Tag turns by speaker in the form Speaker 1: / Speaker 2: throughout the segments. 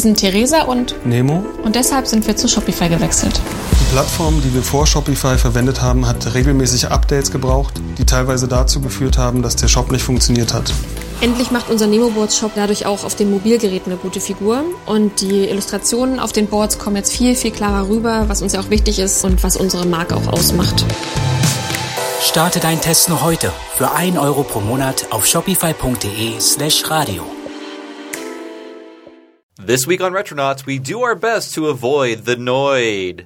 Speaker 1: sind Theresa und
Speaker 2: Nemo.
Speaker 1: Und deshalb sind wir zu Shopify gewechselt.
Speaker 2: Die Plattform, die wir vor Shopify verwendet haben, hat regelmäßig Updates gebraucht, die teilweise dazu geführt haben, dass der Shop nicht funktioniert hat.
Speaker 3: Endlich macht unser Nemo-Boards-Shop dadurch auch auf den Mobilgeräten eine gute Figur. Und die Illustrationen auf den Boards kommen jetzt viel, viel klarer rüber, was uns ja auch wichtig ist und was unsere Marke auch ausmacht.
Speaker 4: Starte deinen Test noch heute für 1 Euro pro Monat auf shopify.de/radio.
Speaker 5: This week on Retronauts, we do our best to avoid the Noid.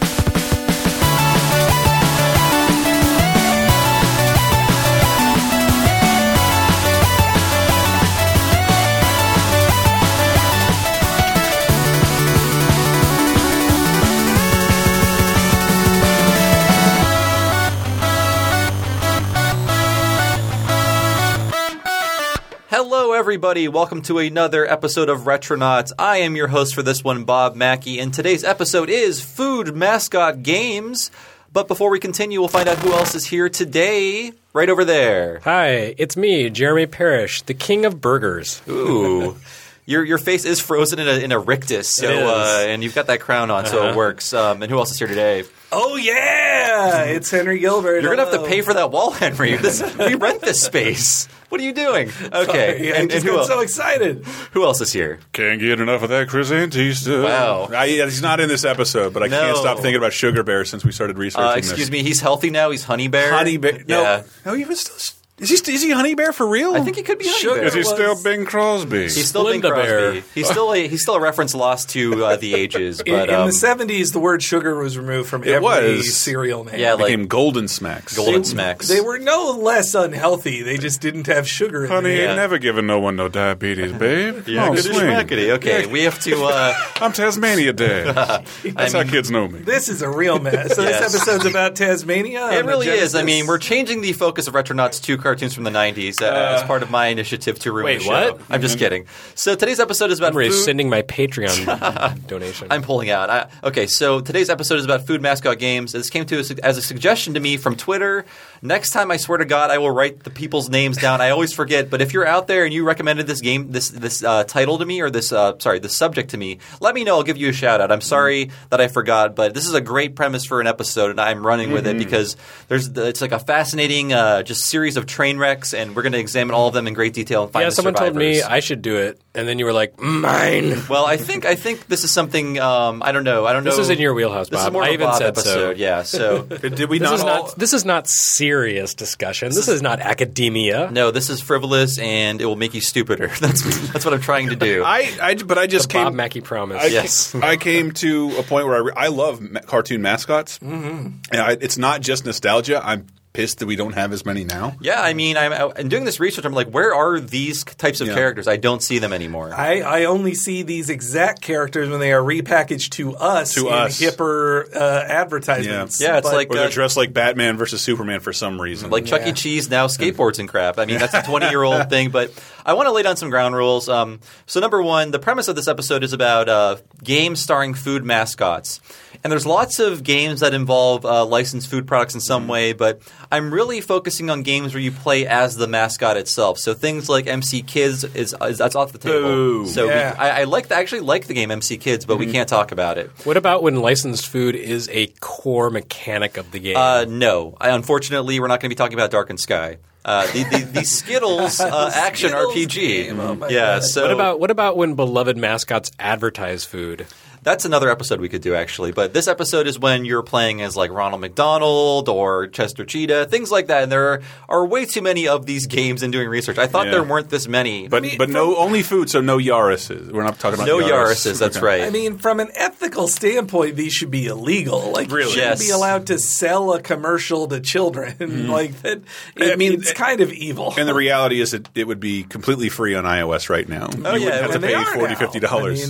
Speaker 5: Hello, everybody. Welcome to another episode of Retronauts. I am your host for this one, Bob Mackey, and today's episode is Food Mascot Games. But before we continue, we'll find out who else is here today. Right over there.
Speaker 6: Hi, it's me, Jeremy Parrish, the king of burgers.
Speaker 5: Ooh. Your face is frozen in a rictus, so and you've got that crown on, so it works. And who else is here today?
Speaker 7: Oh, yeah! It's Henry Gilbert.
Speaker 5: You're going to have to pay for that wall, Henry. We rent this space. What are you doing? Okay.
Speaker 7: Sorry, I just got so excited.
Speaker 5: Who else is here?
Speaker 8: Can't get enough of that Chris Antista.
Speaker 5: Wow.
Speaker 8: He's not in this episode, but I can't stop thinking about Sugar Bear since we started researching this.
Speaker 5: Excuse me, he's healthy now? He's Honey Bear?
Speaker 8: Honey Bear?
Speaker 5: Yeah.
Speaker 8: No, he was still... Is he Honey Bear for real?
Speaker 5: I think he could be Honey Bear.
Speaker 8: Is he still Bing Crosby?
Speaker 5: He's still Bing Crosby. Bear. He's still a reference lost to the ages. But,
Speaker 7: in the 70s, the word sugar was removed from every cereal name.
Speaker 5: Yeah,
Speaker 8: it became Golden Smacks.
Speaker 5: Smacks.
Speaker 7: They were no less unhealthy. They just didn't have sugar in them.
Speaker 8: Honey, ain't never given no one no diabetes, babe.
Speaker 5: Yeah, good schmackety. Okay, we have to...
Speaker 8: I'm Tasmania Dad. That's how kids know me.
Speaker 7: This is a real mess. So this episode's about Tasmania?
Speaker 5: It really is. I mean, we're changing the focus of Retronauts to cartoons from the 90s. As part of my initiative to ruin the show.
Speaker 6: What?
Speaker 5: I'm just kidding. So today's episode is about
Speaker 6: I'm
Speaker 5: food.
Speaker 6: rescinding my Patreon donation.
Speaker 5: I'm pulling out. Okay, so today's episode is about Food Mascot Games. This came to as a suggestion to me from Twitter. Next time, I swear to God, I will write the people's names down. I always forget. But if you're out there and you recommended this game, this title to me, or this subject to me, let me know. I'll give you a shout out. I'm sorry that I forgot, but this is a great premise for an episode, and I'm running with it because it's like a fascinating just series of train wrecks, and we're going to examine all of them in great detail and find the
Speaker 6: someone
Speaker 5: survivors.
Speaker 6: told me I should do it, and then you were like, mine.
Speaker 5: Well, I think this is something I don't know.
Speaker 6: This is in your wheelhouse, Bob.
Speaker 5: This is more
Speaker 6: I
Speaker 5: of a
Speaker 6: even
Speaker 5: Bob
Speaker 6: said
Speaker 5: episode.
Speaker 6: so.
Speaker 5: Yeah. So
Speaker 8: did we
Speaker 6: This is not serious discussion. This is not academia.
Speaker 5: No, this is frivolous, and it will make you stupider. That's what I'm trying to do.
Speaker 8: But I just
Speaker 6: the
Speaker 8: came.
Speaker 6: Bob Mackey promise.
Speaker 5: Yes.
Speaker 8: I came to a point where I love cartoon mascots.
Speaker 5: Mm-hmm.
Speaker 8: And it's not just nostalgia. I'm pissed that we don't have as many now.
Speaker 5: Yeah, I mean, I'm doing this research. I'm like, where are these types of characters? I don't see them anymore.
Speaker 7: I only see these exact characters when they are repackaged to us in hipper advertisements.
Speaker 5: Yeah, it's like
Speaker 8: or they're dressed like Batman versus Superman for some reason.
Speaker 5: Like Chuck E. Cheese now skateboards and crap. I mean, that's a 20-year-old thing, but I want to lay down some ground rules. So number one, the premise of this episode is about games starring food mascots. And there's lots of games that involve licensed food products in some way, but I'm really focusing on games where you play as the mascot itself. So things like MC Kids that's off the table.
Speaker 8: Ooh.
Speaker 5: So I actually like the game MC Kids, but we can't talk about it.
Speaker 6: What about when licensed food is a core mechanic of the game?
Speaker 5: No. Unfortunately, we're not going to be talking about Dark and Sky. The Skittles action
Speaker 7: Skittles
Speaker 5: RPG.
Speaker 7: game. Oh my
Speaker 5: yeah.
Speaker 7: God.
Speaker 5: So
Speaker 6: what about when beloved mascots advertise food?
Speaker 5: That's another episode we could do, actually. But this episode is when you're playing as like Ronald McDonald or Chester Cheetah, things like that. And there are way too many of these games in doing research. I thought there weren't this many.
Speaker 8: But only food, so no Yaris's. We're not talking about
Speaker 5: no Yaris's. That's right.
Speaker 7: I mean, from an ethical standpoint, these should be illegal. Like,
Speaker 8: really?
Speaker 7: You shouldn't be allowed to sell a commercial to children. Like that. It's kind of evil.
Speaker 8: And the reality is that it would be completely free on iOS right now. You wouldn't have to pay $40,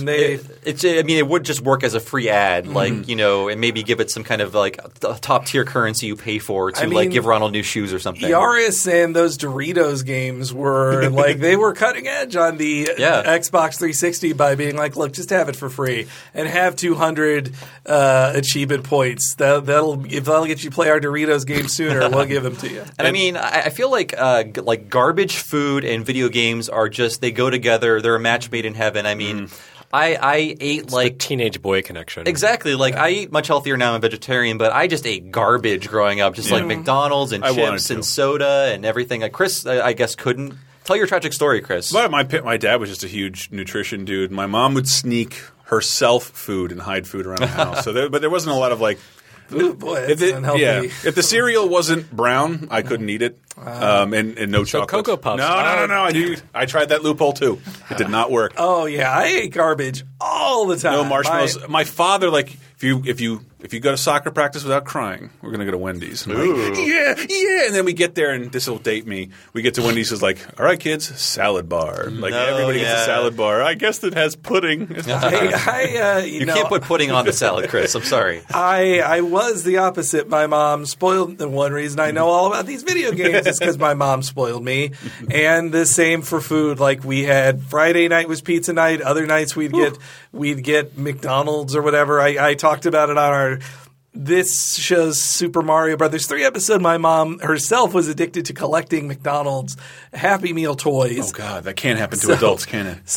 Speaker 8: $50.
Speaker 5: It would just work as a free ad, like, and maybe give it some kind of like top tier currency you pay for to like give Ronald new shoes or something.
Speaker 7: Yaris and those Doritos games were like they were cutting edge on the Xbox 360 by being like, look, just have it for free and have 200 achievement points. That'll get you play our Doritos game sooner, we'll give them to you.
Speaker 5: And I mean, I feel like garbage food and video games are just they go together. They're a match made in heaven. I mean. I ate
Speaker 6: it's
Speaker 5: like
Speaker 6: the teenage boy connection.
Speaker 5: Exactly. Like I eat much healthier now. I'm a vegetarian, but I just ate garbage growing up, just like McDonald's and chips and soda and everything. Chris, I guess, couldn't. Tell your tragic story, Chris.
Speaker 8: Well, my dad was just a huge nutrition dude. My mom would sneak herself food and hide food around the house. But there wasn't a lot of like.
Speaker 7: Ooh, boy, that's unhealthy.
Speaker 8: Yeah. If the cereal wasn't brown, I couldn't eat it. And no chocolate.
Speaker 6: Cocoa Puffs.
Speaker 8: No. I tried that loophole too. It did not work.
Speaker 7: Oh yeah, I ate garbage all the time.
Speaker 8: No marshmallows. My father, like, if you go to soccer practice without crying, we're going to go to Wendy's. Like, yeah. And then we get there, and this will date me. We get to Wendy's, it's like, all right, kids, salad bar. Like, everybody gets a salad bar. I guess it has pudding.
Speaker 5: You can't put pudding on the salad, Chris. I'm sorry.
Speaker 7: I was the opposite. My mom spoiled. The one reason I know all about these video games is because my mom spoiled me. And the same for food. Like, we had Friday night was pizza night. Other nights we'd get McDonald's or whatever. I talked about it on our This show's Super Mario Brothers 3 episode. My mom herself was addicted to collecting McDonald's Happy Meal toys.
Speaker 8: Oh God, that can't happen to adults, can it?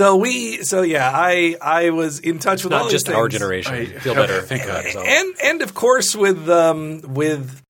Speaker 7: I was in touch with all these things.
Speaker 6: Not just our generation. I feel better. Thank God.
Speaker 7: And of course with the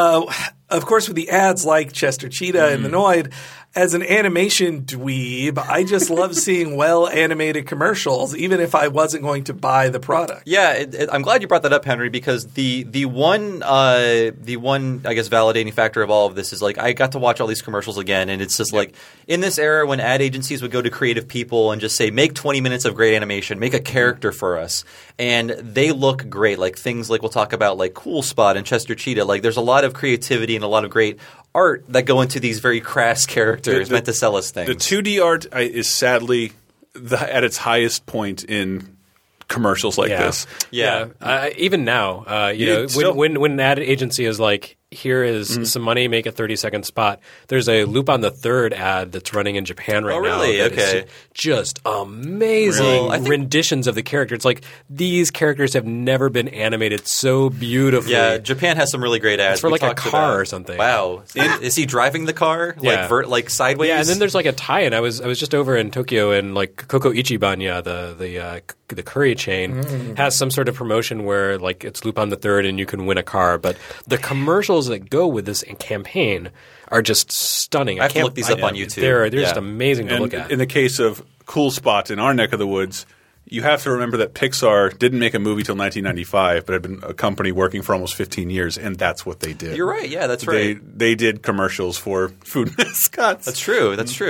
Speaker 7: ads like Chester Cheetah and Minoid. As an animation dweeb, I just love seeing well-animated commercials, even if I wasn't going to buy the product.
Speaker 5: Yeah, I'm glad you brought that up, Henry, because the one I guess validating factor of all of this is like I got to watch all these commercials again, and it's just like in this era when ad agencies would go to creative people and just say, make 20 minutes of great animation, make a character for us, and they look great. Like things like we'll talk about like Cool Spot and Chester Cheetah. Like there's a lot of creativity and a lot of great art that go into these very crass characters meant to sell us things.
Speaker 8: The 2D art is sadly at its highest point in commercials like this.
Speaker 6: Yeah. Even now, when an ad agency is like, here is some money, make a 30-second spot. There's a Loop on the Third ad that's running in Japan right now.
Speaker 5: Oh, really? Okay.
Speaker 6: Just amazing renditions of the character. It's like these characters have never been animated so beautifully.
Speaker 5: Yeah, Japan has some really great ads.
Speaker 6: It's for like a car or something.
Speaker 5: Wow. Is he driving the car?
Speaker 6: Yeah.
Speaker 5: Like sideways?
Speaker 6: Yeah, and then there's like a tie-in. I was just over in Tokyo, and like Koko Ichibanya, the curry chain, has some sort of promotion where like it's Loop on the Third and you can win a car. But the commercials that go with this campaign are just stunning.
Speaker 5: I have to look these up on YouTube.
Speaker 6: They're just amazing to look at.
Speaker 8: In the case of Cool Spot in our neck of the woods, you have to remember that Pixar didn't make a movie till 1995, but had been a company working for almost 15 years, and that's what they did.
Speaker 5: You're right. Yeah, that's right.
Speaker 8: They did commercials for food mascots.
Speaker 5: That's true.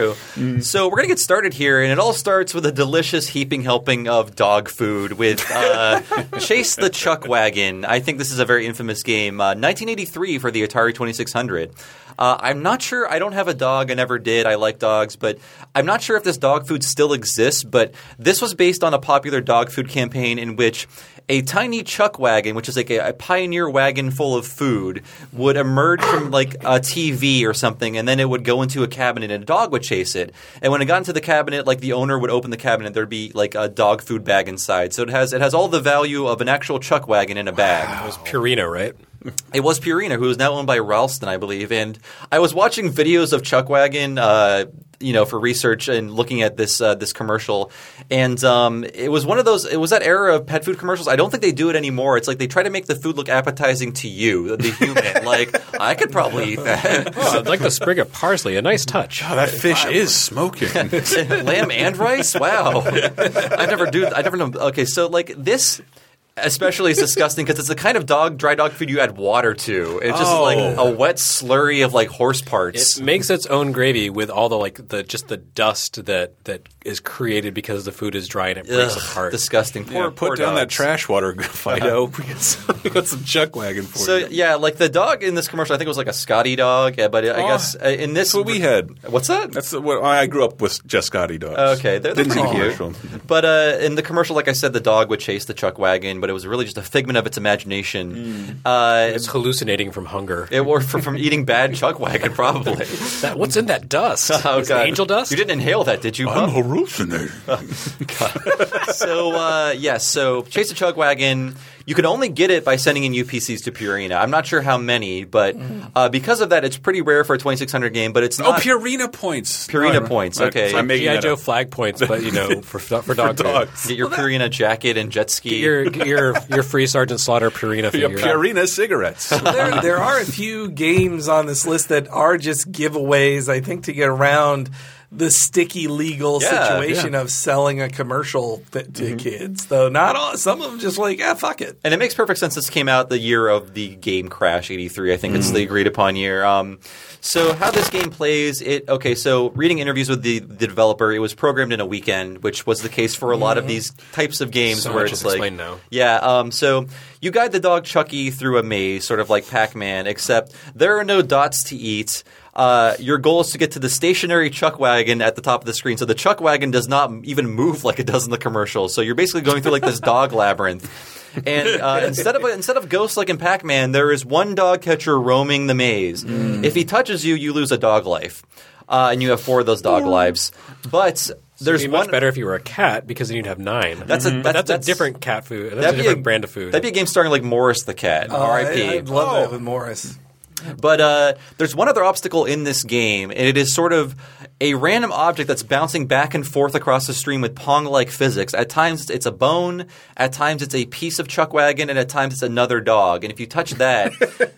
Speaker 5: So we're going to get started here, and it all starts with a delicious heaping helping of dog food with Chase the Chuck Wagon. I think this is a very infamous game. 1983 for the Atari 2600. I'm not sure. I don't have a dog. I never did. I like dogs, but I'm not sure if this dog food still exists. But this was based on a popular dog food campaign in which a tiny chuck wagon, which is like a pioneer wagon full of food, would emerge from like a TV or something, and then it would go into a cabinet, and a dog would chase it. And when it got into the cabinet, like the owner would open the cabinet, there'd be like a dog food bag inside. So it has all the value of an actual chuck wagon in a bag.
Speaker 6: Wow. It was Purina, right?
Speaker 5: It was Purina, who is now owned by Ralston, I believe. And I was watching videos of Chuck Wagon, for research and looking at this commercial. And it was one of those – it was that era of pet food commercials. I don't think they do it anymore. It's like they try to make the food look appetizing to you, the human. Like, I could probably eat that.
Speaker 6: Oh, I'd like the sprig of parsley. A nice touch.
Speaker 8: Oh, that fish is smoking.
Speaker 5: Lamb and rice? Wow. I never know. Okay, so like this – especially is disgusting because it's the kind of dry dog food you add water to. It's just like a wet slurry of like horse parts.
Speaker 6: It makes its own gravy with all the dust that is created because the food is dry and it breaks apart.
Speaker 5: Disgusting.
Speaker 8: Put down that trash water, Fido. We got some Chuck Wagon for you.
Speaker 5: So yeah, like the dog in this commercial, I think it was like a Scotty dog. Yeah, but I guess in this,
Speaker 8: that's what we had.
Speaker 5: What's that?
Speaker 8: That's what I grew up with. Just Scotty dogs.
Speaker 5: Okay, they're pretty cute. But in the commercial, like I said, the dog would chase the Chuck Wagon, but it was really just a figment of its imagination.
Speaker 6: It's hallucinating from hunger.
Speaker 5: Or from eating bad Chuck Wagon, probably.
Speaker 6: What's in that dust?
Speaker 5: Oh, God.
Speaker 6: Angel dust?
Speaker 5: You didn't inhale that, did you?
Speaker 8: I'm hallucinating.
Speaker 5: So Chase the Chugwagon, you can only get it by sending in UPCs to Purina. I'm not sure how many, but because of that, it's pretty rare for a 2600 game, but it's not.
Speaker 8: Purina points.
Speaker 5: Purina points, okay.
Speaker 8: I'm making
Speaker 6: G.I. Joe flag points, but, for dogs.
Speaker 5: Get your Purina jacket and jet ski.
Speaker 6: Get your free Sergeant Slaughter Purina figure.
Speaker 8: Purina cigarettes.
Speaker 7: There are a few games on this list that are just giveaways, I think, to get around the sticky legal situation of selling a commercial to kids. Though not all, some of them just like, fuck it.
Speaker 5: And it makes perfect sense. This came out the year of the game crash, 83. I think it's the agreed upon year. So how this game plays, so reading interviews with the developer, it was programmed in a weekend, which was the case for a lot of these types of games
Speaker 6: so
Speaker 5: where
Speaker 6: much
Speaker 5: it's
Speaker 6: is
Speaker 5: like,
Speaker 6: explained now.
Speaker 5: Yeah, so you guide the dog Chucky through a maze, sort of like Pac-Man, except there are no dots to eat. Your goal is to get to the stationary chuck wagon at the top of the screen. So the chuck wagon does not even move like it does in the commercial. So you're basically going through like this dog labyrinth. And instead of ghosts like in Pac-Man, there is one dog catcher roaming the maze. If he touches you, you lose a dog life, and you have 4 of those dog lives. But there's
Speaker 6: It'd be much better if you were a cat because then you'd have 9. That's a different cat food. That's a different brand of food.
Speaker 5: That'd be a game starring like Morris the cat. R.I.P.
Speaker 7: I'd love that with Morris.
Speaker 5: But there's one other obstacle in this game, and it is sort of a random object that's bouncing back and forth across the screen with Pong-like physics. At times it's a bone, at times it's a piece of Chuckwagon, and at times it's another dog. And if you touch that,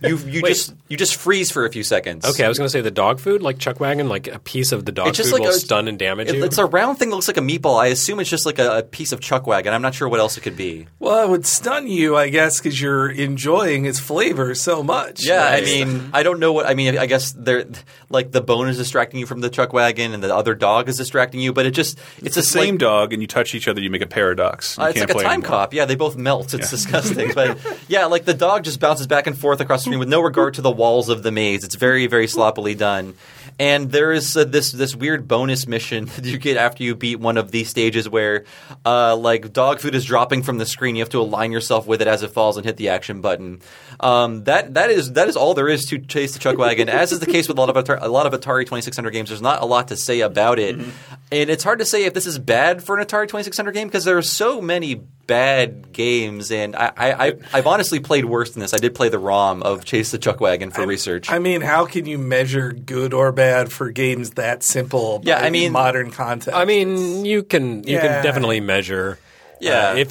Speaker 5: you just freeze for a few seconds.
Speaker 6: Okay, I was going to say the dog food, like Chuckwagon, like a piece of the dog food will stun and damage you.
Speaker 5: It's a round thing that looks like a meatball. I assume it's just like a piece of Chuckwagon. I'm not sure what else it could be.
Speaker 7: Well, it would stun you, I guess, because you're enjoying its flavor so much.
Speaker 5: Yeah, right? I mean, I don't know what – I mean, I guess like the bone is distracting you from the Chuckwagon and the other dog is distracting you, but it's
Speaker 8: the same dog and you touch each other, you make a paradox.
Speaker 5: It's like a time cop. Yeah, they both melt. It's disgusting. But yeah, like the dog just bounces back and forth across the screen with no regard to the walls of the maze. It's very, very sloppily done. And there is this weird bonus mission that you get after you beat one of these stages where like dog food is dropping from the screen. You have to align yourself with it as it falls and hit the action button. That is all there is to Chase the Chuckwagon. As is the case with a lot of Atari 2600 games, there's not a lot to say about it. Mm-hmm. And it's hard to say if this is bad for an Atari 2600 game because there are so many bad games, and I've honestly played worse than this. I did play the ROM of Chase the Chuckwagon for research.
Speaker 7: I mean, how can you measure good or bad for games that simple? By modern context.
Speaker 6: I mean, you can definitely measure.
Speaker 5: Yeah,
Speaker 6: if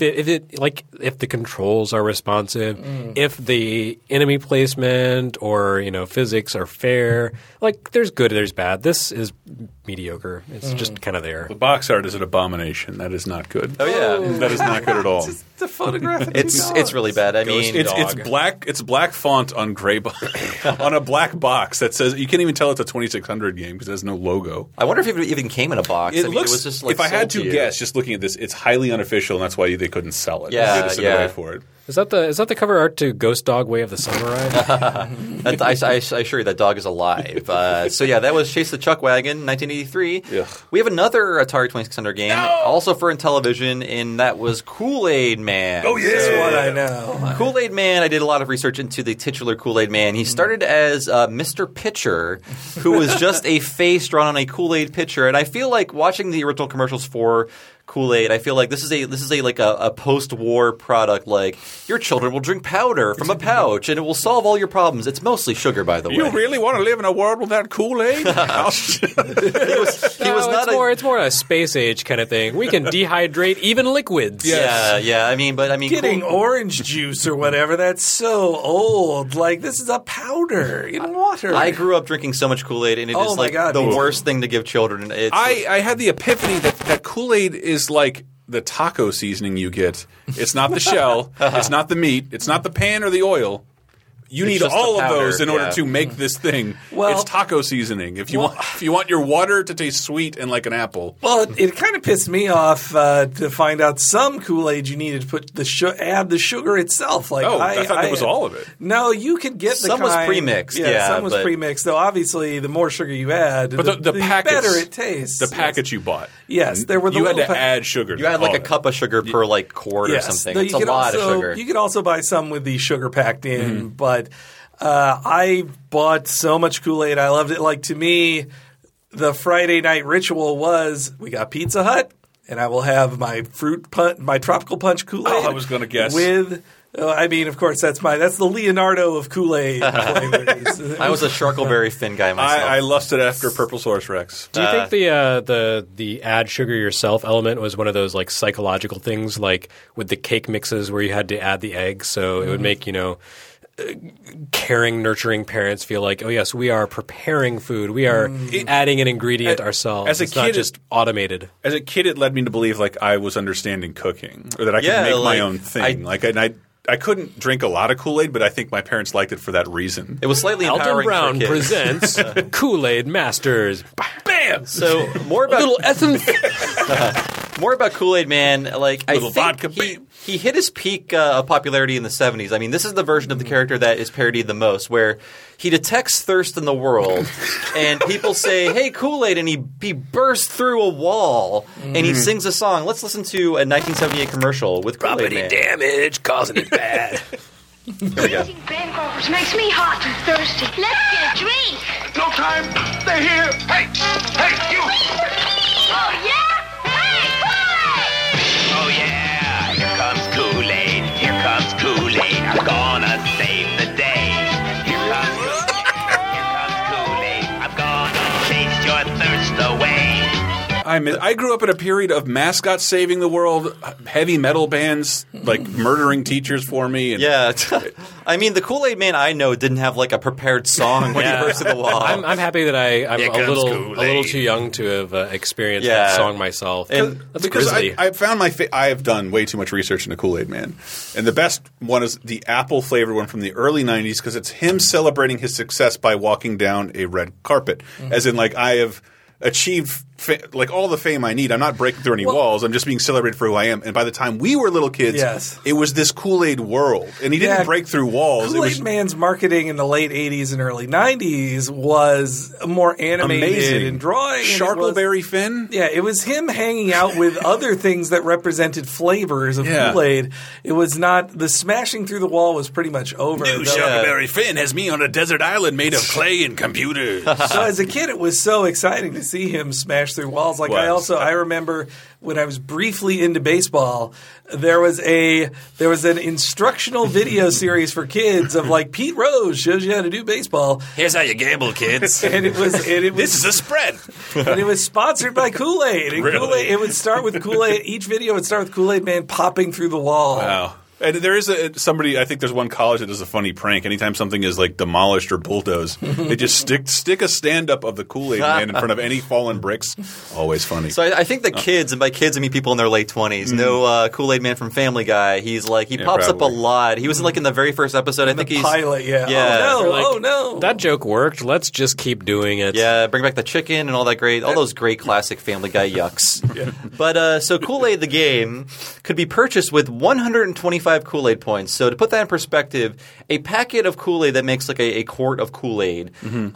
Speaker 6: the controls are responsive, if the enemy placement or physics are fair, like there's good, there's bad. This is mediocre. It's just kind of there.
Speaker 8: The box art is an abomination. That is not good.
Speaker 5: Oh yeah,
Speaker 8: that is not good at all.
Speaker 7: The photograph.
Speaker 5: It's really bad. I mean,
Speaker 8: it's black. It's black font on gray on a black box that says you can't even tell it's a 2600 game because it has no logo.
Speaker 5: I wonder if it even came in a box.
Speaker 8: It was just like, if I had to guess, just looking at this, it's highly unofficial. And that's why they couldn't sell it.
Speaker 5: Yeah,
Speaker 8: they had to send away for it.
Speaker 6: Is that the cover art to Ghost Dog Way of the Samurai?
Speaker 5: I assure you that dog is alive. So yeah, that was Chase the Chuckwagon, 1983.
Speaker 8: Ugh.
Speaker 5: We have another Atari 2600 game, also for Intellivision, and that was Kool-Aid Man.
Speaker 8: Oh yeah,
Speaker 7: this one I know.
Speaker 5: Kool-Aid Man. I did a lot of research into the titular Kool-Aid Man. He started as Mr. Pitcher, who was just a face drawn on a Kool-Aid pitcher, and I feel like watching the original commercials for Kool-Aid, I feel like this is a post-war product. Like, your children will drink powder from a pouch, and it will solve all your problems. It's mostly sugar, by the way.
Speaker 8: You really want to live in a world without Kool-Aid?
Speaker 6: It's more a space age kind of thing. We can dehydrate even liquids.
Speaker 5: Yes. Yeah. I mean,
Speaker 7: getting orange juice or whatever, that's so old. Like, this is a powder in water.
Speaker 5: I grew up drinking so much Kool-Aid, and it is the worst thing to give children.
Speaker 8: I had the epiphany that Kool-Aid is like the taco seasoning you get. It's not the shell. It's not the meat. It's not the pan or the oil. You need all of those in order to make this thing. Well, it's taco seasoning. If you want your water to taste sweet and like an apple.
Speaker 7: Well, it kind of pissed me off to find out some Kool-Aid you needed to put add the sugar itself. Like,
Speaker 8: I thought that was all of it.
Speaker 7: No, you could get
Speaker 5: some was pre-mixed.
Speaker 7: Yeah, some was pre-mixed. Though obviously, the more sugar you add, the better it tastes.
Speaker 8: The package you bought.
Speaker 7: Yes, there were.
Speaker 8: You had to add sugar.
Speaker 5: You had like a cup of sugar per like quart or something. It's a lot of sugar.
Speaker 7: You could also buy some with the sugar packed in, but I bought so much Kool-Aid. I loved it. Like, to me, the Friday night ritual was we got Pizza Hut, and I will have my my tropical punch Kool-Aid.
Speaker 8: I was going to guess
Speaker 7: with. I mean, of course, that's the Leonardo of Kool-Aid flavors.
Speaker 5: I was a Sharkleberry Finn guy myself.
Speaker 8: I lusted after Purple Source Rex.
Speaker 6: Do you think the add sugar yourself element was one of those like psychological things, like with the cake mixes where you had to add the eggs, so it would make caring, nurturing parents feel like, oh yes, we are preparing food, we are adding an ingredient ourselves.
Speaker 8: As a
Speaker 6: it's
Speaker 8: kid,
Speaker 6: not just automated.
Speaker 8: As a kid, it led me to believe like I was understanding cooking, or that I could make my own thing. I couldn't drink a lot of Kool-Aid, but I think my parents liked it for that reason.
Speaker 5: It was slightly empowering
Speaker 6: Alton Brown
Speaker 5: for kids.
Speaker 6: presents Kool-Aid Masters.
Speaker 8: Bam!
Speaker 5: So more about
Speaker 6: little essence.
Speaker 5: More about Kool-Aid Man. Like
Speaker 8: Little
Speaker 5: I think
Speaker 8: vodka, bam.
Speaker 5: he hit his peak of popularity in the 70s. I mean, this is the version of the character that is parodied the most, where he detects thirst in the world, and people say, "Hey, Kool-Aid," and he bursts through a wall and he sings a song. Let's listen to a 1978 commercial with Kool-Aid Man.
Speaker 6: damage, causing it bad.
Speaker 5: Here we go.
Speaker 9: Eating Bank makes me hot and thirsty. Let's get a drink.
Speaker 10: No time. They're here. Hey, you.
Speaker 9: Oh, yeah? Hey, Kool-Aid!
Speaker 10: Oh, yeah. Here comes Kool-Aid. Here comes Kool-Aid. I'm gonna save the day. Here comes Kool-Aid. I'm gonna chase your thirst away.
Speaker 8: I grew up in a period of mascots saving the world, heavy metal bands like murdering teachers for me. And
Speaker 5: Yeah, I mean, the Kool-Aid Man I know didn't have like a prepared song when he burst through the wall.
Speaker 6: I'm happy that I'm
Speaker 8: Here
Speaker 6: a
Speaker 8: comes
Speaker 6: little
Speaker 8: Kool-Aid.
Speaker 6: too young to have experienced that song myself.
Speaker 5: And
Speaker 6: That's
Speaker 8: because
Speaker 6: grisly.
Speaker 8: I found I have done way too much research into Kool-Aid Man, and the best one is the apple flavored one from the early '90s because it's him celebrating his success by walking down a red carpet, as in like I have achieved like all the fame I need. I'm not breaking through any walls. I'm just being celebrated for who I am. And by the time we were little kids, it was this Kool-Aid world, and he didn't break through walls.
Speaker 7: Kool-Aid Man's marketing in the late 80s and early 90s was more animated
Speaker 8: amazing.
Speaker 7: and drawing.
Speaker 8: Sharkleberry Finn?
Speaker 7: Yeah, it was him hanging out with other things that represented flavors of Kool-Aid. It was not – the smashing through the wall was pretty much over.
Speaker 8: New Sharkleberry Finn has me on a desert island made of clay and computers.
Speaker 7: So as a kid, it was so exciting to see him smash through walls. Like I remember when I was briefly into baseball, there was an instructional video series for kids of like Pete Rose shows you how to do baseball.
Speaker 6: Here's how you gamble, kids.
Speaker 7: And it was
Speaker 8: This is a spread.
Speaker 7: and it was sponsored by Kool-Aid. And
Speaker 8: Really?
Speaker 7: Kool-Aid, it would start with Kool-Aid. Each video would start with Kool-Aid Man popping through the wall.
Speaker 8: Wow. And there is somebody. I think there's one college that does a funny prank. Anytime something is like demolished or bulldozed, they just stick a stand up of the Kool-Aid Man in front of any fallen bricks. Always funny.
Speaker 5: So I think the kids, and by kids I mean people in their late 20s, know Kool-Aid Man from Family Guy. He's like he pops up a lot. He was like in the very first episode. I think he's
Speaker 7: pilot. Yeah.
Speaker 5: Yeah.
Speaker 7: Oh no.
Speaker 6: That joke worked. Let's just keep doing it.
Speaker 5: Yeah, bring back the chicken and all those great classic Family Guy yucks. But so Kool-Aid the game could be purchased with 125 Kool-Aid points. So to put that in perspective, a packet of Kool-Aid that makes like a quart of Kool-Aid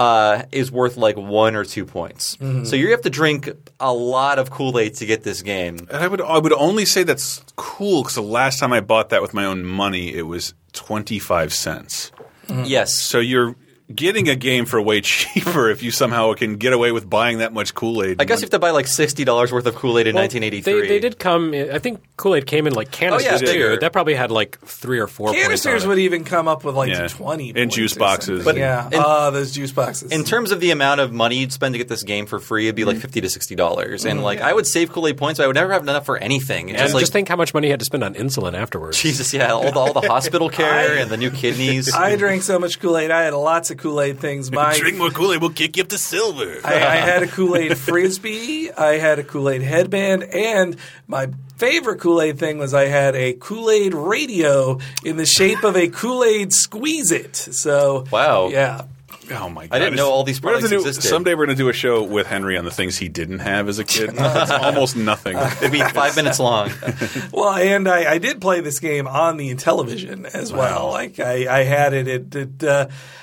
Speaker 5: is worth like 1 or 2 points. So you have to drink a lot of Kool-Aid to get this game.
Speaker 8: And I would only say that's cool because the last time I bought that with my own money, it was 25 cents.
Speaker 5: Yes.
Speaker 8: So you're getting a game for way cheaper if you somehow can get away with buying that much Kool-Aid.
Speaker 5: I guess you have to buy like $60 worth of Kool-Aid in 1983.
Speaker 6: They did come. I think Kool-Aid came in like canisters too. That probably had like 3 or 4
Speaker 7: canisters
Speaker 6: points on
Speaker 7: would
Speaker 6: it.
Speaker 7: even come up with like 20
Speaker 8: and
Speaker 7: points
Speaker 8: juice
Speaker 7: or
Speaker 8: boxes.
Speaker 7: something. But those juice boxes.
Speaker 5: In terms of the amount of money you'd spend to get this game for free, it'd be like $50 to $60. And like I would save Kool-Aid points, but I would never have enough for anything.
Speaker 6: And just think how much money you had to spend on insulin afterwards.
Speaker 5: Jesus, yeah, all the hospital care and the new kidneys.
Speaker 7: I drank so much Kool-Aid. I had lots of Kool-Aid things.
Speaker 8: Drink more Kool-Aid, we'll kick you up to silver.
Speaker 7: I had a Kool-Aid Frisbee. I had a Kool-Aid headband. And my favorite Kool-Aid thing was I had a Kool-Aid radio in the shape of a Kool-Aid Squeeze-It. So,
Speaker 5: wow.
Speaker 7: Yeah.
Speaker 8: Oh my God!
Speaker 5: I didn't know all these products existed.
Speaker 8: Someday we're going to do a show with Henry on the things he didn't have as a kid. It's almost nothing.
Speaker 5: It'd be 5 minutes long.
Speaker 7: Well, and I did play this game on the television as well. Like I had it.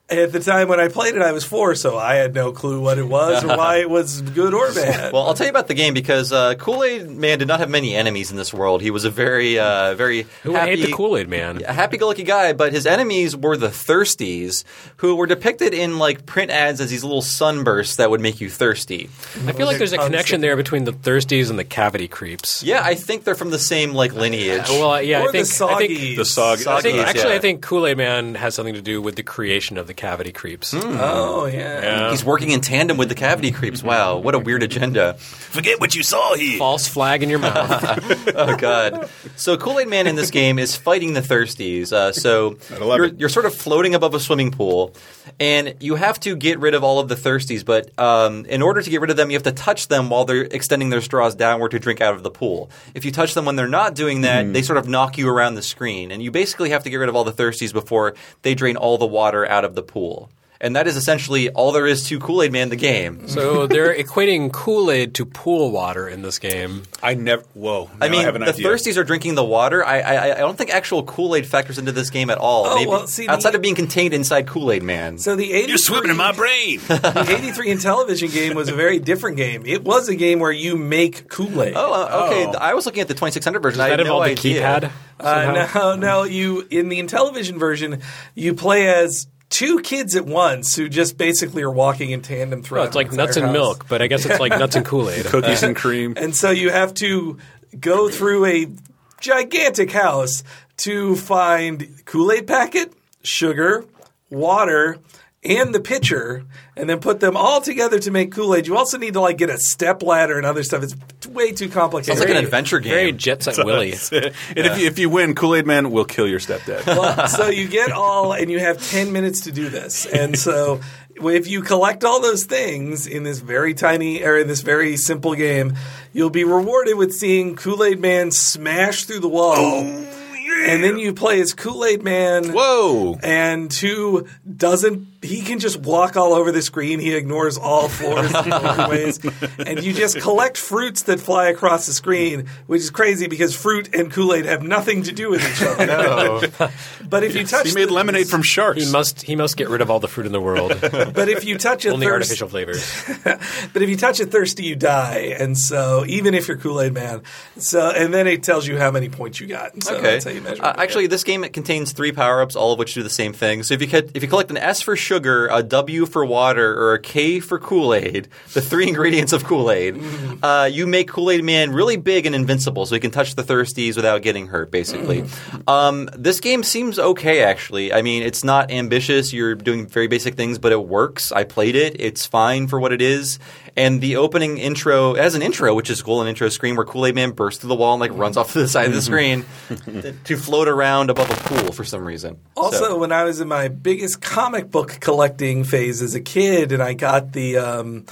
Speaker 7: At the time when I played it, I was 4, so I had no clue what it was or why it was good or bad.
Speaker 5: Well, I'll tell you about the game because Kool-Aid Man did not have many enemies in this world. He was a very
Speaker 6: Who would hate the Kool-Aid Man?
Speaker 5: A happy-go-lucky guy, but his enemies were the Thirsties, who were depicted in like print ads as these little sunbursts that would make you thirsty.
Speaker 6: I feel like there's a connection there between the Thirsties and the Cavity Creeps.
Speaker 5: Yeah, I think they're from the same like lineage.
Speaker 6: Well, yeah,
Speaker 7: Or
Speaker 6: I think
Speaker 7: the Soggies.
Speaker 8: The Soggies.
Speaker 6: I think Kool-Aid Man has something to do with the creation of the Cavity Creeps.
Speaker 7: Oh, yeah.
Speaker 5: He's working in tandem with the Cavity Creeps. Wow, what a weird agenda.
Speaker 8: Forget what you saw here.
Speaker 6: False flag in your mouth.
Speaker 5: Oh, God. So Kool-Aid Man in this game is fighting the Thirsties. So you're sort of floating above a swimming pool, and you have to get rid of all of the Thirsties. But in order to get rid of them, you have to touch them while they're extending their straws downward to drink out of the pool. If you touch them when they're not doing that, they sort of knock you around the screen. And you basically have to get rid of all the Thirsties before they drain all the water out of the pool. And that is essentially all there is to Kool-Aid Man the game.
Speaker 6: So they're equating Kool-Aid to pool water in this game.
Speaker 8: I never. Whoa!
Speaker 5: I mean,
Speaker 8: have an
Speaker 5: the
Speaker 8: idea.
Speaker 5: Thirsties are drinking the water. I don't think actual Kool-Aid factors into this game at all.
Speaker 7: Oh,
Speaker 5: Maybe
Speaker 7: well, see,
Speaker 5: outside of being contained inside Kool-Aid Man.
Speaker 7: So the 83,
Speaker 8: You're swimming in my brain.
Speaker 7: the 83 Intellivision game was a very different game. It was a game where you make Kool-Aid.
Speaker 5: Okay. I was looking at the 2600 version.
Speaker 6: Does
Speaker 5: I
Speaker 6: that
Speaker 5: had no
Speaker 6: involve the
Speaker 5: idea.
Speaker 6: keypad?
Speaker 7: No. You in the Intellivision version, you play as 2 kids at once who just basically are walking in tandem throughout.
Speaker 6: Well, it's like
Speaker 7: the
Speaker 6: nuts
Speaker 7: entire
Speaker 6: and
Speaker 7: house.
Speaker 6: milk, but I guess it's like nuts and Kool-Aid.
Speaker 8: Cookies and cream.
Speaker 7: And so you have to go through a gigantic house to find Kool-Aid packet, sugar, water, and the pitcher, and then put them all together to make Kool-Aid. You also need to like get a step ladder and other stuff. It's way too complicated.
Speaker 5: Sounds like an adventure game.
Speaker 6: Very Jet Set Willy.
Speaker 8: And if you win, Kool-Aid Man will kill your stepdad.
Speaker 7: Well, so you get all, and you have 10 minutes to do this. And so if you collect all those things in this very tiny, or in this very simple game, you'll be rewarded with seeing Kool-Aid Man smash through the wall. And then you play as Kool-Aid Man.
Speaker 8: Whoa!
Speaker 7: And who doesn't – he can just walk all over the screen. He ignores all floors and ways. And you just collect fruits that fly across the screen, which is crazy because fruit and Kool-Aid have nothing to do with each other.
Speaker 5: No.
Speaker 7: But if you touch –
Speaker 8: He made lemonade from sharks.
Speaker 6: He must get rid of all the fruit in the world.
Speaker 7: But if you touch a
Speaker 6: Only artificial flavors.
Speaker 7: But if you touch a Thirsty, you die. And so even if you're Kool-Aid Man. And then it tells you how many points you got. And so that's how you measure it.
Speaker 5: Actually, this game contains 3 power-ups, all of which do the same thing. So if you collect an S for sugar, a W for water, or a K for Kool-Aid, the 3 ingredients of Kool-Aid, you make Kool-Aid Man really big and invincible, so he can touch the Thirsties without getting hurt, basically. This game seems okay, actually. I mean, it's not ambitious. You're doing very basic things, but it works. I played it. It's fine for what it is. And the opening intro – it has an intro, which is cool, an intro screen where Kool-Aid Man bursts through the wall and like runs off to the side of the screen to float around above a pool for some reason.
Speaker 7: Also, when I was in my biggest comic book collecting phase as a kid, and I got the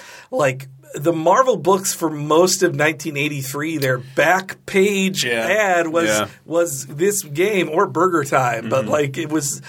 Speaker 7: the Marvel books for most of 1983, their back page ad was this game or Burger Time, but like it was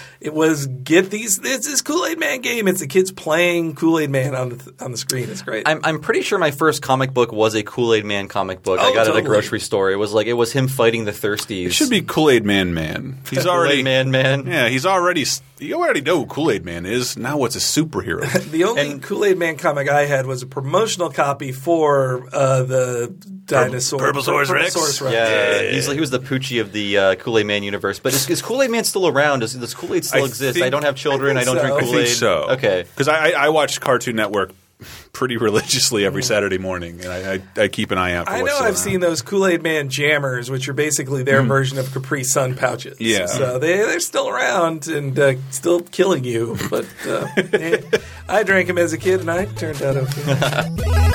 Speaker 7: get these. This is Kool-Aid Man game. It's the kids playing Kool-Aid Man on the screen. It's great.
Speaker 5: I'm pretty sure my first comic book was a Kool-Aid Man comic book. I got it at a grocery store. It was him fighting the Thirsties.
Speaker 8: It should be Kool-Aid Man. He's already
Speaker 5: Kool-Aid Man.
Speaker 8: Yeah, he's already. You already know who Kool-Aid Man is. Now what's a superhero?
Speaker 7: The only Kool-Aid Man comic I had was a promotional copy for the dinosaur.
Speaker 8: Purplesaurus Rex?
Speaker 5: Yeah, he was the Poochie of the Kool-Aid Man universe. But is Kool-Aid Man still around? Does Kool-Aid still exist? I don't have children. I don't drink Kool-Aid.
Speaker 8: I think so.
Speaker 5: Okay.
Speaker 8: Because I watch Cartoon Network pretty religiously every Saturday morning, and I keep an eye out for what's
Speaker 7: I know
Speaker 8: going
Speaker 7: I've seen those Kool-Aid Man jammers, which are basically their version of Capri Sun pouches.
Speaker 8: Yeah.
Speaker 7: So they're still around and still killing you. But I drank them as a kid, and I turned out okay.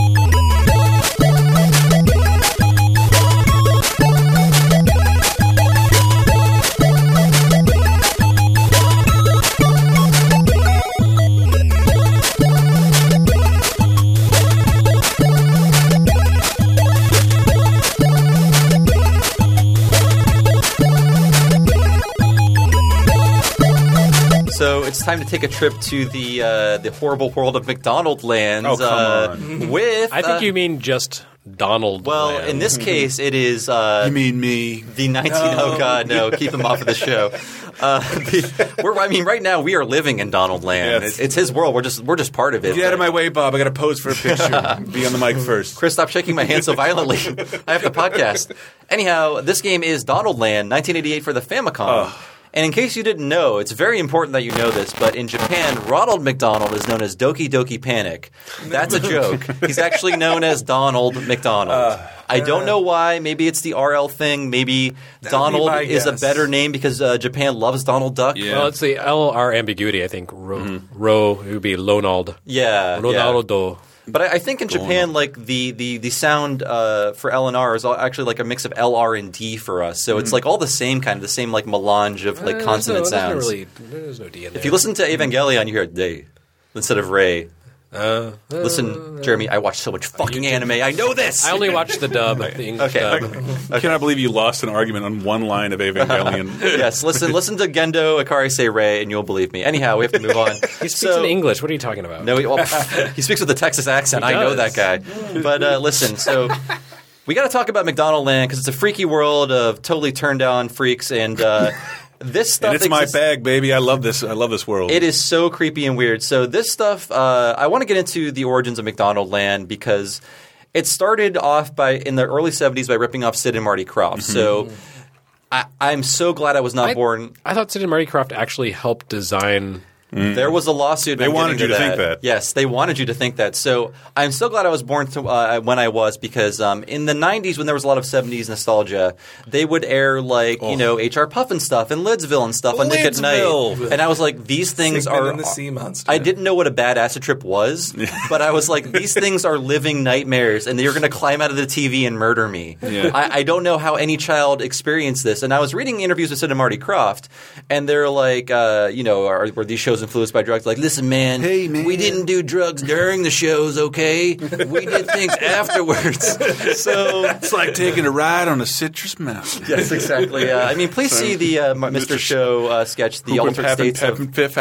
Speaker 5: So it's time to take a trip to the horrible world of McDonaldland.
Speaker 8: Oh, come on.
Speaker 5: With
Speaker 6: I think you mean just Donald.
Speaker 5: Well,
Speaker 6: Land.
Speaker 5: in this case, it is.
Speaker 8: You mean me?
Speaker 5: The 19. Oh God, no! Keep him off of the show. Right now we are living in Donald Land.
Speaker 8: Yes.
Speaker 5: It's his world. We're just part of it.
Speaker 8: Get out of my way, Bob. I got to pose for a picture. Be on the mic first.
Speaker 5: Chris, stop shaking my hand so violently. I have to podcast. Anyhow, this game is Donald Land, 1988 for the Famicom. And in case you didn't know, it's very important that you know this, but in Japan, Ronald McDonald is known as Doki Doki Panic. That's a joke. He's actually known as Donald McDonald. I don't know why. Maybe it's the RL thing. Maybe Donald is a better name because Japan loves Donald Duck.
Speaker 6: Yeah. Well, it's the LR ambiguity, I think. Ro, it would be Lonald.
Speaker 5: Yeah.
Speaker 6: Ronaldo.
Speaker 5: Yeah. But I think in Japan, like the sound for L and R is actually like a mix of LR and D for us. So it's like all the same like melange of like consonant sounds.
Speaker 6: There's no D in there.
Speaker 5: If you listen to Evangelion, you hear day instead of Ray. Listen, Jeremy, I watch so much fucking anime. I know this.
Speaker 6: I only watch the dub, the English dub.
Speaker 8: I cannot believe you lost an argument on one line of Evangelion.
Speaker 5: Yes, listen to Gendo Akari say Ray, and you'll believe me. Anyhow, we have to move on.
Speaker 6: He speaks in English. What are you talking about?
Speaker 5: No, he speaks with a Texas accent. I know that guy. But listen, so we got to talk about McDonald Land because it's a freaky world of totally turned down freaks and. This stuff
Speaker 8: and it's my bag, baby. I love this. I love this world.
Speaker 5: It is so creepy and weird. So this stuff, I want to get into the origins of McDonald Land because it started off in the early 70s by ripping off Sid and Marty Krofft. So I'm so glad I was not born.
Speaker 6: I thought Sid and Marty Krofft actually helped design.
Speaker 5: There was a lawsuit.
Speaker 8: They wanted you to think that.
Speaker 5: Yes, they wanted you to think that. So I'm so glad I was born when I was because in the 90s when there was a lot of 70s nostalgia, they would air H.R. Puffin stuff and Lidsville and stuff on Nick at Night. And I was like, these things
Speaker 7: Sigmund
Speaker 5: are
Speaker 7: and the Sea Monster.
Speaker 5: I didn't know what a bad acid trip was, but I was like, these things are living nightmares and you're going to climb out of the TV and murder me.
Speaker 8: Yeah.
Speaker 5: I don't know how any child experienced this. And I was reading interviews with Sid and Marty Krofft and they're like, were these shows influenced by drugs? Like, listen, man, we didn't do drugs during the shows, okay? We did things afterwards. So
Speaker 8: it's like taking a ride on a citrus mountain.
Speaker 5: Yes, exactly. Please see the Mr. Show sketch, The Altered States of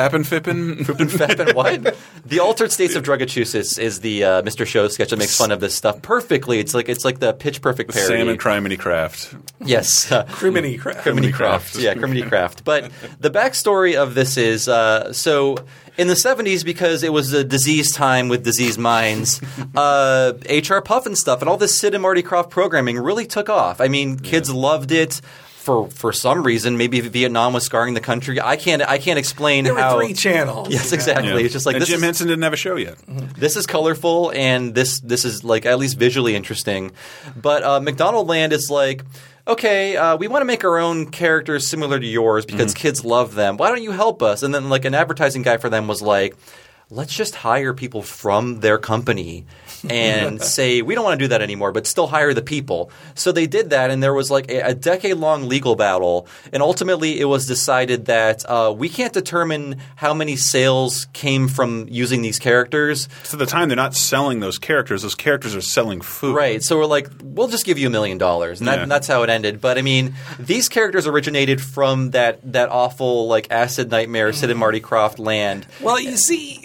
Speaker 5: what? The Altered States of Drugachusis is the Mr. Show sketch that makes fun of this stuff perfectly. It's like the Pitch Perfect parody.
Speaker 8: Sam and Criminy Craft.
Speaker 5: Yes,
Speaker 7: Criminy Craft.
Speaker 5: Criminy Craft. Yeah, Criminy Craft. But the backstory of this is so. In the 70s, because it was a diseased time with diseased minds, H.R. Puffin stuff and all this Sid and Marty Krofft programming really took off. I mean, kids loved it for some reason. Maybe Vietnam was scarring the country. I can't explain
Speaker 7: how.
Speaker 5: There
Speaker 7: were 3 channels.
Speaker 5: Yes, exactly. Yeah. It's just like
Speaker 8: and Jim Henson didn't have a show yet.
Speaker 5: This is colorful and this is like at least visually interesting. But McDonald Land is like. Okay, we want to make our own characters similar to yours because kids love them. Why don't you help us? And then like an advertising guy for them was like, let's just hire people from their company and say, we don't want to do that anymore, but still hire the people. So they did that, and there was like a decade-long legal battle. And ultimately, it was decided that we can't determine how many sales came from using these characters.
Speaker 8: So at the time, they're not selling those characters. Those characters are selling food.
Speaker 5: Right. So we're like, we'll just give you $1 million. And that's how it ended. But I mean, these characters originated from that awful like acid nightmare Sid and Marty Krofft land.
Speaker 7: Well, you see,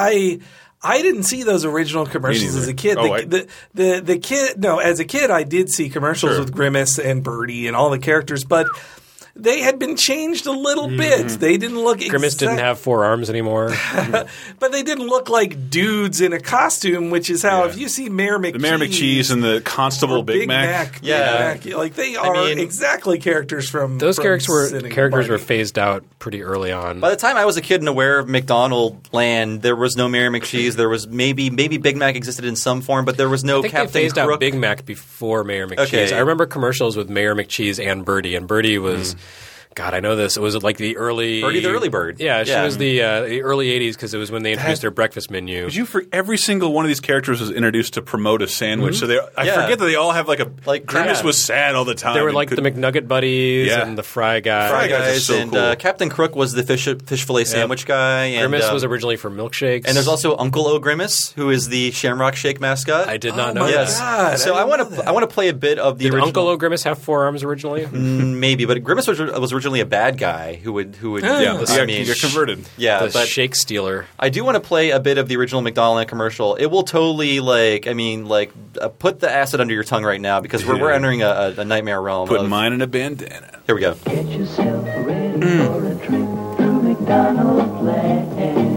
Speaker 7: I didn't see those original commercials as a kid. The kid, as a kid, I did see commercials with Grimace and Birdie and all the characters, but they had been changed a little bit. They didn't look
Speaker 6: Grimace didn't have 4 arms anymore.
Speaker 7: But they didn't look like dudes in a costume, which is how if you see Mayor McCheese.
Speaker 8: The Mayor McCheese and the Constable Big Mac.
Speaker 7: Like they are exactly characters from
Speaker 6: those
Speaker 7: from
Speaker 6: characters were phased out pretty early on.
Speaker 5: By the time I was a kid and aware of McDonald Land, there was no Mayor McCheese. There was maybe Big Mac existed in some form, but there was no Captain Crook.
Speaker 6: They phased out Big Mac before Mayor McCheese.
Speaker 5: Okay.
Speaker 6: I remember commercials with Mayor McCheese and Birdie, and Birdie was God, I know this. It was like the early
Speaker 5: Birdie the early bird.
Speaker 6: Yeah, she was the early 80s because it was when they introduced their breakfast menu.
Speaker 8: Every single one of these characters was introduced to promote a sandwich. So I forget that they all have Grimace was sad all the time.
Speaker 6: They were like the McNugget buddies and the Fry Guy.
Speaker 5: Fry Guys so and cool. Captain Crook was the fish fillet sandwich guy. And,
Speaker 6: Grimace was originally for milkshakes.
Speaker 5: And there's also Uncle O Grimace, who is the Shamrock Shake mascot.
Speaker 6: I did not know
Speaker 7: that.
Speaker 5: God, so I want to play a bit of the
Speaker 6: Did
Speaker 5: original.
Speaker 6: Uncle O Grimace have 4 arms originally?
Speaker 5: Maybe, but Grimace was originally originally a bad guy who would.
Speaker 8: You're converted.
Speaker 5: Yeah,
Speaker 6: the shake stealer.
Speaker 5: I do want to play a bit of the original McDonald's commercial. It will totally put the acid under your tongue right now because we're entering a nightmare realm.
Speaker 8: Put mine in a bandana.
Speaker 5: Here we go.
Speaker 11: Get yourself ready for a trip through McDonald's land.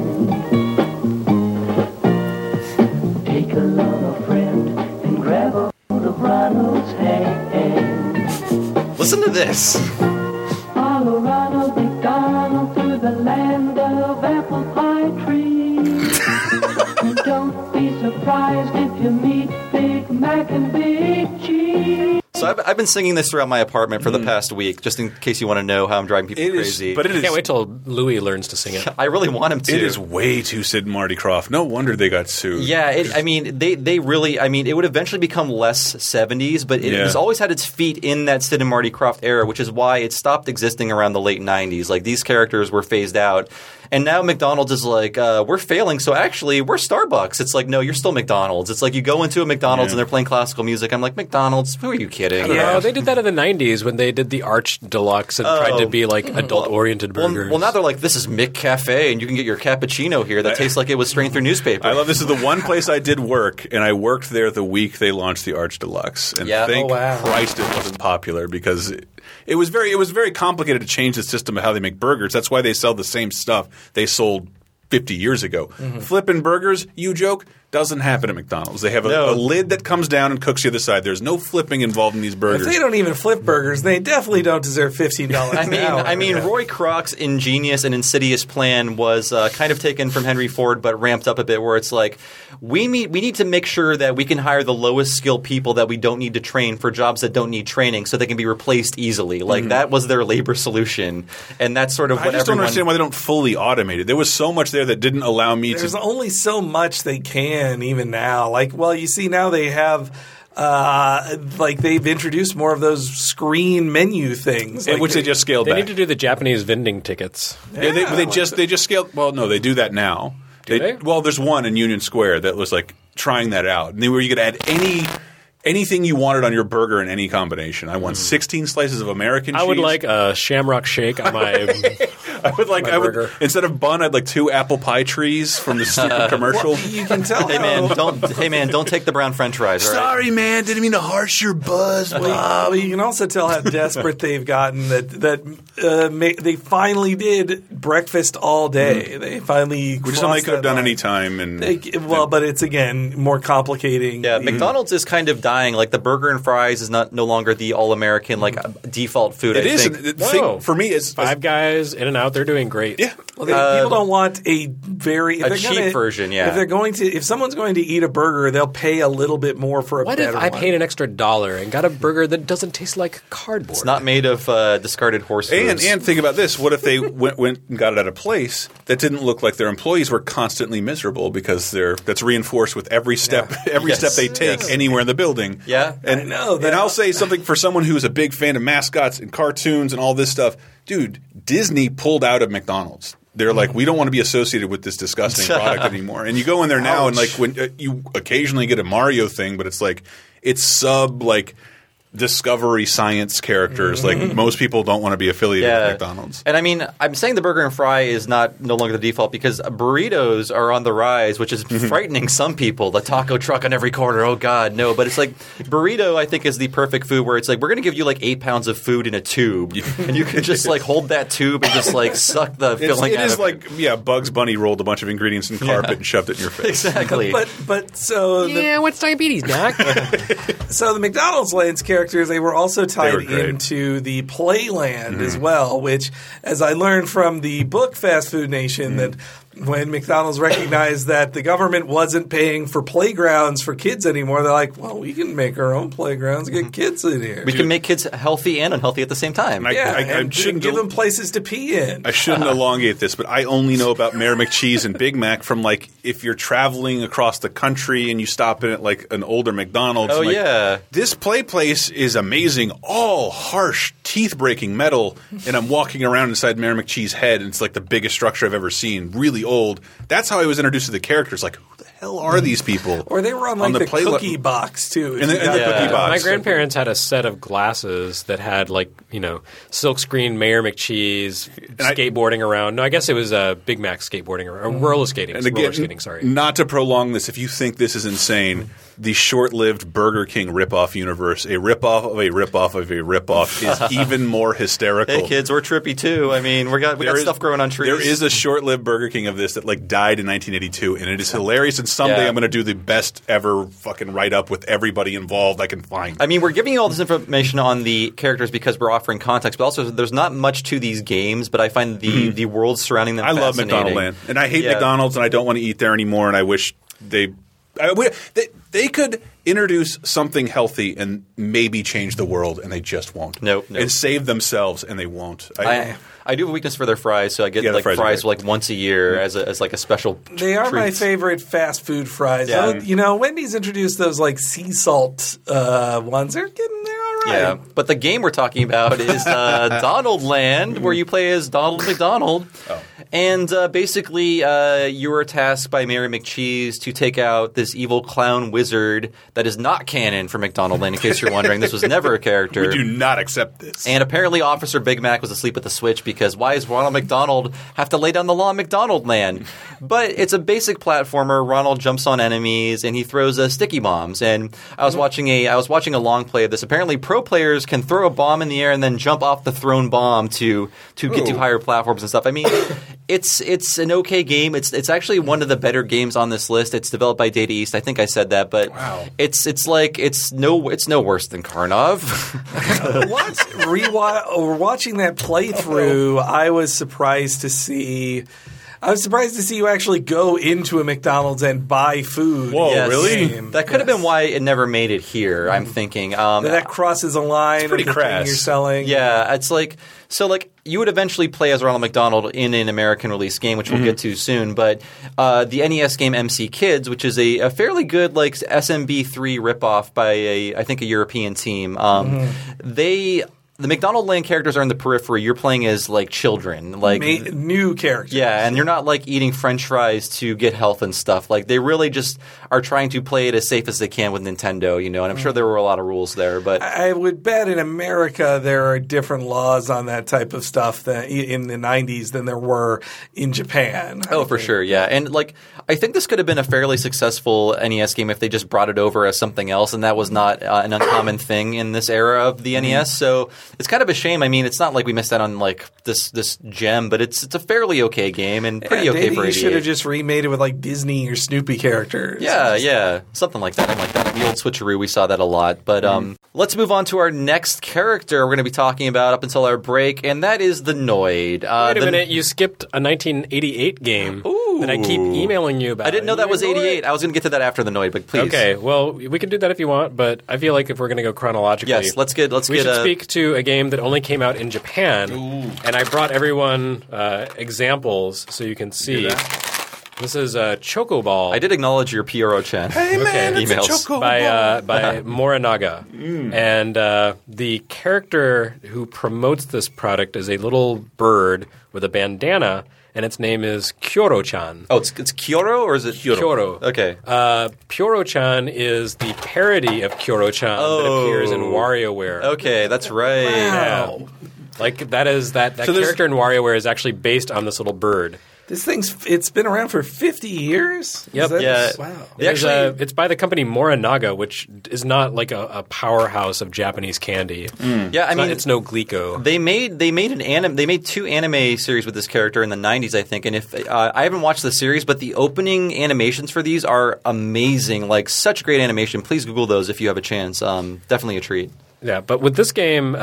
Speaker 11: Take along a friend and grab a hold of Ronald's hand.
Speaker 5: Listen to this.
Speaker 11: Follow Ronald McDonald through the land of apple pie trees. And don't be surprised if you meet Big Mac and Big Cheese.
Speaker 5: So I've been singing this throughout my apartment for the past week, just in case you want to know how I'm driving people crazy.
Speaker 6: I can't wait till Louis learns to sing it.
Speaker 5: I really want him to.
Speaker 8: It is way too Sid and Marty Krofft. No wonder they got sued.
Speaker 5: Yeah, they really. I mean, it would eventually become less 70s, but it has always had its feet in that Sid and Marty Krofft era, which is why it stopped existing around the late 90s. Like these characters were phased out. And now McDonald's is like, we're failing, so actually we're Starbucks. It's like, no, you're still McDonald's. It's like you go into a McDonald's and they're playing classical music. I'm like, McDonald's? Who are you kidding?
Speaker 6: Yeah, they did that in the 90s when they did the Arch Deluxe and tried to be like adult-oriented burgers.
Speaker 5: Well, now they're like, this is McCafe, and you can get your cappuccino here that tastes like it was strained through newspaper.
Speaker 8: I love this. Is the one place I did work, and I worked there the week they launched the Arch Deluxe. And thank Christ it wasn't popular because it was very complicated to change the system of how they make burgers. That's why they sell the same stuff they sold 50 years ago. Flipping burgers, you joke, doesn't happen at McDonald's. They have a lid that comes down and cooks the other side. There's no flipping involved in these burgers.
Speaker 7: If they don't even flip burgers, they definitely don't deserve $15 an hour.
Speaker 5: I mean, Roy Kroc's ingenious and insidious plan was kind of taken from Henry Ford but ramped up a bit where it's like, we need to make sure that we can hire the lowest skilled people that we don't need to train for jobs that don't need training so they can be replaced easily. Like that was their labor solution. And that's sort of what
Speaker 8: I just don't understand why they don't fully automate it. There was so much there that didn't allow me
Speaker 7: There's only so much they can even now. Like, well, you see now they have they've introduced more of those screen menu things,
Speaker 8: which they just scaled back.
Speaker 6: They need to do the Japanese vending tickets.
Speaker 8: They just scaled. Well, no, they do that now.
Speaker 6: Do they?
Speaker 8: Well, there's one in Union Square that was like trying that out, and where you could add anything you wanted on your burger in any combination. I want 16 slices of American cheese.
Speaker 6: I would like a Shamrock Shake on my
Speaker 8: burger. Instead of bun, I'd like 2 apple pie trees from the stupid commercial.
Speaker 7: Well, you can tell.
Speaker 5: Hey man, don't take the brown French fries. Right?
Speaker 8: Sorry, man, didn't mean to harsh your buzz.
Speaker 7: Well, you can also tell how desperate they've gotten that they finally did breakfast all day. They finally,
Speaker 8: which somebody could have done any time.
Speaker 7: But it's again more complicating.
Speaker 5: Yeah, McDonald's is kind of dying. Like the burger and fries is no longer the all-American default food.
Speaker 8: It is. For me, it's
Speaker 6: Five Guys, In-N-Out. They're doing great.
Speaker 7: Yeah. Well, people don't want a
Speaker 5: cheap version. Yeah.
Speaker 7: If someone's going to eat a burger, they'll pay a little bit more for a better one.
Speaker 6: What if I paid an extra $1 and got a burger that doesn't taste like cardboard?
Speaker 5: It's not made of discarded horse foods.
Speaker 8: And think about this: what if they went and got it at a place that didn't look like their employees were constantly miserable because that's reinforced with every step step they take anywhere in the building.
Speaker 5: Yeah,
Speaker 8: and
Speaker 7: I know
Speaker 8: and I'll say something for someone who's a big fan of mascots and cartoons and all this stuff. Dude, Disney pulled out of McDonald's. They're like, we don't want to be associated with this disgusting product anymore. And you go in there now, and like when you occasionally get a Mario thing, but it's like it's Discovery Science characters. Like most people don't want to be affiliated with McDonald's.
Speaker 5: And I mean, I'm saying the burger and fry is no longer the default because burritos are on the rise, which is frightening some people. The taco truck on every corner. Oh God, no. But it's like burrito, I think, is the perfect food where it's like we're going to give you like 8 pounds of food in a tube, and you can just like hold that tube and just like suck the filling out.
Speaker 8: It is like Bugs Bunny rolled a bunch of ingredients in carpet and shoved it in your face.
Speaker 5: Exactly.
Speaker 6: What's diabetes, Doc?
Speaker 7: So the McDonald's Lane's characters, they were also tied into the Playland as well, which, as I learned from the book Fast Food Nation, that when McDonald's recognized that the government wasn't paying for playgrounds for kids anymore, they're like, well, we can make our own playgrounds and get kids in here.
Speaker 5: We can make kids healthy and unhealthy at the same time.
Speaker 7: I shouldn't give them places to pee in.
Speaker 8: I shouldn't elongate this, but I only know about Mayor McCheese and Big Mac from like if you're traveling across the country and you stop in at like an older McDonald's.
Speaker 5: Oh, yeah.
Speaker 8: This place is amazing. All harsh, teeth-breaking metal. And I'm walking around inside Mayor McCheese's head, and it's like the biggest structure I've ever seen. Really old. That's how I was introduced to the characters. Like, who the hell are these people?
Speaker 7: Or they were on the cookie box too.
Speaker 8: In the cookie box.
Speaker 6: My grandparents had a set of glasses that had like silkscreen Mayor McCheese skateboarding around. No, I guess it was Big Mac skateboarding around. Roller skating.
Speaker 8: And again,
Speaker 6: roller skating, sorry.
Speaker 8: Not to prolong this, if you think this is insane, the short-lived Burger King ripoff universe, a ripoff of a ripoff of a ripoff, is even more hysterical.
Speaker 5: Hey, kids, we're trippy too. I mean, we got stuff growing on trees.
Speaker 8: There is a short-lived Burger King of this that died in 1982, and it is hilarious. And someday I'm going to do the best ever fucking write-up with everybody involved I can find.
Speaker 5: I mean, we're giving you all this information on the characters because we're offering context, but also there's not much to these games. But I find the world surrounding them.
Speaker 8: I love McDonald Land, and I hate McDonald's, and I don't want to eat there anymore. And I wish they could introduce something healthy and maybe change the world, and they just won't.
Speaker 5: Nope.
Speaker 8: And save themselves, and they won't.
Speaker 5: I do have a weakness for their fries, so I get fries once a year as a special treat.
Speaker 7: They are my favorite fast food fries.
Speaker 5: Yeah.
Speaker 7: Wendy's introduced those sea salt ones. They're all right.
Speaker 5: Yeah, but the game we're talking about is Donald Land, where you play as Donald McDonald.
Speaker 8: Oh.
Speaker 5: And basically, you were tasked by Mary McCheese to take out this evil clown wizard that is not canon for McDonald Land, in case you're wondering. This was never a character.
Speaker 8: We do not accept this.
Speaker 5: And apparently Officer Big Mac was asleep at the switch because why does Ronald McDonald have to lay down the law in McDonald Land? But it's a basic platformer. Ronald jumps on enemies and he throws sticky bombs. And I was watching a long play of this. Apparently pro players can throw a bomb in the air and then jump off the thrown bomb to get to higher platforms and stuff. I mean, it's an okay game. It's actually one of the better games on this list. It's developed by Data East. I think I said that, but it's no worse than Karnov.
Speaker 7: Watching that playthrough, I was surprised to see you actually go into a McDonald's and buy food.
Speaker 8: Whoa,
Speaker 5: yes.
Speaker 8: Really?
Speaker 5: That could have been why it never made it here, I'm thinking.
Speaker 7: That crosses a line.
Speaker 8: It's pretty
Speaker 7: of the
Speaker 8: crass.
Speaker 7: thing you're selling.
Speaker 5: Yeah, it's you would eventually play as Ronald McDonald in an American release game, which we'll get to soon. But the NES game MC Kids, which is a fairly good SMB3 ripoff by I think a European team, the McDonald Land characters are in the periphery. You're playing as children,
Speaker 7: new characters.
Speaker 5: Yeah, and you're not eating French fries to get health and stuff. They really just are trying to play it as safe as they can with Nintendo, And I'm sure there were a lot of rules there, but
Speaker 7: I would bet in America there are different laws on that type of stuff in the 90s than there were in Japan.
Speaker 5: Oh, for sure, yeah. And I think this could have been a fairly successful NES game if they just brought it over as something else, and that was not an uncommon thing in this era of the NES. So it's kind of a shame. I mean, it's not like we missed out on this gem, but it's a fairly okay game and pretty okay for 88.
Speaker 7: You should have just remade it with Disney or Snoopy characters.
Speaker 5: Yeah, something like that. The old switcheroo, we saw that a lot. But let's move on to our next character we're going to be talking about up until our break, and that is the Noid.
Speaker 6: Wait a minute, you skipped a 1988 game that I keep emailing you about.
Speaker 5: I didn't know that was 88. I was going to get to that after the Noid, but please.
Speaker 6: Okay, well, we can do that if you want, but I feel like if we're going to go chronologically,
Speaker 5: yes, let's
Speaker 6: we should speak to a game that only came out in Japan, and I brought everyone examples so you can see. This is Choco Ball.
Speaker 5: I did acknowledge your Piero-chan.
Speaker 8: Hey man, it's
Speaker 5: emails.
Speaker 8: a Choco
Speaker 6: by Morinaga. And the character who promotes this product is a little bird with a bandana, and its name is Kyoro-chan.
Speaker 5: Oh, it's Kyoro or is it
Speaker 6: Kyoro?
Speaker 5: Okay.
Speaker 6: Pyoro-chan is the parody of Kyoro-chan that appears in WarioWare.
Speaker 5: Okay, that's right.
Speaker 7: Wow.
Speaker 6: Yeah. That character in WarioWare is actually based on this little bird.
Speaker 7: This it's been around for 50 years?
Speaker 6: Yep.
Speaker 7: Wow.
Speaker 6: It's by the company Morinaga, which is not a powerhouse of Japanese candy.
Speaker 5: Yeah, I mean
Speaker 6: it's no Glico.
Speaker 5: They made two anime series with this character in the 90s, I think. And if I haven't watched the series, but the opening animations for these are amazing. Such great animation. Please Google those if you have a chance. Definitely a treat.
Speaker 6: Yeah, but with this game,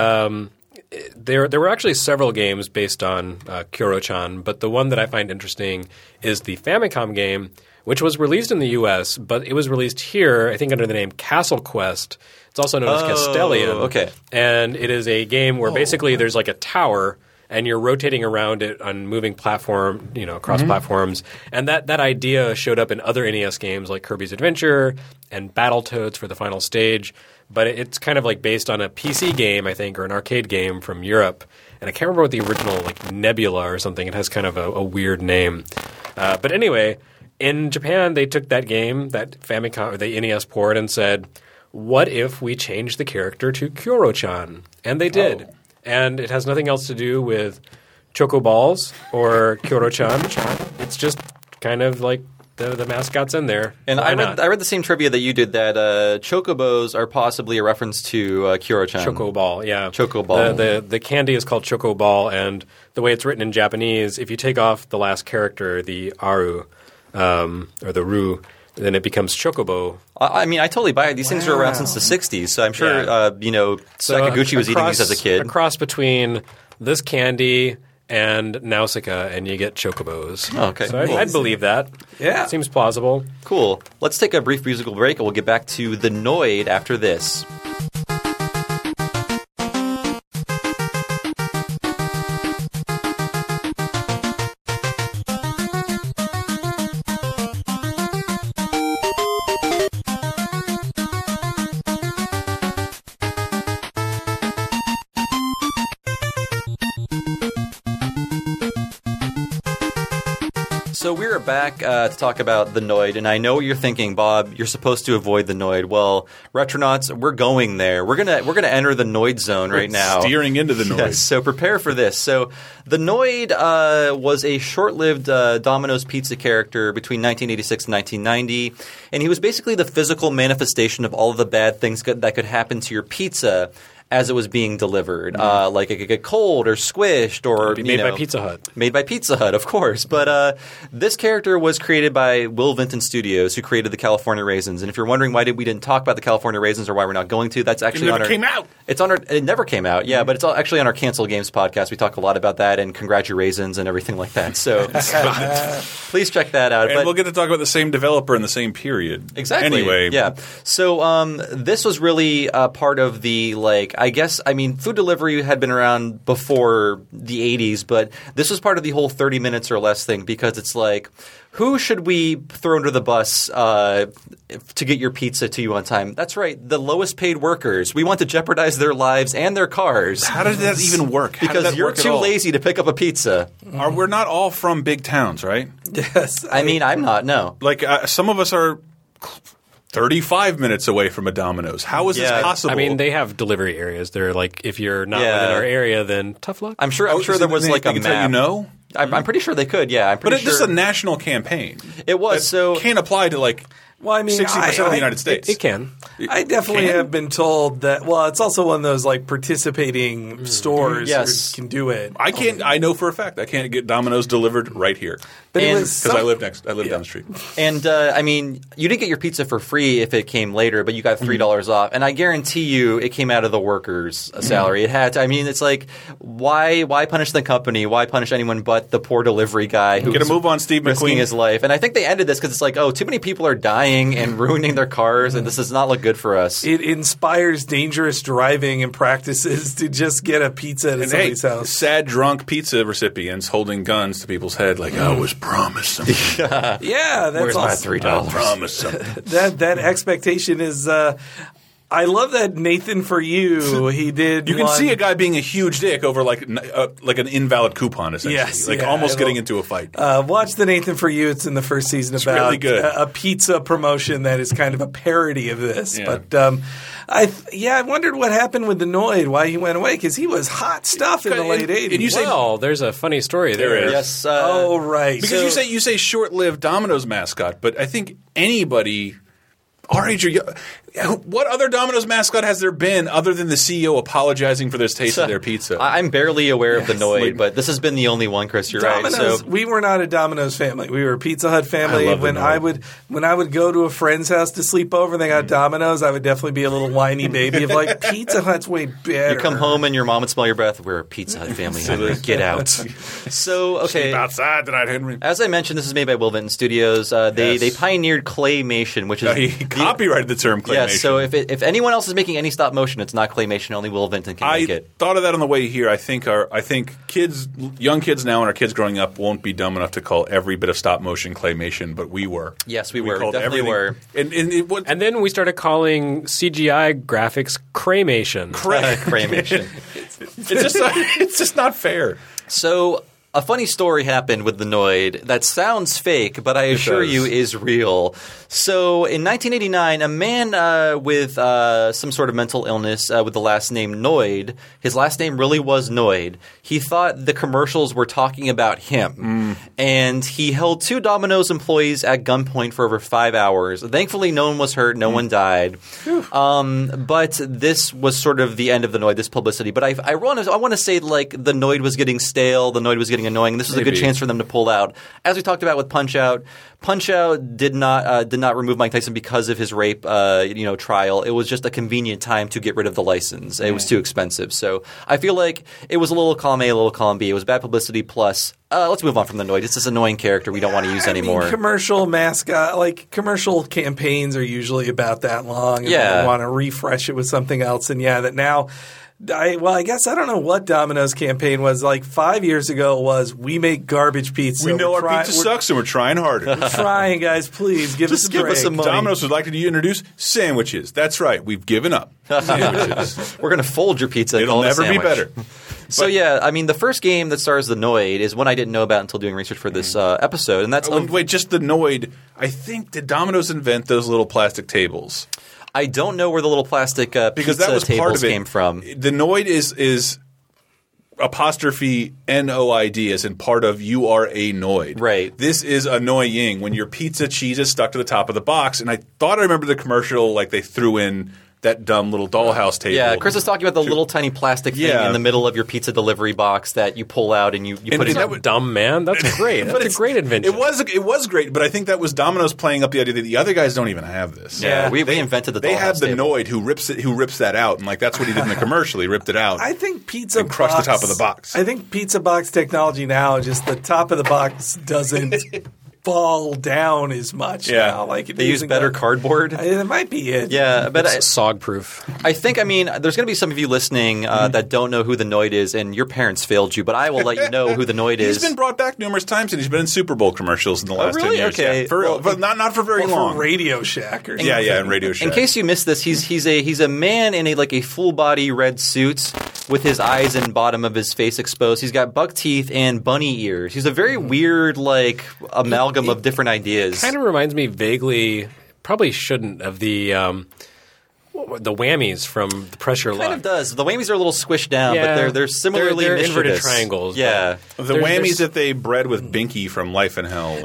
Speaker 6: there were actually several games based on Kyoro-chan, but the one that I find interesting is the Famicom game, which was released in the U.S., but it was released here, I think, under the name Castle Quest. It's also known as Castellium.
Speaker 5: Okay.
Speaker 6: And it is a game where basically there's a tower, and you're rotating around it on moving platform, across platforms. And that idea showed up in other NES games like Kirby's Adventure and Battletoads for the final stage. But it's kind of based on a PC game, I think, or an arcade game from Europe. And I can't remember what the original, Nebula or something. It has kind of a weird name. But anyway, in Japan, they took that game, that Famicom, or the NES port, and said, what if we change the character to Kyoro-chan? And they did. And it has nothing else to do with Choco Balls or Kyoro-chan. It's just kind of like the mascot's in there.
Speaker 5: And I read the same trivia that you did, that Chocobos are possibly a reference to Kyoro-chan.
Speaker 6: Choco Ball, yeah.
Speaker 5: Choco Ball.
Speaker 6: The candy is called Choco Ball, and the way it's written in Japanese, if you take off the last character, the Aru, or the Ru, then it becomes Chocobo.
Speaker 5: I mean, I totally buy it. These things are around since the 60s, so I'm sure, Sakaguchi was eating these as a kid.
Speaker 6: A cross between this candy and Nausicaa, and you get Chocobos.
Speaker 5: Oh, okay.
Speaker 6: So I'd believe that.
Speaker 7: Yeah.
Speaker 6: Seems plausible.
Speaker 5: Cool. Let's take a brief musical break, and we'll get back to the Noid after this. So we're back to talk about the Noid, and I know what you're thinking, Bob. You're supposed to avoid the Noid. Well, Retronauts, we're going there. We're gonna enter the Noid zone right now.
Speaker 8: Steering into the Noid.
Speaker 5: Yes, so prepare for this. So the Noid was a short-lived Domino's Pizza character between 1986 and 1990, and he was basically the physical manifestation of all of the bad things that could happen to your pizza as it was being delivered. Like it could get cold or squished or
Speaker 6: be made by Pizza Hut.
Speaker 5: Made by Pizza Hut, of course. But this character was created by Will Vinton Studios, who created the California Raisins. And if you're wondering why we didn't talk about the California Raisins or why we're not going to, that's actually on our...
Speaker 8: It never came out!
Speaker 5: It's on our... It never came out, yeah. But it's actually on our Cancel Games podcast. We talk a lot about that and Congratulations and everything like that. So please check that out.
Speaker 8: And we'll get to talk about the same developer in the same period.
Speaker 5: Exactly.
Speaker 8: Anyway.
Speaker 5: Yeah. So this was really part of the, food delivery had been around before the 80s, but this was part of the whole 30 minutes or less thing, because it's like, who should we throw under the bus to get your pizza to you on time? That's right, the lowest paid workers. We want to jeopardize their lives and their cars.
Speaker 8: How does that even work?
Speaker 5: Because you're too lazy to pick up a pizza.
Speaker 8: We're not all from big towns, right?
Speaker 7: Yes.
Speaker 5: I mean, I'm not, no.
Speaker 8: Like, some of us are 35 minutes away from a Domino's. How is this possible?
Speaker 6: I mean, they have delivery areas. They're like, if you're not within our area, then tough luck.
Speaker 5: I'm sure there was like a map. I'm pretty sure they could, yeah.
Speaker 8: This is a national campaign.
Speaker 5: It was, so...
Speaker 8: can't apply to, like...
Speaker 7: Well, I mean,
Speaker 8: 60% of the United States.
Speaker 6: It can.
Speaker 7: I definitely have been told that. Well, it's also one of those like participating stores that can do it.
Speaker 8: I can't. I know for a fact I can't get Domino's delivered right here. Because I live down the street.
Speaker 5: And I mean, you didn't get your pizza for free if it came later, but you got $3 off. And I guarantee you, it came out of the worker's salary. It had to. I mean, it's like, why punish the company? Why punish anyone but the poor delivery guy who's
Speaker 8: get a move on Steve
Speaker 5: risking
Speaker 8: McQueen.
Speaker 5: his life? And I think they ended this because it's like, too many people are dying and ruining their cars, and this does not look good for us.
Speaker 7: It inspires dangerous driving and practices to just get a pizza at somebody's house.
Speaker 8: Sad drunk pizza recipients holding guns to people's head like, I was promised something.
Speaker 7: Yeah, that's
Speaker 5: Where's my $3?
Speaker 8: I promised something.
Speaker 7: that expectation is... I love that Nathan For You, he did.
Speaker 8: You can see a guy being a huge dick over like an invalid coupon, essentially.
Speaker 7: Yes,
Speaker 8: almost getting into a fight.
Speaker 7: Watch the Nathan For You. It's in the first season about
Speaker 8: really good.
Speaker 7: A pizza promotion that is kind of a parody of this. Yeah. But I wondered what happened with the Noid, why he went away, because he was hot stuff in the late 80s.
Speaker 6: Well, there's a funny story there.
Speaker 5: Yes.
Speaker 7: Right.
Speaker 8: Because you say short-lived Domino's mascot, but I think anybody our age or what other Domino's mascot has there been other than the CEO apologizing for their taste of their pizza?
Speaker 5: I'm barely aware of the Noid, but this has been the only one, Chris. You're
Speaker 7: Domino's,
Speaker 5: right. So
Speaker 7: we were not a Domino's family. We were a Pizza Hut family. When I would go to a friend's house to sleep over and they got Domino's, I would definitely be a little whiny baby of like, Pizza Hut's way better.
Speaker 5: You come home and your mom would smell your breath. We're a Pizza Hut family. Henry. Get out. So, okay.
Speaker 8: Sleep outside tonight, Henry.
Speaker 5: As I mentioned, this is made by Will Vinton Studios. They pioneered claymation, which is...
Speaker 8: he copyrighted the term claymation.
Speaker 5: Yes, so if anyone else is making any stop motion, it's not claymation. Only Will Vinton can make it.
Speaker 8: I thought of that on the way here. I think young kids now and our kids growing up won't be dumb enough to call every bit of stop motion claymation, but we were.
Speaker 5: Yes, we were. Definitely were.
Speaker 6: And then we started calling CGI graphics Craymation.
Speaker 5: Craymation.
Speaker 8: It's just not fair.
Speaker 5: So A funny story happened with the Noid that sounds fake, but I assure you is real. So in 1989, a man with some sort of mental illness with the last name Noid, his last name really was Noid, he thought the commercials were talking about him. And he held 2 Domino's employees at gunpoint for over 5 hours. Thankfully, no one was hurt. No one died. But this was sort of the end of the Noid, this publicity. But I want to say like the Noid was getting stale. The Noid was getting annoying. This was a good chance for them to pull out. As we talked about with Punch-Out! Punch-Out! Did not remove Mike Tyson because of his rape trial. It was just a convenient time to get rid of the license. It was too expensive. So I feel like it was a little column A, a little column B. It was bad publicity plus let's move on from the Noid. It's this annoying character we don't want to use anymore.
Speaker 7: Commercial mascot, like commercial campaigns are usually about that long. And you want to refresh it with something else. And that now – I guess I don't know what Domino's campaign was. Like 5 years ago was we make garbage pizza.
Speaker 8: We know our pizza sucks and we're trying harder.
Speaker 7: We're trying, guys. Please give us a break.
Speaker 8: Give us some money. Domino's would like to introduce sandwiches. That's right. We've given up. Sandwiches.
Speaker 5: We're going to fold your pizza and
Speaker 8: It'll never be better.
Speaker 5: So the first game that stars the Noid is one I didn't know about until doing research for this episode, and that's
Speaker 8: wait, just the Noid. I think did Domino's invent those little plastic tables?
Speaker 5: I don't know where the little plastic
Speaker 8: because that was
Speaker 5: tables
Speaker 8: part of it.
Speaker 5: Came from.
Speaker 8: The Noid is apostrophe N-O-I-D as in part of you are a Noid.
Speaker 5: Right.
Speaker 8: This is annoying when your pizza cheese is stuck to the top of the box. And I thought I remember the commercial like they threw in that dumb little dollhouse table.
Speaker 5: Yeah, Chris is talking about the little tiny plastic thing in the middle of your pizza delivery box that you pull out and you put it in.
Speaker 6: Dumb, man. That's great. That's a great invention.
Speaker 8: It was great, but I think that was Domino's playing up the idea that the other guys don't even have this.
Speaker 5: Yeah, we invented the dollhouse
Speaker 8: They have the
Speaker 5: table.
Speaker 8: Noid who rips that out, and like that's what he did in the commercial. He ripped it out.
Speaker 7: I think
Speaker 8: crushed the top of the box.
Speaker 7: I think pizza box technology now, just the top of the box doesn't fall down as much now. Like
Speaker 5: they use better cardboard.
Speaker 7: It might be it.
Speaker 5: Yeah, but
Speaker 6: it's SOG-proof.
Speaker 5: I think, there's going to be some of you listening that don't know who the Noid is, and your parents failed you, but I will let you know who the Noid is.
Speaker 8: He's been brought back numerous times, and he's been in Super Bowl commercials in the last 10 years.
Speaker 5: Okay.
Speaker 8: Yeah, for real. But not for very long.
Speaker 7: For Radio Shack or something.
Speaker 8: Yeah, in Radio Shack.
Speaker 5: In case you missed this, he's a man in a full body red suit with his eyes and bottom of his face exposed. He's got buck teeth and bunny ears. He's a very weird amalgam of different ideas.
Speaker 6: Kind of reminds me vaguely, probably shouldn't, of the whammies from the Pressure Luck.
Speaker 5: Kind of does. The whammies are a little squished down, but they're similarly
Speaker 6: they're inverted
Speaker 5: mischievous.
Speaker 6: triangles.
Speaker 5: Yeah.
Speaker 8: The whammies that they bred with Binky from Life in Hell.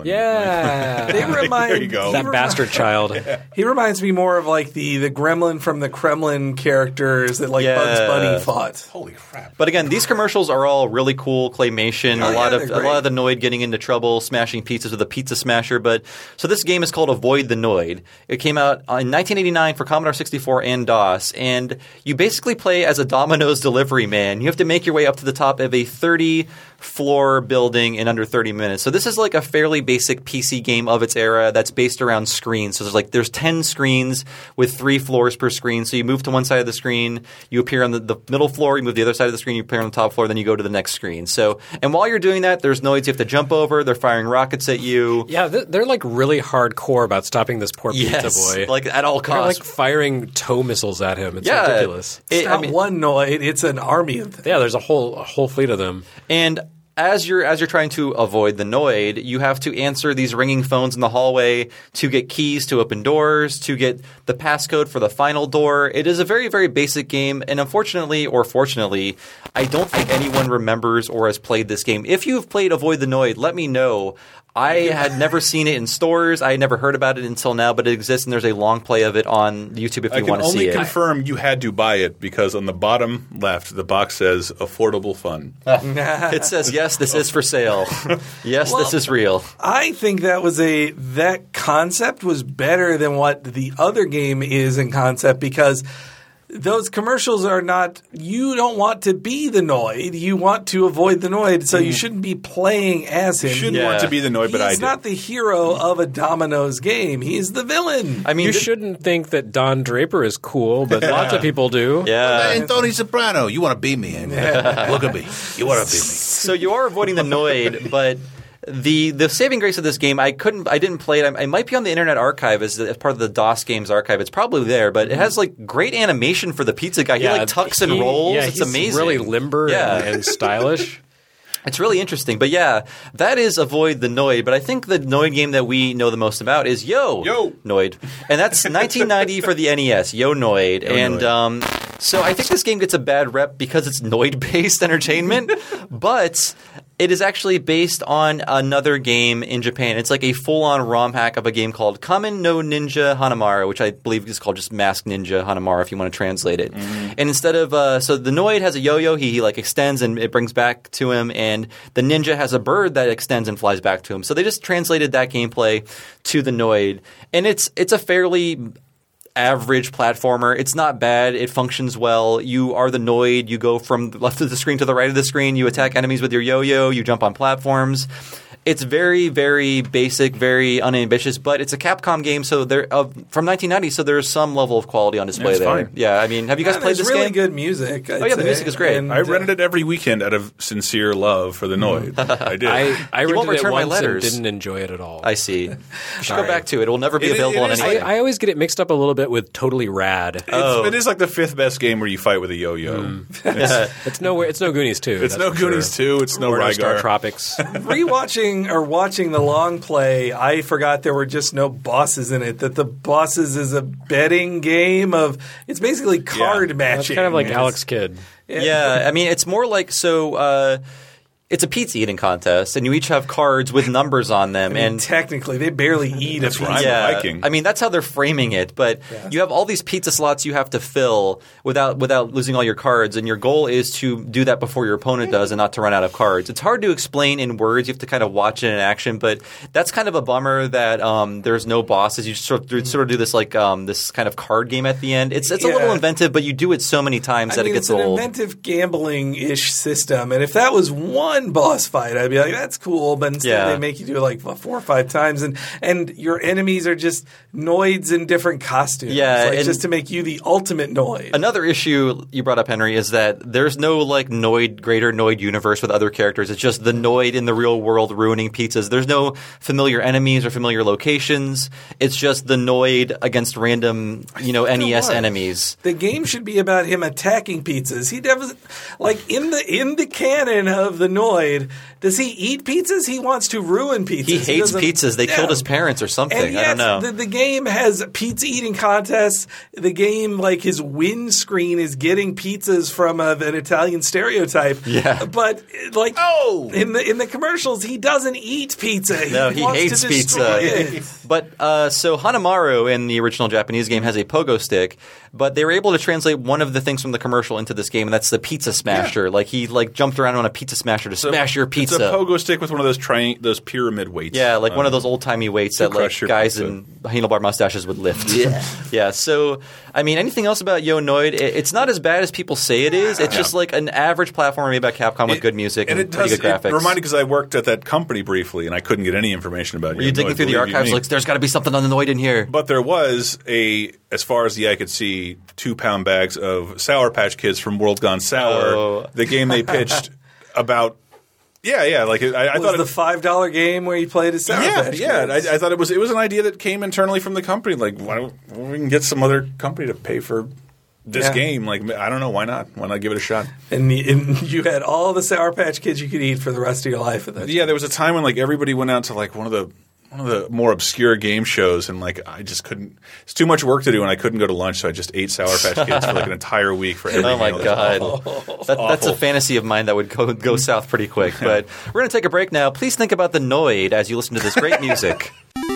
Speaker 7: They remind
Speaker 8: there you go.
Speaker 6: That bastard child.
Speaker 7: He reminds me more of the gremlin from the Kremlin characters that Bugs Bunny fought.
Speaker 8: Holy crap.
Speaker 5: But again, these commercials are all really cool claymation. A lot of the Noid getting into trouble, smashing pizzas with a pizza smasher. So this game is called Avoid the Noid. It came out in 1989 for Commodore 64 and DOS, and you basically play as a Domino's delivery man. You have to make your way up to the top of a 30-floor building in under 30 minutes. So this is a fairly basic PC game of its era that's based around screens. So there's 10 screens with 3 floors per screen. So you move to one side of the screen, you appear on the middle floor, you move to the other side of the screen, you appear on the top floor, then you go to the next screen. So, and while you're doing that, there's Noids you have to jump over. They're firing rockets at you.
Speaker 6: Yeah, they're really hardcore about stopping this poor pizza boy.
Speaker 5: At all costs.
Speaker 6: They're firing tow missiles at him. It's ridiculous.
Speaker 7: It's not one Noid; it's an army of them.
Speaker 6: Yeah, there's a whole fleet of them.
Speaker 5: And as you're trying to avoid the Noid, you have to answer these ringing phones in the hallway to get keys to open doors, to get the passcode for the final door. It is a very, very basic game, and unfortunately or fortunately, I don't think anyone remembers or has played this game. If you've played Avoid the Noid, let me know. I had never seen it in stores. I had never heard about it until now, but it exists, and there's a long play of it on YouTube if you want to see it.
Speaker 8: I can only confirm you had to buy it because on the bottom left, the box says affordable fun.
Speaker 5: It says, yes, this is for sale. Yes, this is real.
Speaker 7: I think that concept was better than what the other game is in concept because those commercials are not – you don't want to be the Noid. You want to avoid the Noid, so you shouldn't be playing as him.
Speaker 8: You shouldn't want to be the Noid, but I do.
Speaker 7: He's not the hero of a Domino's game. He's the villain.
Speaker 6: You shouldn't think that Don Draper is cool, but lots of people do.
Speaker 5: Yeah.
Speaker 8: And Tony Soprano, you want to be me. Look at me. You want to be me.
Speaker 5: So you are avoiding the Noid, but – The saving grace of this game, I didn't play it. It might be on the Internet Archive as part of the DOS Games Archive. It's probably there, but it has great animation for the pizza guy. He tucks and rolls. It's
Speaker 6: he's
Speaker 5: amazing.
Speaker 6: Really limber and stylish.
Speaker 5: It's really interesting. But yeah, that is Avoid the Noid. But I think the Noid game that we know the most about is Yo Noid. And that's 1990 for the NES, Yo Noid. So I think this game gets a bad rep because it's Noid-based entertainment. But it is actually based on another game in Japan. It's like a full-on ROM hack of a game called Kamen no Ninja Hanamaru, which I believe is called just Masked Ninja Hanamaru if you want to translate it. And instead of so the Noid has a yo-yo, he like extends and it brings back to him, and the ninja has a bird that extends and flies back to him. So they just translated that gameplay to the Noid, and it's a fairly average platformer. It's not bad. It functions well. You are the Noid. You go from the left of the screen to the right of the screen. You attack enemies with your yo-yo. You jump on platforms. It's very, very basic, very unambitious, but it's a Capcom game, so from 1990, so there's some level of quality on display there. Fine. Yeah, I mean, have you guys played this game?
Speaker 7: There's really good music.
Speaker 5: The music is great.
Speaker 8: I rented it every weekend out of sincere love for the Noid. I did.
Speaker 6: I rented it once and didn't enjoy it at all.
Speaker 5: I see. You should go back to it. It will never be available on anything.
Speaker 6: I always get it mixed up a little bit with Totally Rad.
Speaker 8: It is like the 5th best game where you fight with a yo-yo.
Speaker 6: It's no Goonies 2.
Speaker 8: It's no Goonies 2. It's no Rygar.
Speaker 6: Star Tropics.
Speaker 7: Rewatching or watching the long play, I forgot there were just no bosses in it. That the bosses is a betting game of it's basically card matching.
Speaker 6: It's kind of like Alex Kidd.
Speaker 5: Yeah, I mean it's more like it's a pizza eating contest, and you each have cards with numbers on them.
Speaker 7: I mean, and technically, they barely eat a pizza.
Speaker 5: Yeah,
Speaker 8: Viking.
Speaker 5: I mean, that's how they're framing it. But you have all these pizza slots you have to fill without losing all your cards, and your goal is to do that before your opponent does, and not to run out of cards. It's hard to explain in words. You have to kind of watch it in action. But that's kind of a bummer that there's no bosses. You just sort of do this like this kind of card game at the end. It's a little inventive, but you do it so many times that it gets old.
Speaker 7: It's an inventive gambling-ish system, and if that was one boss fight, I'd be like, that's cool, but instead they make you do it like 4 or 5 times, and your enemies are just Noids in different costumes.
Speaker 5: Yeah,
Speaker 7: just to make you the ultimate Noid.
Speaker 5: Another issue you brought up, Henry, is that there's no like greater Noid universe with other characters. It's just the Noid in the real world ruining pizzas. There's no familiar enemies or familiar locations. It's just the Noid against random, NES enemies.
Speaker 7: The game should be about him attacking pizzas. He doesn't like in the canon of the Noid. Does he eat pizzas? He wants to ruin pizzas.
Speaker 5: He hates pizzas. They killed his parents or something.
Speaker 7: And yet,
Speaker 5: I don't know.
Speaker 7: The game has pizza eating contests. The game, like his windscreen, is getting pizzas from an Italian stereotype.
Speaker 5: Yeah.
Speaker 7: But like in the commercials, he doesn't eat pizza.
Speaker 5: He hates pizza. But so Hanamaru in the original Japanese game has a pogo stick, but they were able to translate one of the things from the commercial into this game, and that's the pizza smasher. Yeah. Like he jumped around on a pizza smasher to smash your pizza.
Speaker 8: It's a pogo stick with one of those pyramid weights.
Speaker 5: Yeah, like one of those old-timey weights that like guys in handlebar mustaches would lift. Yeah. So, I mean, anything else about Yo Noid? It's not as bad as people say it is. It's just like an average platformer made by Capcom with good music and pretty good graphics.
Speaker 8: It reminded because I worked at that company briefly, and I couldn't get any information about it.
Speaker 5: Were you digging through the archives like, there's got to be something on the Noid in here?
Speaker 8: But there was as far as the eye could see, 2-pound bags of Sour Patch Kids from World Gone Sour, the game they pitched about. Yeah. Like I thought
Speaker 7: it was the $5 game where you played as Sour Patch Kids.
Speaker 8: I thought it was an idea that came internally from the company. Like, why don't we can get some other company to pay for this game? Like, I don't know, why not? Why not give it a shot?
Speaker 7: And you had all the Sour Patch Kids you could eat for the rest of your life.
Speaker 8: There was a time when like everybody went out to like one of the more obscure game shows, and like I just couldn't. It's too much work to do, and I couldn't go to lunch, so I just ate Sour Patch Kids for like an entire week for every meal.
Speaker 5: Oh my god, that's a fantasy of mine that would go south pretty quick. But we're going to take a break now. Please think about the Noid as you listen to this great music.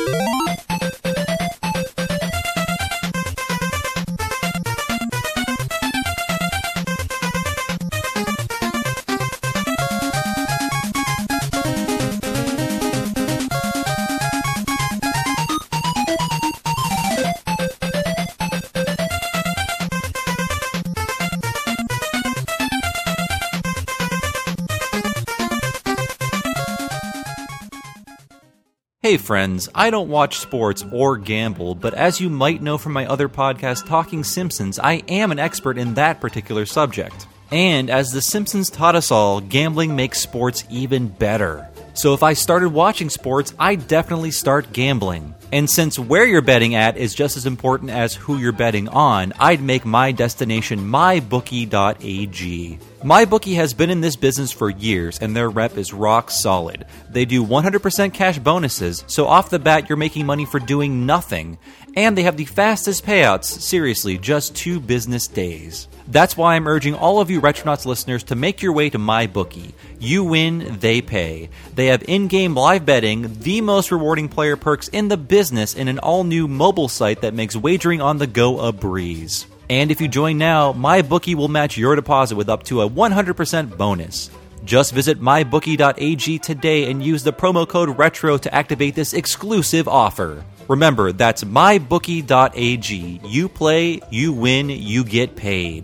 Speaker 5: Hey friends, I don't watch sports or gamble, but as you might know from my other podcast, Talking Simpsons, I am an expert in that particular subject. And as The Simpsons taught us all, gambling makes sports even better. So if I started watching sports, I'd definitely start gambling. And since where you're betting at is just as important as who you're betting on, I'd make my destination mybookie.ag. MyBookie has been in this business for years, and their rep is rock solid. They do 100% cash bonuses, so off the bat you're making money for doing nothing. And they have the fastest payouts, seriously, just 2 business days. That's why I'm urging all of you Retronauts listeners to make your way to MyBookie. You win, they pay. They have in-game live betting, the most rewarding player perks in the business, and an all-new mobile site that makes wagering on the go a breeze. And if you join now, MyBookie will match your deposit with up to a 100% bonus. Just visit mybookie.ag today and use the promo code RETRO to activate this exclusive offer. Remember, that's mybookie.ag. You play, you win, you get paid.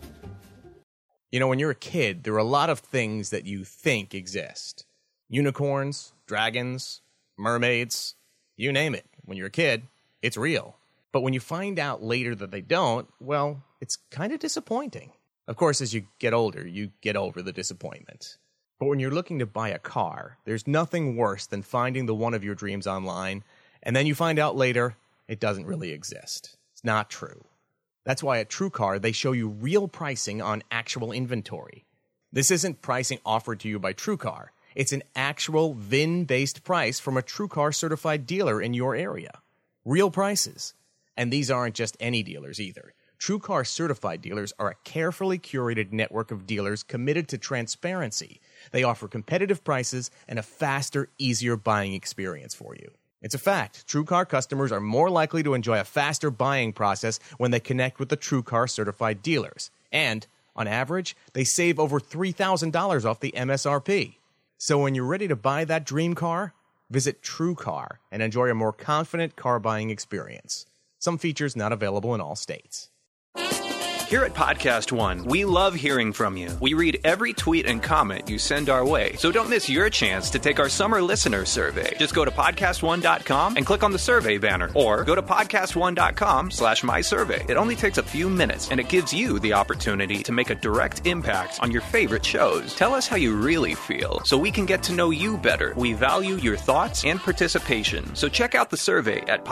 Speaker 12: You know, when you're a kid, there are a lot of things that you think exist. Unicorns, dragons, mermaids, you name it. When you're a kid, it's real. But when you find out later that they don't, well, it's kind of disappointing. Of course, as you get older, you get over the disappointment. But when you're looking to buy a car, there's nothing worse than finding the one of your dreams online, and then you find out later it doesn't really exist. It's not true. That's why at TrueCar, they show you real pricing on actual inventory. This isn't pricing offered to you by TrueCar. It's an actual VIN-based price from a TrueCar certified dealer in your area. Real prices. And these aren't just any dealers either. TrueCar certified dealers are a carefully curated network of dealers committed to transparency. They offer competitive prices and a faster, easier buying experience for you. It's a fact. TrueCar customers are more likely to enjoy a faster buying process when they connect with the TrueCar certified dealers. And, on average, they save over $3,000 off the MSRP. So when you're ready to buy that dream car, visit TrueCar and enjoy a more confident car buying experience. Some features not available in all states.
Speaker 13: Here at Podcast One, we love hearing from you. We read every tweet and comment you send our way, so don't miss your chance to take our summer listener survey. Just go to podcastone.com and click on the survey banner, or go to podcastone.com/mysurvey. It only takes a few minutes, and it gives you the opportunity to make a direct impact on your favorite shows. Tell us how you really feel, so we can get to know you better. We value your thoughts and participation, so check out the survey at